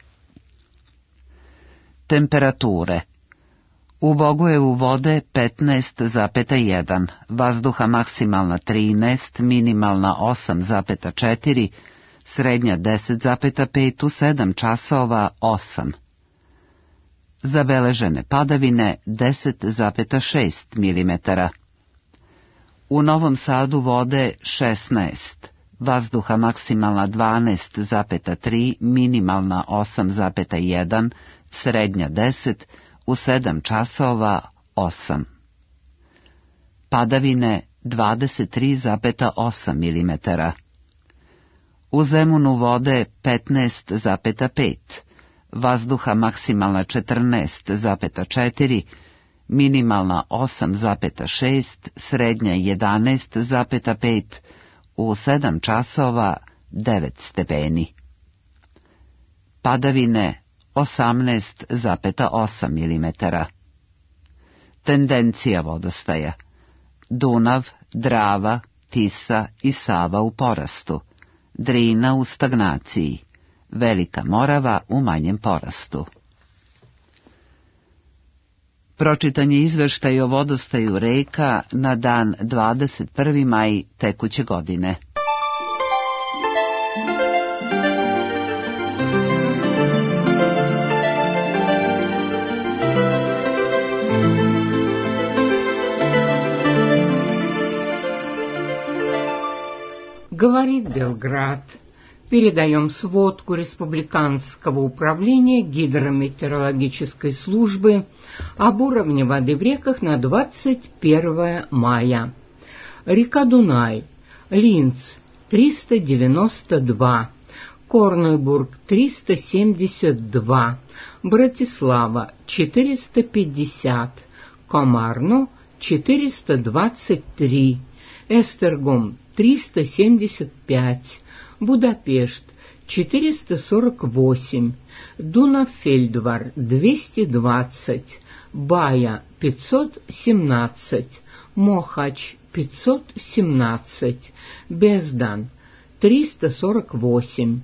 Temperature. U Bogojevu vode petnaest zarez jedan, vazduha maksimalna trinaest, minimalna osam zarez četiri, srednja deset zarez pet, u sedam časova osam. Zabeležene padavine deset zarez šest milimetara. U Novom Sadu vode šesnaest, vazduha maksimalna dvanaest zarez tri, minimalna osam zarez jedan, srednja deset, u sedam časova osam. Padavine dvadeset tri zarez osam milimetara. U Zemunu vode petnaest zarez pet, vazduha maksimalna četrnaest zarez četiri, minimalna osam zarez šest, srednja jedanaest zarez pet, u sedam časova devet stepeni. Padavine osamnaest zarez osam milimetara. Tendencija vodostaja: Dunav, Drava, Tisa i Sava u porastu, Drina u stagnaciji, Velika Morava u manjem porastu. Pročitan je izveštaj o vodostaju reka na dan dvadeset prvi maj tekuće godine. Говорит Белград. Передаем сводку Республиканского управления гидрометеорологической службы об уровне воды в реках на двадцать первое мая. Река Дунай, Линц триста девяносто два, Корнойбург триста семьдесят два, Братислава четыреста пятьдесят, Комарно четыреста двадцать три, Эстергом триста семьдесят пять, Будапешт четыреста сорок восемь, Дунафельдвар двести двадцать, Бая пятьсот семнадцать, Мохач пятьсот семнадцать, Бездан триста сорок восемь,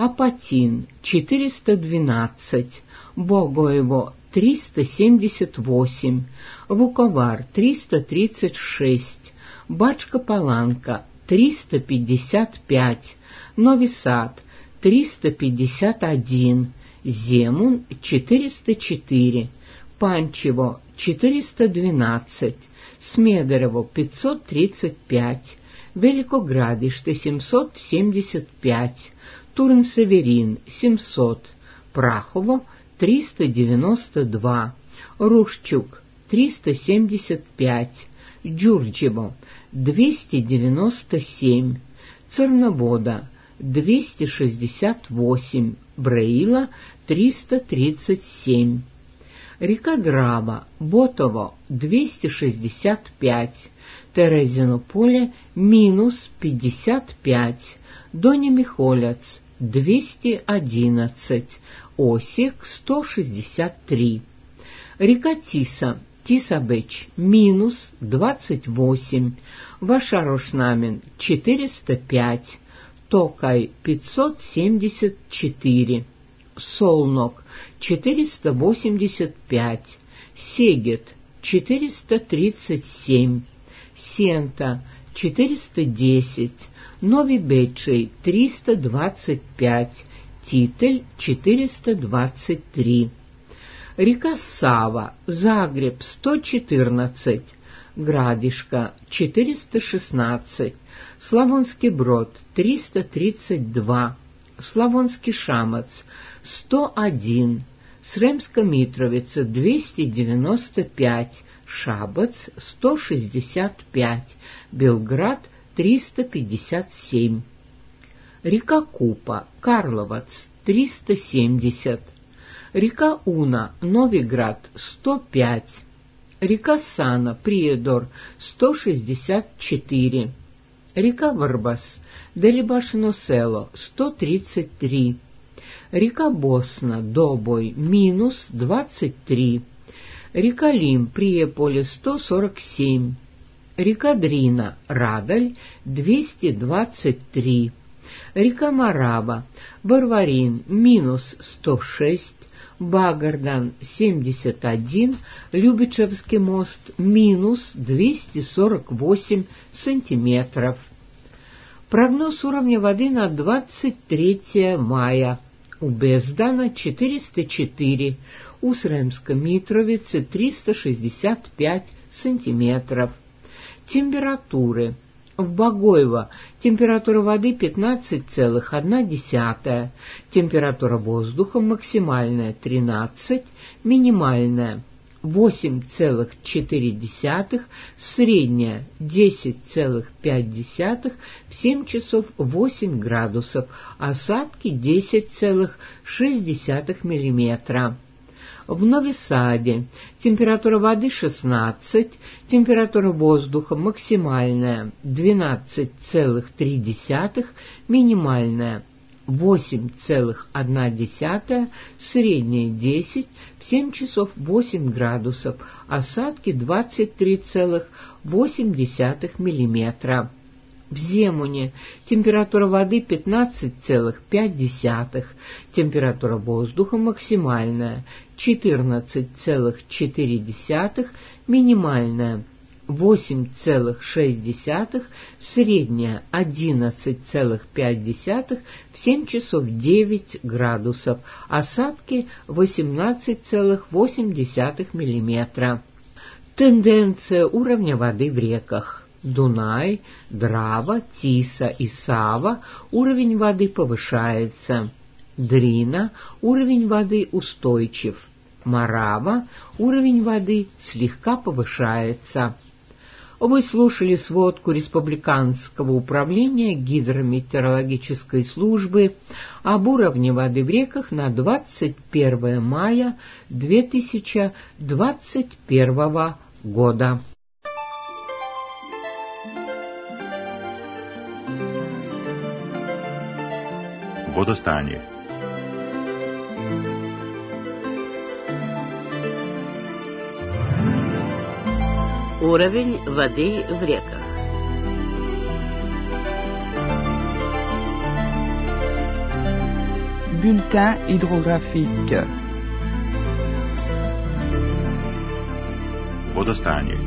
Апатин четыреста двенадцать, Богоево триста семьдесят восемь, Вуковар триста тридцать шесть, Бачка-Паланка триста пятьдесят пять, Нови Сад триста пятьдесят один, Земун четыреста четыре, Панчево четыреста двенадцать, Смедерово пятьсот тридцать пять, Великоградиште семьсот семьдесят пять, Турн-Северин семьсот, Прахово триста девяносто два, Рушчук триста семьдесят пять, Джурджево двести девяносто семь, Церновода двести шестьдесят восемь, Браила триста тридцать семь. Река Драва, Ботово двести шестьдесят пять, Терезино поле минус пятьдесят пять, Доня Михолец двести одиннадцать, Осик сто шестьдесят три. Река Тиса, Тисабеч минус двадцать восемь, Вашарошнамен четыреста пять, Токай пятьсот семьдесят четыре, Солнок четыреста восемьдесят пять, Сегет четыреста тридцать семь, Сента четыреста десять, Нови Бечей триста двадцать пять, Титель четыреста двадцать три. Река Сава, Загреб сто четырнадцать, Градишка четыреста шестнадцать, Славонский Брод триста тридцать два, Славонский Шамац сто один, Сремска Митровица двести девяносто пять, Шабац сто шестьдесят пять, Белград триста пятьдесят семь. Река Купа, Карловац триста семьдесят, река Уна, Новиград сто пять, река Сана, Приедор сто шестьдесят четыре, река Варбас, Делибашино село сто тридцать три, река Босна, Добой, минус двадцать три, река Лим, Приеполе сто сорок семь, река Дрина, Радаль двести двадцать три, река Марава, Варварин, минус сто шесть, Багардан семьдесят один, Любичевский мост минус двести сорок восемь сантиметров. Прогноз уровня воды на двадцать третье мая. у Бездана четыреста четыре, у Сремской Митровицы триста шестьдесят пять сантиметров. Температуры. В Богоево температура воды пятнадцать целых одна десятая, температура воздуха максимальная тринадцать, минимальная восемь целых четыре десятых, средняя десять целых пять десятых, в семь часов восемь градусов, осадки десять целых шесть десятых миллиметра. В Нови-Саде температура воды шестнадцать, температура воздуха максимальная двенадцать целых три десятых, минимальная восемь целых одна десятая, средняя десять, в семь часов восемь градусов, осадки двадцать три целых восемь десятых миллиметра. В Земуне температура воды пятнадцать целых пять десятых, температура воздуха максимальная четырнадцать целых четыре десятых, минимальная восемь целых шесть десятых, средняя одиннадцать целых пять десятых, в семь часов девять градусов, осадки восемнадцать целых восемь десятых миллиметра. Тенденция уровня воды в реках. Дунай, Драва, Тиса и Сава уровень воды повышается. Дрина уровень воды устойчив. Морава уровень воды слегка повышается. Вы слушали сводку Республиканского управления гидрометеорологической службы об уровне воды в реках на двадцать первое мая две тысячи двадцать первого года. Водостanje. Уровень воды в реках. Bulletin hydrographique. Водостanje.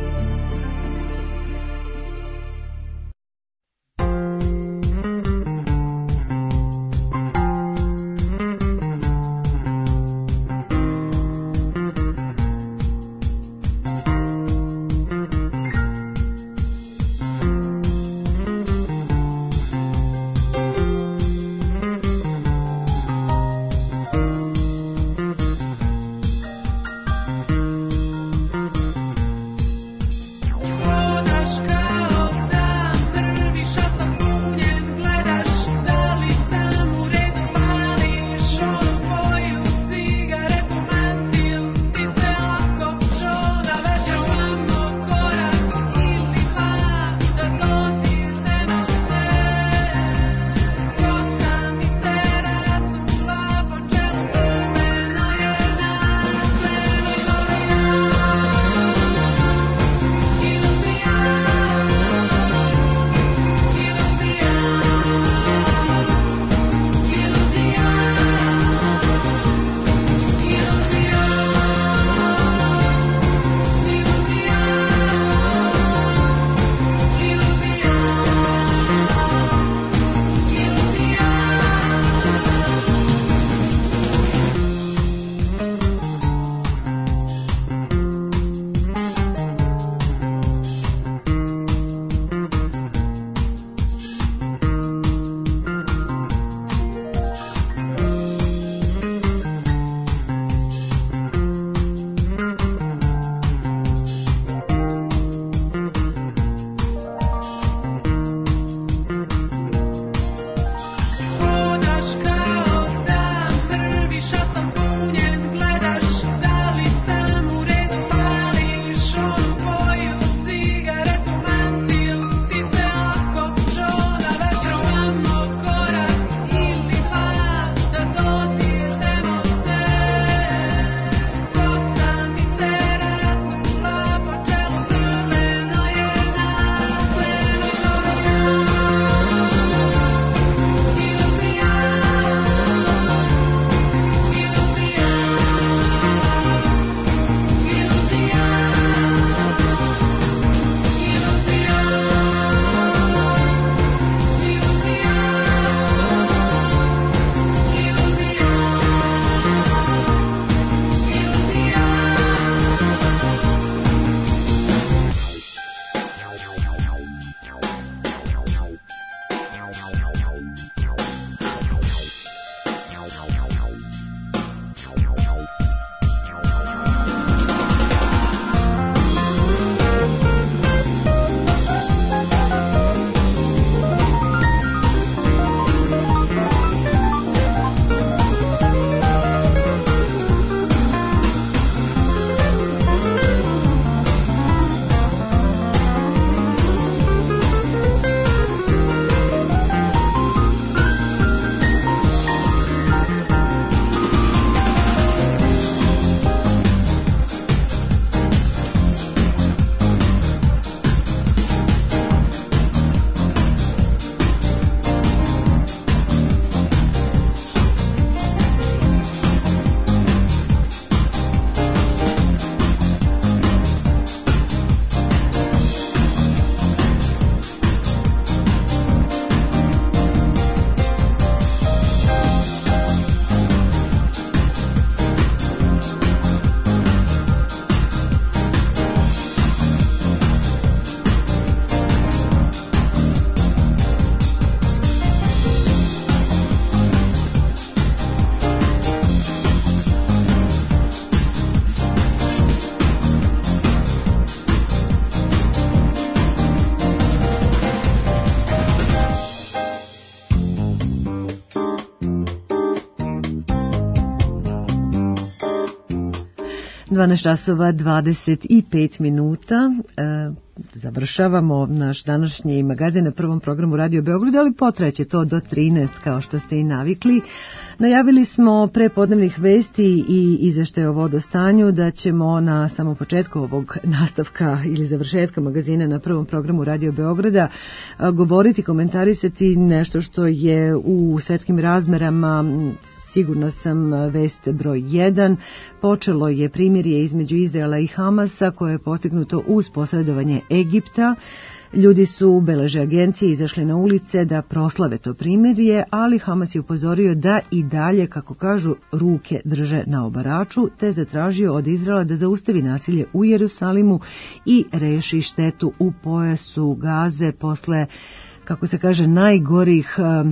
dvanaest časova dvadeset pet minuta. E, završavamo naš današnji magazin na prvom programu Radio Beograd, ali potraće to do trinaest kao što ste i navikli. Najavili smo pre podnevnih vesti i izveštaje o vodostanju da ćemo na samom početku ovog nastavka ili završetka magazina na prvom programu Radio Beograda govoriti, komentarisati nešto što je u svetskim razmerama, sigurno sam, vest broj jedan. Počelo je primirje između Izraela i Hamasa koje je postignuto uz posredovanje Egipta. Ljudi su, beleže agencije, izašli na ulice da proslave to primirje, ali Hamas je upozorio da i dalje, kako kažu, ruke drže na obaraču, te zatražio od Izraela da zaustavi nasilje u Jerusalimu i reši štetu u pojasu Gaze posle, kako se kaže, najgorih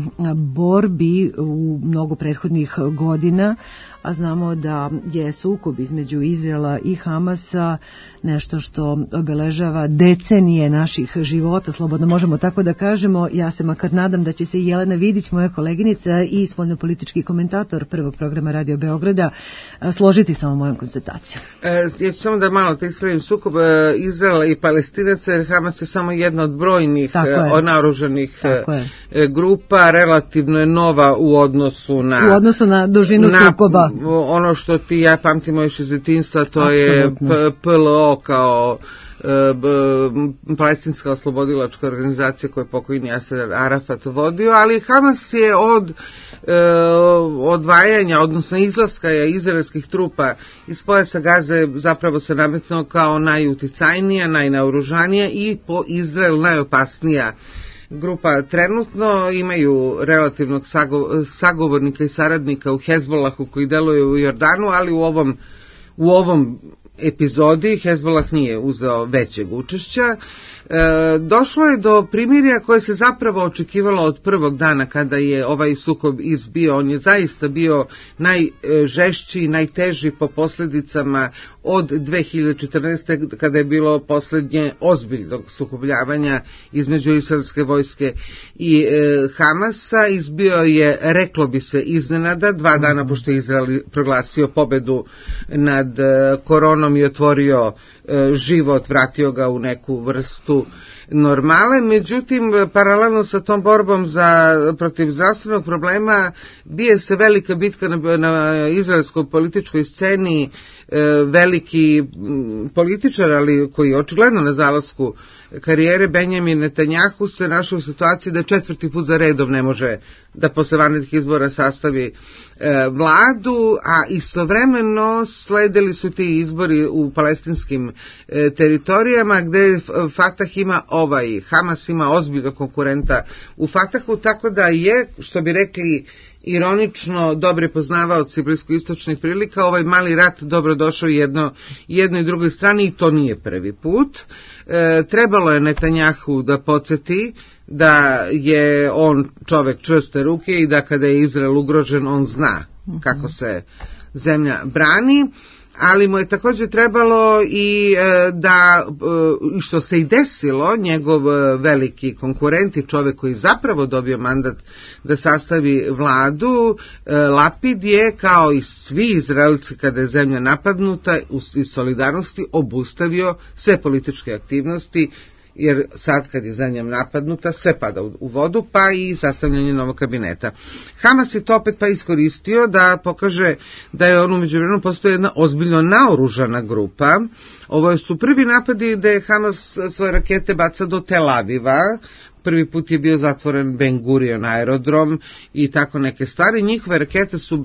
borbi u mnogo prethodnih godina, a znamo da je sukob između Izraela i Hamasa nešto što obeležava decenije naših života, slobodno možemo tako da kažemo. Ja se makar nadam da će se i Jelena Vidić, moja koleginica i spoljnopolitički komentator prvog programa Radio Beograda, složiti sa ovom mojom konstatacijom. E, ja ću samo da malo te ispravim, sukob Izraela i Palestinaca, jer Hamas je samo jedna od brojnih naoružanih grupa, relativno je nova u odnosu na... U odnosu na dužinu na, sukoba. Ono što ti ja pamtimo još iz detinjstva, to Absolutno. je P L O kao palestinska oslobodilačka organizacija koju je pokojni Jaser Arafat vodio, ali Hamas je od e, odvajanja, odnosno izlaska izraelskih trupa iz pojasa Gaze zapravo se nametnuo kao najuticajnija, najnaoružanija i po Izrael najopasnija grupa. Trenutno imaju relativnog sagovornika i saradnika u Hezbollahu koji deluju u Jordanu, ali u ovom, u ovom epizodi Hezbollah nije uzeo većeg učešća. E, došlo je do primirja koje se zapravo očekivalo od prvog dana kada je ovaj sukob izbio. On je zaista bio najžešći i najteži po posljedicama od dve hiljade četrnaeste. kada je bilo posljednje ozbiljnog sukobljavanja između izraelske vojske i e, Hamasa. Izbio je, reklo bi se, iznenada, dva dana pošto je Izrael proglasio pobedu nad e, koronom i otvorio e, život, vratio ga u neku vrstu normale. Međutim, paralelno sa tom borbom za, protiv zdravstvenog problema bije se velika bitka na, na izraelskoj političkoj sceni. E, veliki m, političar, ali koji je očigledno na zalasku karijere, Benjamin Netanjahu, se našao u situaciji da četvrti put za redom ne može da posle vanrednih izbora sastavi e, vladu, a istovremeno sledili su ti izbori u palestinskim e, teritorijama gde Fatah ima ovaj, Hamas ima ozbiljnog konkurenta u Fatahu, tako da je, što bi rekli ironično, dobri poznavaoci bliskoistočnih prilika, ovaj mali rat dobrodošao jedno, jednoj i drugoj strani i to nije prvi put. E, trebalo je Netanjahu da podsjeti da je on čovek čvrste ruke i da kada je Izrael ugrožen on zna kako se zemlja brani, ali mu je također trebalo i e, da, e, što se i desilo, njegov veliki konkurent i čovjek koji zapravo dobio mandat da sastavi vladu, e, Lapid je, kao i svi Izraelci kada je zemlja napadnuta, iz solidarnosti obustavio sve političke aktivnosti, jer sad kad je zemlja napadnuta sve pada u vodu, pa i sastavljanje novog kabineta. Hamas je to opet pa iskoristio da pokaže da je on u međuvremenu postoji jedna ozbiljno naoružana grupa. Ovo su prvi napadi da je Hamas svoje rakete baca do Tel Aviva. Prvi put je bio zatvoren Ben Gurion aerodrom i tako neke stvari. Njihove rakete su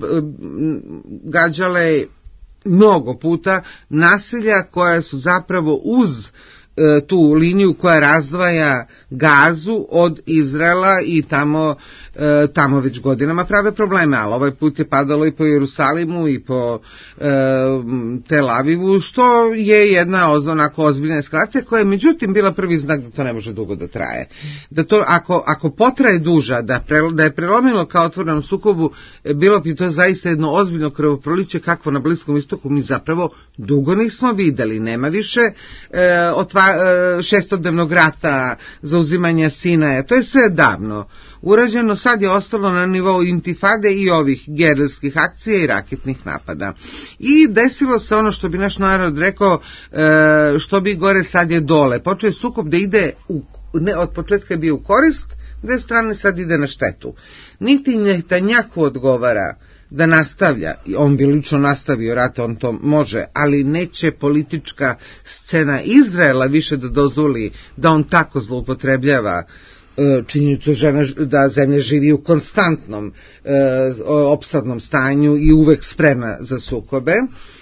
gađale mnogo puta naselja koja su zapravo uz tu liniju koja razdvaja Gazu od Izraela i tamo, tamo već godinama prave probleme, ali ovaj put je padalo i po Jerusalimu i po e, Tel Avivu, što je jedna onako ozbiljna eskalacija koja je međutim bila prvi znak da to ne može dugo da traje. Da to ako, ako potraje duža, da, pre, da je prelomilo kao otvorenom sukobu, bilo bi to zaista jedno ozbiljno krvoproliće kakvo na Bliskom istoku mi zapravo dugo nismo videli. Nema više e, otvaranja dva, šestodnevnog rata, zauzimanja Sinaja, to je sve davno urađeno, sad je ostalo na nivou intifade i ovih gerilskih akcija i raketnih napada. I desilo se ono što bi naš narod rekao, što bi gore sad je dole. Počeo je sukob da ide, u, ne, od početka je bio u korist, dve strane sad ide na štetu. Niti Netanjahu odgovara da nastavlja, on bi lično nastavio rat, on to može, ali neće politička scena Izraela više da dozvoli da on tako zloupotrebljava činjenicu da zemlja živi u konstantnom opsadnom stanju i uvek spremna za sukobe.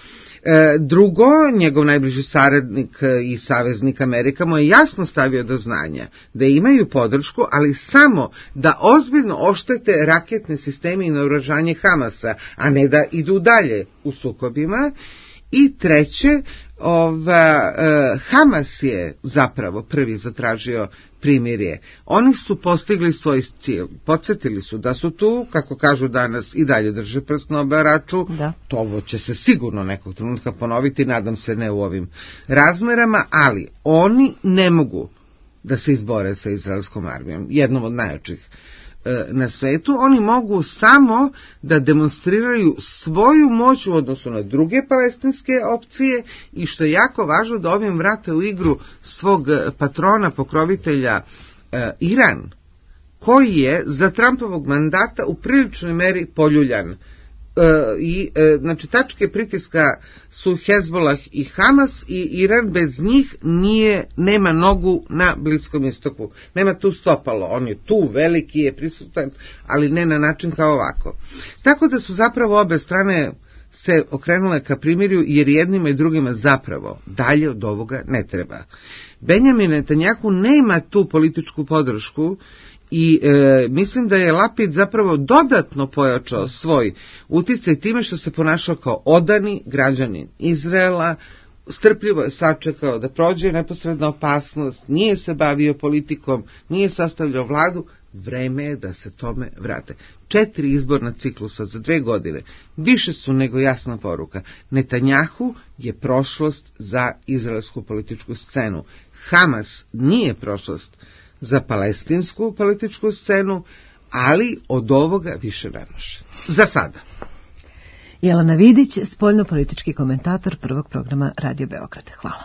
Drugo, njegov najbliži saradnik i saveznik Amerika mu je jasno stavio do znanja da imaju podršku, ali samo da ozbiljno oštete raketne sisteme i naoružanje Hamasa, a ne da idu dalje u sukobima. I treće, ova, eh, Hamas je zapravo prvi zatražio primirje. Oni su postigli svoj cilj. Podsjetili su da su tu, kako kažu danas, i dalje drže prst na obaraču. Da. To će se sigurno nekog trenutka ponoviti, nadam se ne u ovim razmerama, ali oni ne mogu da se izbore sa izraelskom armijom, jednom od najjačih na svetu. Oni mogu samo da demonstriraju svoju moć u odnosu na druge palestinske opcije i što je jako važno da ovim vrate u igru svog patrona, pokrovitelja eh, Iran, koji je za Trumpovog mandata u priličnoj meri poljuljan. E, i e, znači tačke pritiska su Hezbollah i Hamas i Iran bez njih nije, nema nogu na Bliskom istoku, nema tu stopalo, on je tu, veliki je prisutan, ali ne na način kao ovako. Tako da su zapravo obe strane se okrenule ka primirju, jer jednima i drugima zapravo dalje od ovoga ne treba. Benjamin Netanjahu nema tu političku podršku i e, mislim da je Lapid zapravo dodatno pojačao svoj uticaj time što se ponašao kao odani građanin Izraela, strpljivo je sačekao da prođe neposredna opasnost, nije se bavio politikom, nije sastavljao vladu, vreme je da se tome vrate. Četiri izborna ciklusa za dve godine više su nego jasna poruka. Netanjahu je prošlost za izraelsku političku scenu. Hamas nije prošlost za palestinsku političku scenu, ali od ovoga više ne može. Za sada. Jelena Vidić, spoljno-politički komentator prvog programa Radio Beograd. Hvala.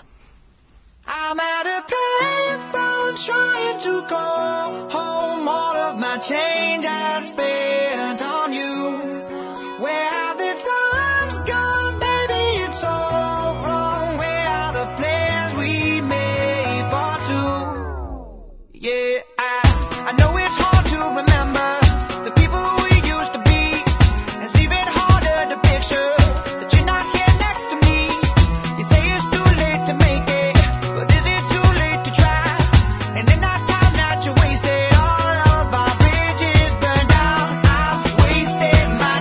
I'm at a payphone trying to call home. All of my change I spent on you. Where have the times gone, baby? It's all wrong. Where are the plans we made for two? Yeah, I, I know it's hard to remember the people we used to be. It's even harder to picture that you're not here next to me. You say it's too late to make it, but is it too late to try? And in that time that you wasted, all of our bridges burned down. I've wasted my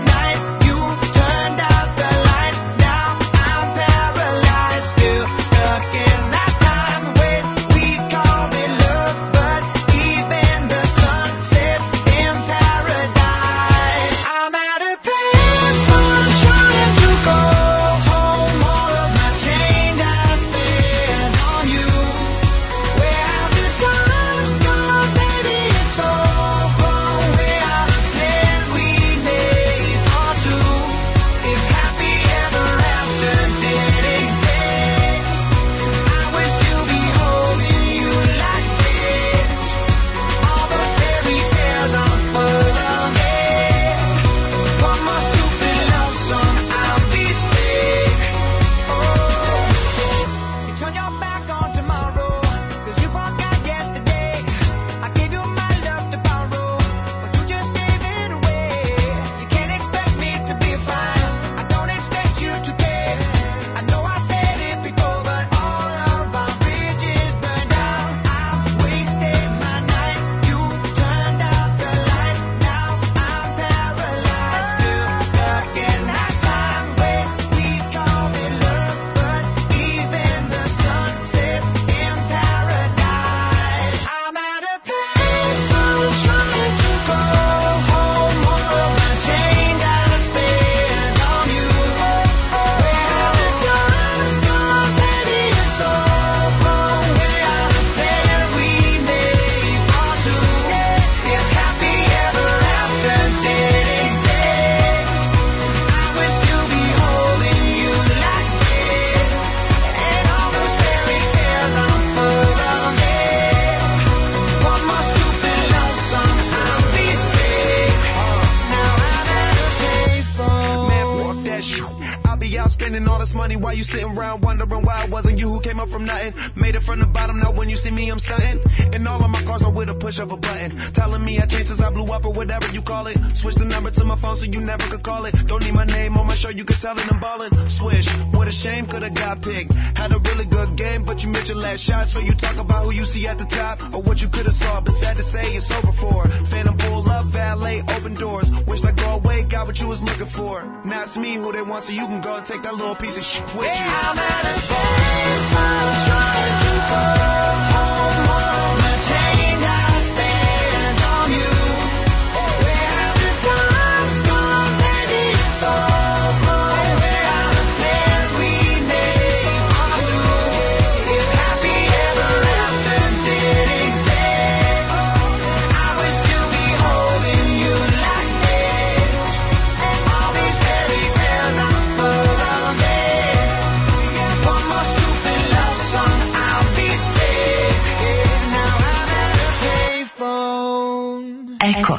funny why you sitting around wondering why it wasn't you who came up from nothing. Made it from the bottom, now when you see me I'm stunting. And all of my cars are with a push of a button. Telling me I changed since I blew up or whatever you call it. Switch the number to my phone so you never could call it. Don't need my name on my show, you can tell it I'm ballin'. Swish, what a shame, could've got picked. Had a really good game, but you missed your last shot. So you talk about who you see at the top or what you could've saw. But sad to say it's over for. Phantom pull up, valet, open doors. Wished I go away, got what you was looking for. Now it's me who they want, so you can go and take that little piece of shit with you. Yeah, I'm at a bar, I'm trying to go home on the chain I stand on you. Where have the times gone, baby, it's over. Where are the plans we made on you? If happy ever after did exist, I wish to be holding you like this. All these fairy tales are full of it. One more stupid love song, I'll be sick. Now I'm at a payphone. Eko.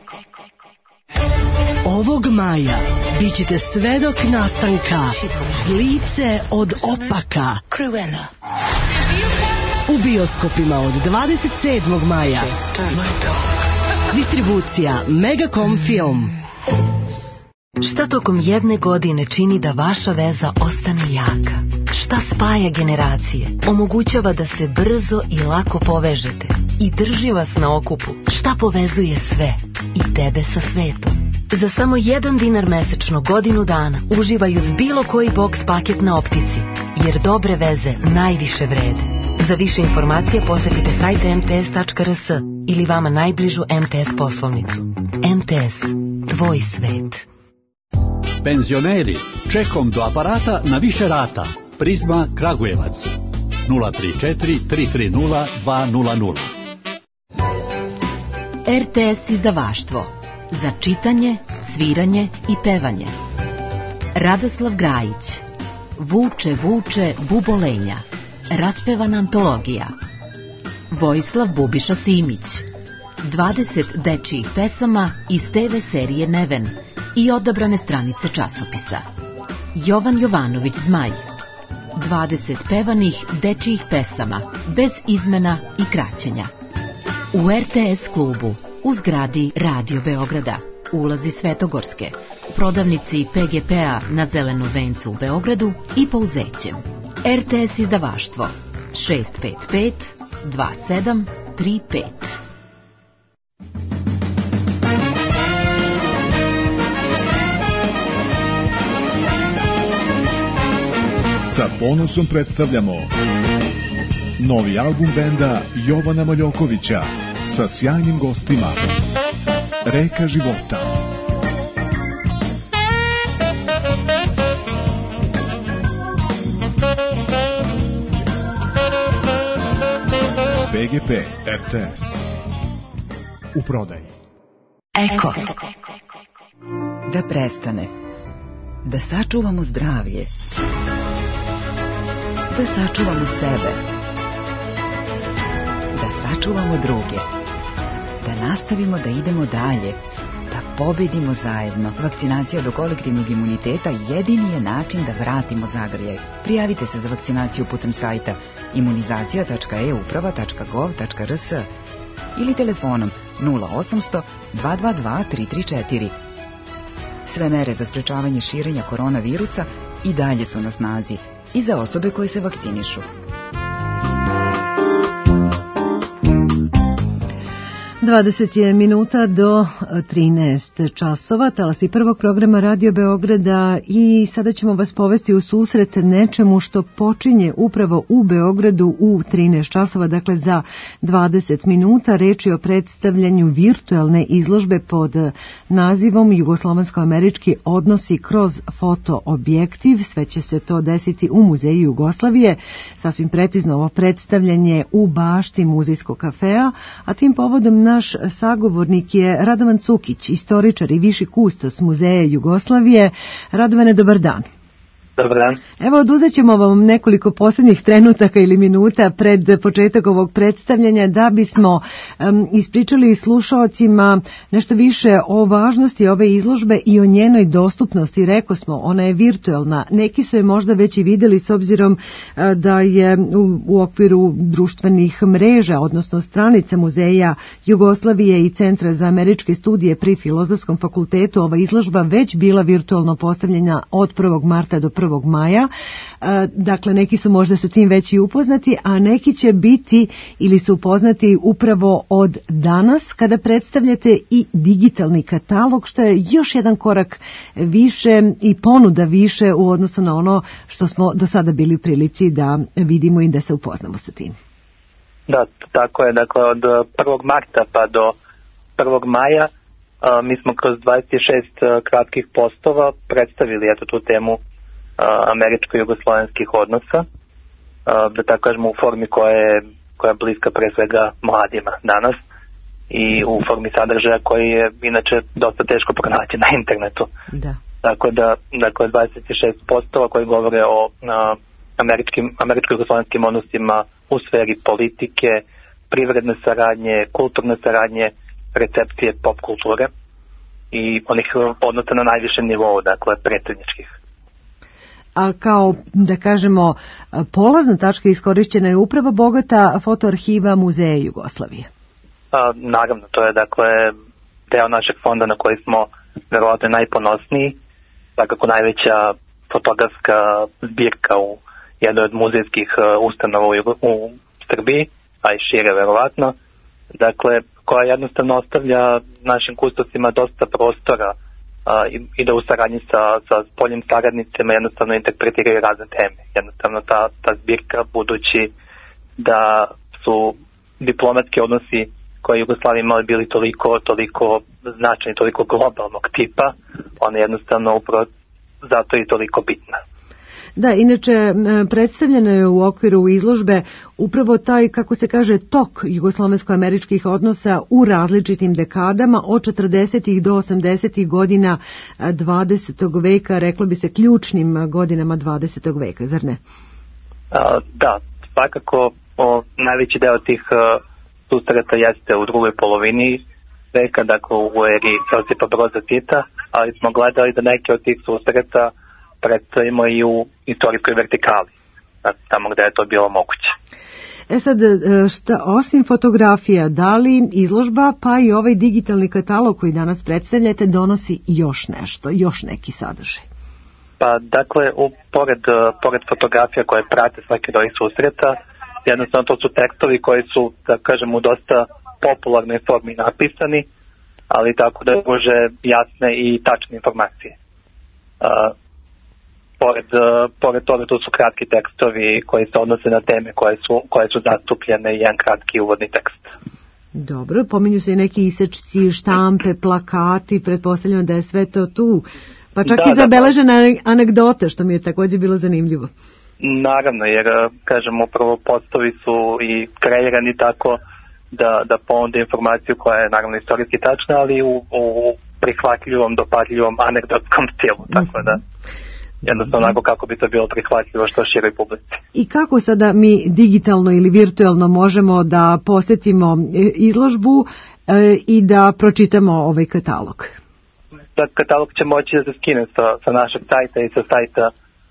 Ovog maja bit ćete svedok nastanka Lice od opaka Cruella. u bioskopima od dvadeset sedmog maja. Distribucija Megacom Film. Šta tokom jedne godine čini da vaša veza ostane jaka? Šta spaja generacije? Omogućava da se brzo i lako povežete i drži vas na okupu. Šta povezuje sve i tebe sa svetom? Za samo jedan dinar mesečno godinu dana uživaj uz bilo koji box paket na Optici, jer dobre veze najviše vrede. Za više informacija posetite sajt em te es tačka er es ili vama najbližu em te es poslovnicu. em te es, tvoj svet. Penzioneri, čekom do aparata na više rata. Prizma Kragujevac. nula tri četiri tri tri nula dva nula nula. er te es izdavaštvo. Za čitanje, sviranje i pevanje. Radoslav Grajić. Vuče, vuče, bubolenja. Raspevana antologija. Vojislav Bubiša Simić. dvadeset dečijih pesama iz te ve serije Neven i odabrane stranice časopisa. Jovan Jovanović Zmaj. dvadeset pevanih dečijih pesama, bez izmena i kraćenja. U er te es klubu, u zgradi Radio Beograda, ulazi Svetogorske, prodavnici pe ge pe-a na Zelenom vencu u Beogradu i Pouzećem. er te es izdavaštvo šest pet pet dva sedam tri pet. Sa ponosom predstavljamo novi album benda Jovana Maljokovića sa sjajnim gostima. Reka života. pe ge pe er te es. U prodaji. Eko. Da prestane. Da sačuvamo zdravlje. Da sačuvamo sebe. Da sačuvamo druge. Da nastavimo da idemo dalje. Da pobedimo zajedno. Vakcinacija do kolektivnog imuniteta jedini je način da vratimo zagrljaj. Prijavite se za vakcinaciju putem sajta imunizacija tačka e uprava tačka gov tačka er es ili telefonom nula osamsto dva dva dva tri tri četiri. Sve mere za sprečavanje širenja koronavirusa i dalje su na snazi i za osobe koje se vakcinišu. dvadeset je minuta do trinaest časova, talasi prvog programa Radio Beograda i sada ćemo vas povesti u susret nečemu što počinje upravo u Beogradu u trinaest časova, dakle za dvadeset minuta. Reč je o predstavljanju virtualne izložbe pod nazivom Jugoslovensko-američki odnosi kroz fotoobjektiv. Sve će se to desiti u Muzeju Jugoslavije, sasvim precizno ovo predstavljanje u bašti Muzejskog kafea, a tim povodom na Naš sagovornik je Radovan Cukić, istoričar i viši kustos Muzeja Jugoslavije. Radovane, dobar dan. Dobar dan. Evo, oduzet ćemo vam nekoliko posljednjih trenutaka ili minuta pred početak ovog predstavljanja da bismo um, ispričali slušaocima nešto više o važnosti ove izložbe i o njenoj dostupnosti. Rekao smo, ona je virtuelna. Neki su je možda već i vidjeli s obzirom uh, da je u, u okviru društvenih mreža, odnosno stranica Muzeja Jugoslavije i Centra za američke studije pri Filozofskom fakultetu ova izložba već bila virtualno postavljena od prvog marta do prvog maja. Dakle, neki su možda sa tim već i upoznati, a neki će biti ili su upoznati upravo od danas kada predstavljate i digitalni katalog, što je još jedan korak više i ponuda više u odnosu na ono što smo do sada bili u prilici da vidimo i da se upoznamo sa tim. Da, tako je. Dakle, od prvog marta pa do prvog maja uh, mi smo kroz dvadeset šest uh, kratkih postova predstavili eto tu temu američko-jugoslovenskih odnosa, da tako kažemo u formi koja je, koja je bliska pre svega mladima danas i u formi sadržaja koji je inače dosta teško pronaći na internetu. Da. Tako da, dakle, dvadeset šest postova koji govore o a, američkim, američko-jugoslovenskim odnosima u sferi politike, privredne saradnje, kulturne saradnje, recepcije pop kulture i onih odnosa na najvišem nivou, dakle, predsjedničkih. A kao, da kažemo, polazna tačka iskorišćena je upravo bogata fotoarhiva Muzeja Jugoslavije. A, naravno, to je dakle deo našeg fonda na koji smo verovatno najponosniji, svakako najveća fotografska zbirka u jednoj od muzejskih ustanova u, u Srbiji, a i šire verovatno, dakle, koja jednostavno ostavlja našim kustosima dosta prostora Uh, i, i da u saradnji sa, sa spoljnim saradnicima jednostavno interpretiraju razne teme. Jednostavno ta, ta zbirka, budući da su diplomatski odnosi koje Jugoslavija imali bili toliko, toliko značajni, toliko globalnog tipa, ona je jednostavno upravo zato i toliko bitna. Da, inače predstavljeno je u okviru izložbe upravo taj, kako se kaže, tok jugoslovensko-američkih odnosa u različitim dekadama od četrdesetih do osamdesetih godina dvadesetog veka, reklo bi se ključnim godinama dvadesetog veka, zar ne? A, da, svakako o, najveći deo tih uh, susreta jeste u drugoj polovini veka, dakle u eri Josipa Broza Tita, ali smo gledali da neke od tih susreta predstavimo i u istorijskoj vertikali, tamo gde je to bilo moguće. E sad, šta, osim fotografija, da li izložba pa i ovaj digitalni katalog koji danas predstavljate donosi još nešto, još neki sadržaj? Pa dakle, u, pored, pored fotografija koje prate svaki od ovih susreta, jednostavno to su tekstovi koji su, da kažem, u dosta popularnoj formi napisani, ali tako da može jasne i tačne informacije. Uh, Pored, pored toga tu su kratki tekstovi koji se odnose na teme koje su, koje su zastupljene i jedan kratki uvodni tekst. Dobro, pominju se i neki isečci, štampe, plakati, pretpostavljam da je sve to tu. Pa čak da, i zabeležene da, anegdote, što mi je također bilo zanimljivo. Naravno, jer, kažem, upravo postovi su i kreirani tako da, da ponude informaciju koja je naravno istorijski tačna, ali u, u prihvatljivom, dopadljivom anegdotskom stilu, tako da jednostavno onako kako bi to bilo prihvatljivo što široj publici. I kako sada mi digitalno ili virtualno možemo da posjetimo izložbu e, i da pročitamo ovaj katalog? Da, katalog će moći da se skine sa, sa našeg sajta i sa sajta,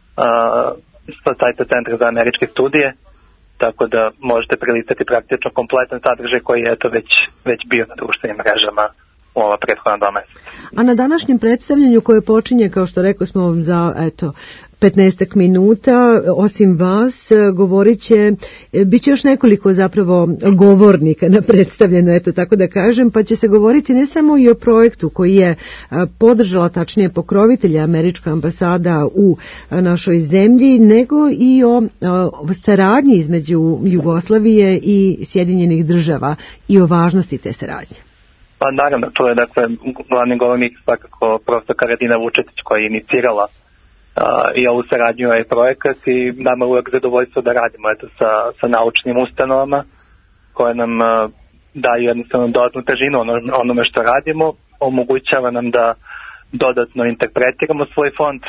uh, sa sajta Centra za američke studije, tako da možete prelistati praktično kompletan sadržaj koji je eto već, već bio na društvenim mrežama u ova prethodna dva meseca. A na današnjem predstavljanju koje počinje, kao što rekao smo, za eto petnaestak minuta, osim vas, govorit će, bit će još nekoliko zapravo govornika na predstavljanju, eto tako da kažem, pa će se govoriti ne samo i o projektu koji je podržala, tačnije pokrovitelja američka ambasada u našoj zemlji, nego i o saradnji između Jugoslavije i Sjedinjenih država i o važnosti te saradnje. Pa naravno, to je dakle glavni govornik svakako profesor Karadina Vučetić koja je inicirala uh, i ovu saradnju i projekat i nama uvek zadovoljstvo da radimo eto, sa, sa naučnim ustanovama koje nam uh, daju jednostavno dodatnu težinu ono, onome što radimo, omogućava nam da dodatno interpretiramo svoj fond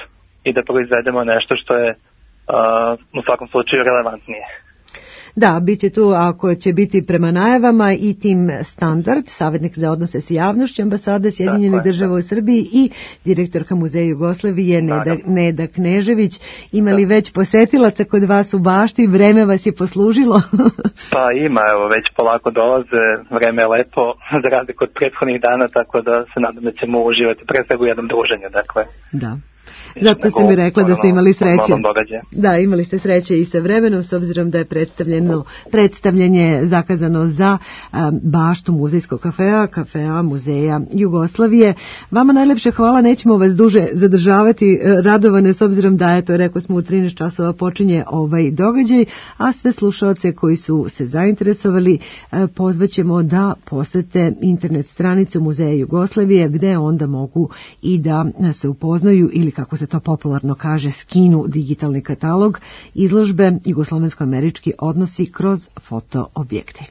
i da proizvedemo nešto što je uh, u svakom slučaju relevantnije. Da, bit će tu, ako će biti prema najavama, i tim Standard, savjetnik za odnose s javnošću ambasade Sjedinjenih država u Srbiji i direktorka Muzeja Jugoslavije Neda, Neda Knežević. Imali već posetilaca kod vas u bašti, vreme vas je poslužilo? Pa ima, evo, već polako dolaze, vreme je lepo, za razliku od prethodnih dana, tako da se nadam da ćemo uživati pre svega u jednom druženju, dakle. Da. Zato sam mi rekla da ste imali sreće. Da, imali ste sreće i sa vremenom, s obzirom da je predstavljeno, predstavljanje zakazano za um, baštu muzejskog kafea, kafea Muzeja Jugoslavije. Vama najlepše hvala, nećemo vas duže zadržavati, Radovane, s obzirom da, eto, rekao smo, u trinaest časova počinje ovaj događaj, a sve slušaoce koji su se zainteresovali pozvaćemo da posete internet stranicu Muzeja Jugoslavije, gde onda mogu i da se upoznaju, ili kako se to popularno kaže, skinu digitalni katalog izložbe Jugoslovensko-američki odnosi kroz fotoobjektiv.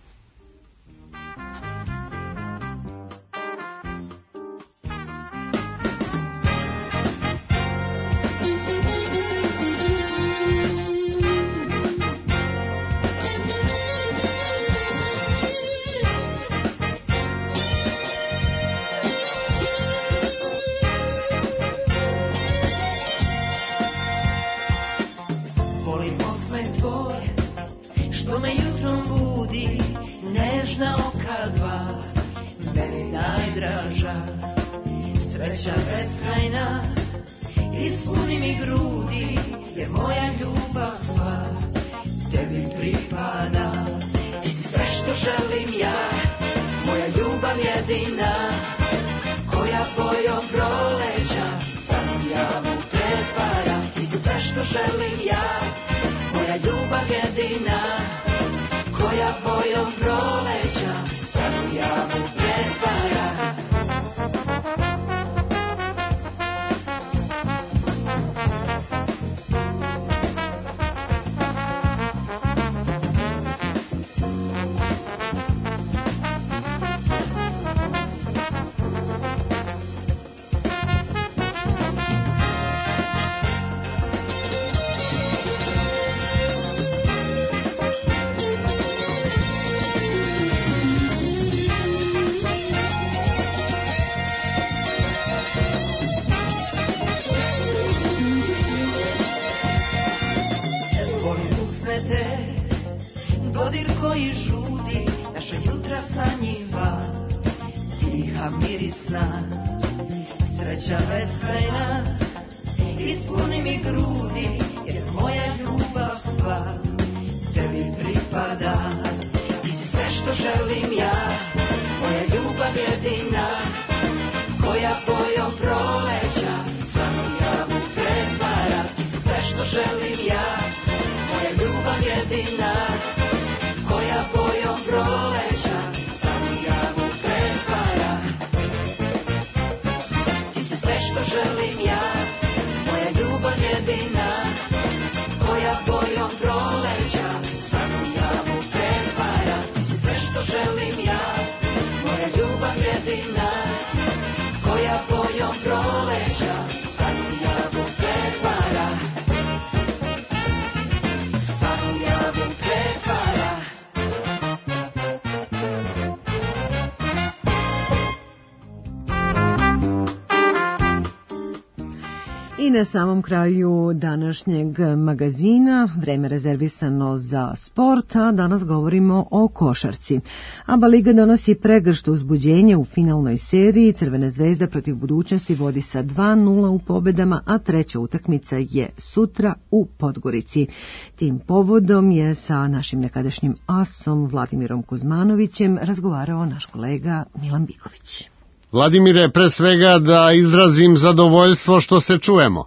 I na samom kraju današnjeg magazina, vreme rezervisano za sport, a danas govorimo o košarci. ABA Liga donosi pregršt uzbuđenje u finalnoj seriji. Crvena zvezda protiv Budućnosti vodi sa dva nula u pobedama, a treća utakmica je sutra u Podgorici. Tim povodom je sa našim nekadašnjim asom Vladimirom Kuzmanovićem razgovarao naš kolega Milan Biković. Vladimire, pre svega da izrazim zadovoljstvo što se čujemo.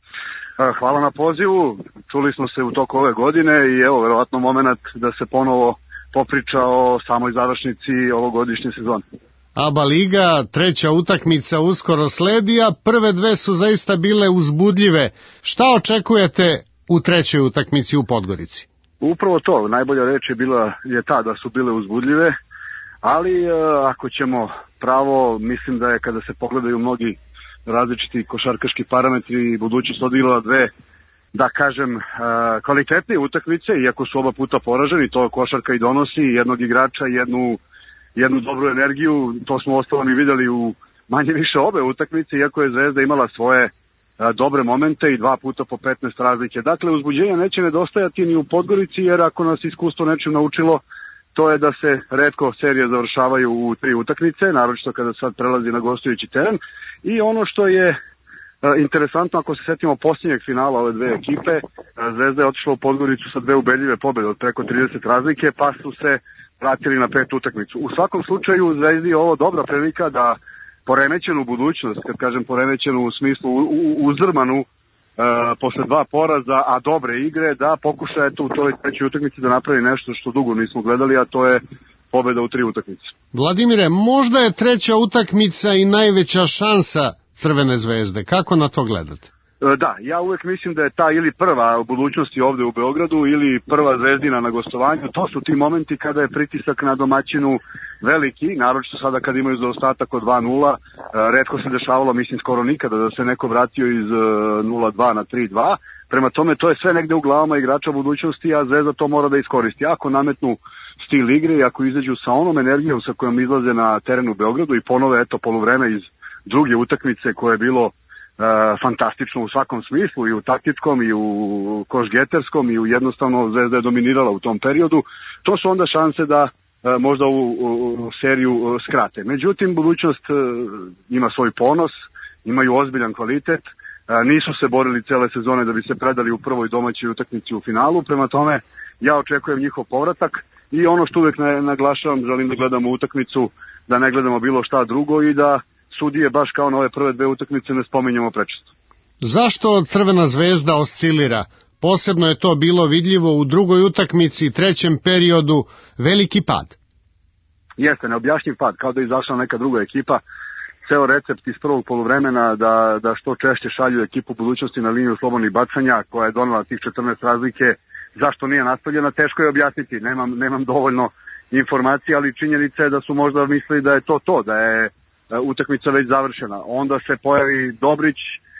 Hvala na pozivu, čuli smo se u toku ove godine i evo, verovatno moment da se ponovo popriča o samoj završnici ovogodišnje sezone. ABA Liga, treća utakmica uskoro sledi, a prve dve su zaista bile uzbudljive. Šta očekujete u trećoj utakmici u Podgorici? Upravo to, najbolja reč je bila je ta da su bile uzbudljive, ali e, ako ćemo pravo, mislim da je kada se pogledaju mnogi različiti košarkaški parametri i budućnost odigrala dve, da kažem, kvalitetnije utakmice, iako su oba puta poraženi, to košarka i donosi, jednog igrača, jednu, jednu dobru energiju, to smo ostalom i videli u manje više obe utakmice, iako je Zvezda imala svoje dobre momente i dva puta po petnaest razlike. Dakle, uzbuđenja neće nedostajati ni u Podgorici, jer ako nas iskustvo nečim naučilo, to je da se retko serije završavaju u tri utakmice, naročito kada sad prelazi na gostujući teren. I ono što je interesantno, ako se setimo posljednjeg finala ove dve ekipe, Zvezda je otišla u Podgoricu sa dve ubedljive pobjede od preko trideset razlike, pa su se vratili na pet utakmicu. U svakom slučaju, Zvezdi je ovo dobra prilika da poremećenu budućnost, kad kažem poremećenu u smislu uzdrmanu, Uh, posle dva poraza, a dobre igre, da pokuša eto u toj trećoj utakmici da napravi nešto što dugo nismo gledali, a to je pobjeda u tri utakmice. Vladimire, možda je treća utakmica i najveća šansa Crvene Zvezde. Kako na to gledate? Da, ja uvek mislim da je ta ili prva u budućnosti ovde u Beogradu ili prva Zvezdina na gostovanju. To su ti momenti kada je pritisak na domaćinu veliki, naročito sada kad imaju zaostatak od dva nula. Retko se dešavalo, mislim skoro nikada, da se neko vratio iz nula dva na tri dva. Prema tome, to je sve negde u glavama igrača budućnosti, a Zvezda to mora da iskoristi. Ako nametnu stil igre i ako izađu sa onom energijom sa kojom izlaze na terenu u Beogradu i ponove eto poluvreme iz druge utakmice koje je bilo Uh, fantastično u svakom smislu, i u taktičkom i u košgeterskom, i u jednostavno Zvezda je dominirala u tom periodu, to su onda šanse da uh, možda u, u, u seriju uh, skrate. Međutim, budućnost uh, ima svoj ponos, imaju ozbiljan kvalitet, uh, nisu se borili cele sezone da bi se predali u prvoj domaćoj utakmici u finalu, prema tome ja očekujem njihov povratak i ono što uvek naglašavam, želim da gledamo utakmicu, da ne gledamo bilo šta drugo i da sudije baš kao na ove prve dve utakmice ne spominjamo prečesto. Zašto Crvena Zvezda oscilira? Posebno je to bilo vidljivo u drugoj utakmici i trećem periodu, veliki pad. Jeste, neobjašnjiv pad, kao da je izašla neka druga ekipa. Ceo recept iz prvog poluvremena da, da što češće šalju ekipu budućnosti na liniju slobodnih bacanja, koja je donela tih četrnaest razlike, zašto nije nastavljena, teško je objasniti. Nemam, nemam dovoljno informacije, ali činjenica je da su možda mislili da je to to, da je utakmica već završena. Onda se pojavi Dobrić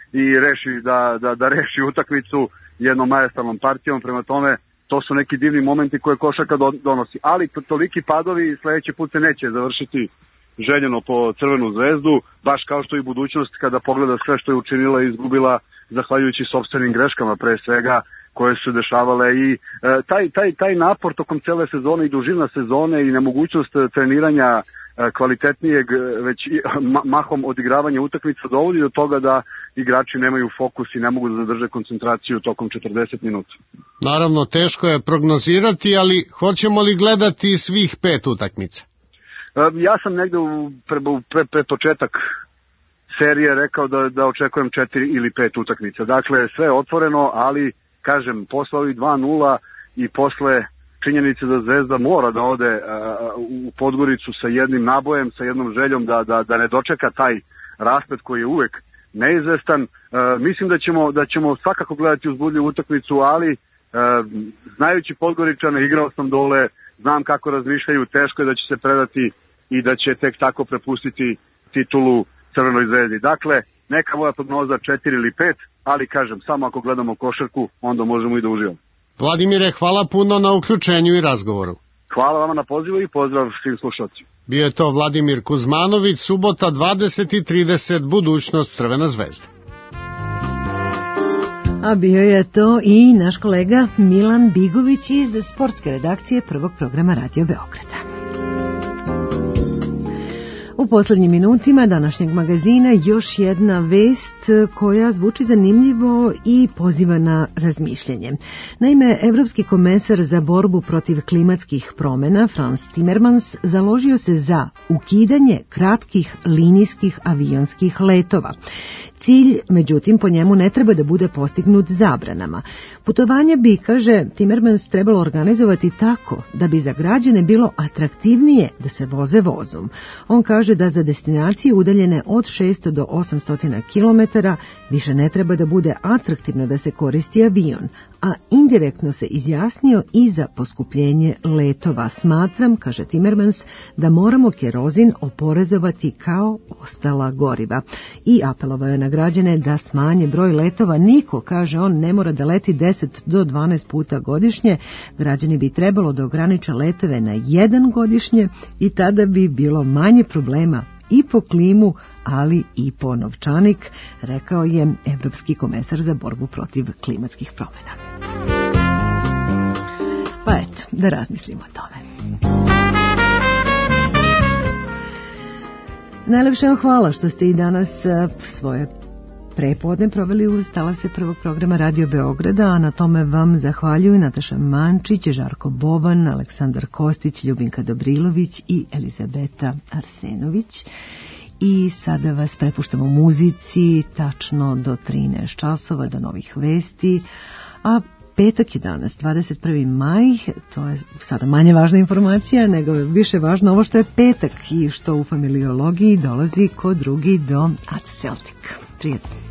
i reši da, da, da reši utakmicu jednom majestralnom partijom, prema tome to su neki divni momenti koje košarka donosi. Ali toliki padovi sledeći put se neće završiti željeno po Crvenu Zvezdu, baš kao što i budućnost kada pogleda sve što je učinila i izgubila zahvaljujući sopstvenim greškama pre svega koje su dešavale i e, taj, taj, taj napor tokom cele sezone i dužina sezone i nemogućnost treniranja kvalitetnijeg već mahom odigravanja utakmica dovodi do toga da igrači nemaju fokus i ne mogu da zadrže koncentraciju tokom četrdeset minuta. Naravno, teško je prognozirati, ali hoćemo li gledati svih pet utakmica? Ja sam negde u pre, pre, pre početak serije rekao da, da očekujem četiri ili pet utakmica. Dakle, sve je otvoreno, ali kažem, posle ovih dva nula i posle činjenice da Zvezda mora da ode uh, u Podgoricu sa jednim nabojem, sa jednom željom da, da, da ne dočeka taj rasplet koji je uvek neizvestan. Uh, mislim da ćemo, da ćemo svakako gledati uzbudljivu utakmicu, ali uh, znajući Podgoričane, igrao sam dole, znam kako razmišljaju, teško je da će se predati i da će tek tako prepustiti titulu Crvenoj Zvezdi. Dakle, neka moja prognoza četiri ili pet, ali kažem, samo ako gledamo košarku, onda možemo i da uživamo. Vladimire, hvala puno na uključenju i razgovoru. Hvala vama na pozivu i pozdrav svim slušalcima. Bio je to Vladimir Kuzmanović, subota dvadeset i trideset, budućnost Crvena Zvezda. A bio je to i naš kolega Milan Bigović iz sportske redakcije prvog programa Radio Beograda. U poslednjim minutima današnjeg magazina još jedna vest koja zvuči zanimljivo i poziva na razmišljanje. Naime, Evropski komesar za borbu protiv klimatskih promjena Frans Timmermans založio se za ukidanje kratkih linijskih avionskih letova. Cilj, međutim, po njemu ne treba da bude postignut zabranama. Putovanje bi, kaže Timmermans, trebalo organizovati tako da bi za građane bilo atraktivnije da se voze vozom. On kaže kaže da za destinacije udaljene od šesto do osamsto kilometara više ne treba da bude atraktivno da se koristi avion, a indirektno se izjasnio i za poskupljenje letova. Smatram, kaže Timmermans, da moramo kerozin oporezovati kao ostala goriva. I apelovao je na građane da smanje broj letova. Niko, kaže on, ne mora da leti deset do dvanaest puta godišnje. Građani bi trebalo da ograniče letove na jedan godišnje i tada bi bilo manje problema i po klimu, ali i po novčanik, rekao je Evropski komesar za borbu protiv klimatskih promjena. Pa eto, da razmislimo o tome. Najlepše vam hvala što ste i danas svoje prepodne proveli u talase prvog programa Radio Beograda, a na tome vam zahvaljuju Nataša Mančić, Žarko Boban, Aleksandar Kostić, Ljubinka Dobrilović i Elizabeta Arsenović. I sada vas prepuštamo muzici tačno do trinaest časova, do novih vesti, a petak je danas, dvadeset prvi maj, to je sada manje važna informacija, nego više važno ovo što je petak i što u familiologiji dolazi ko drugi do Art Celtic. Prijetno.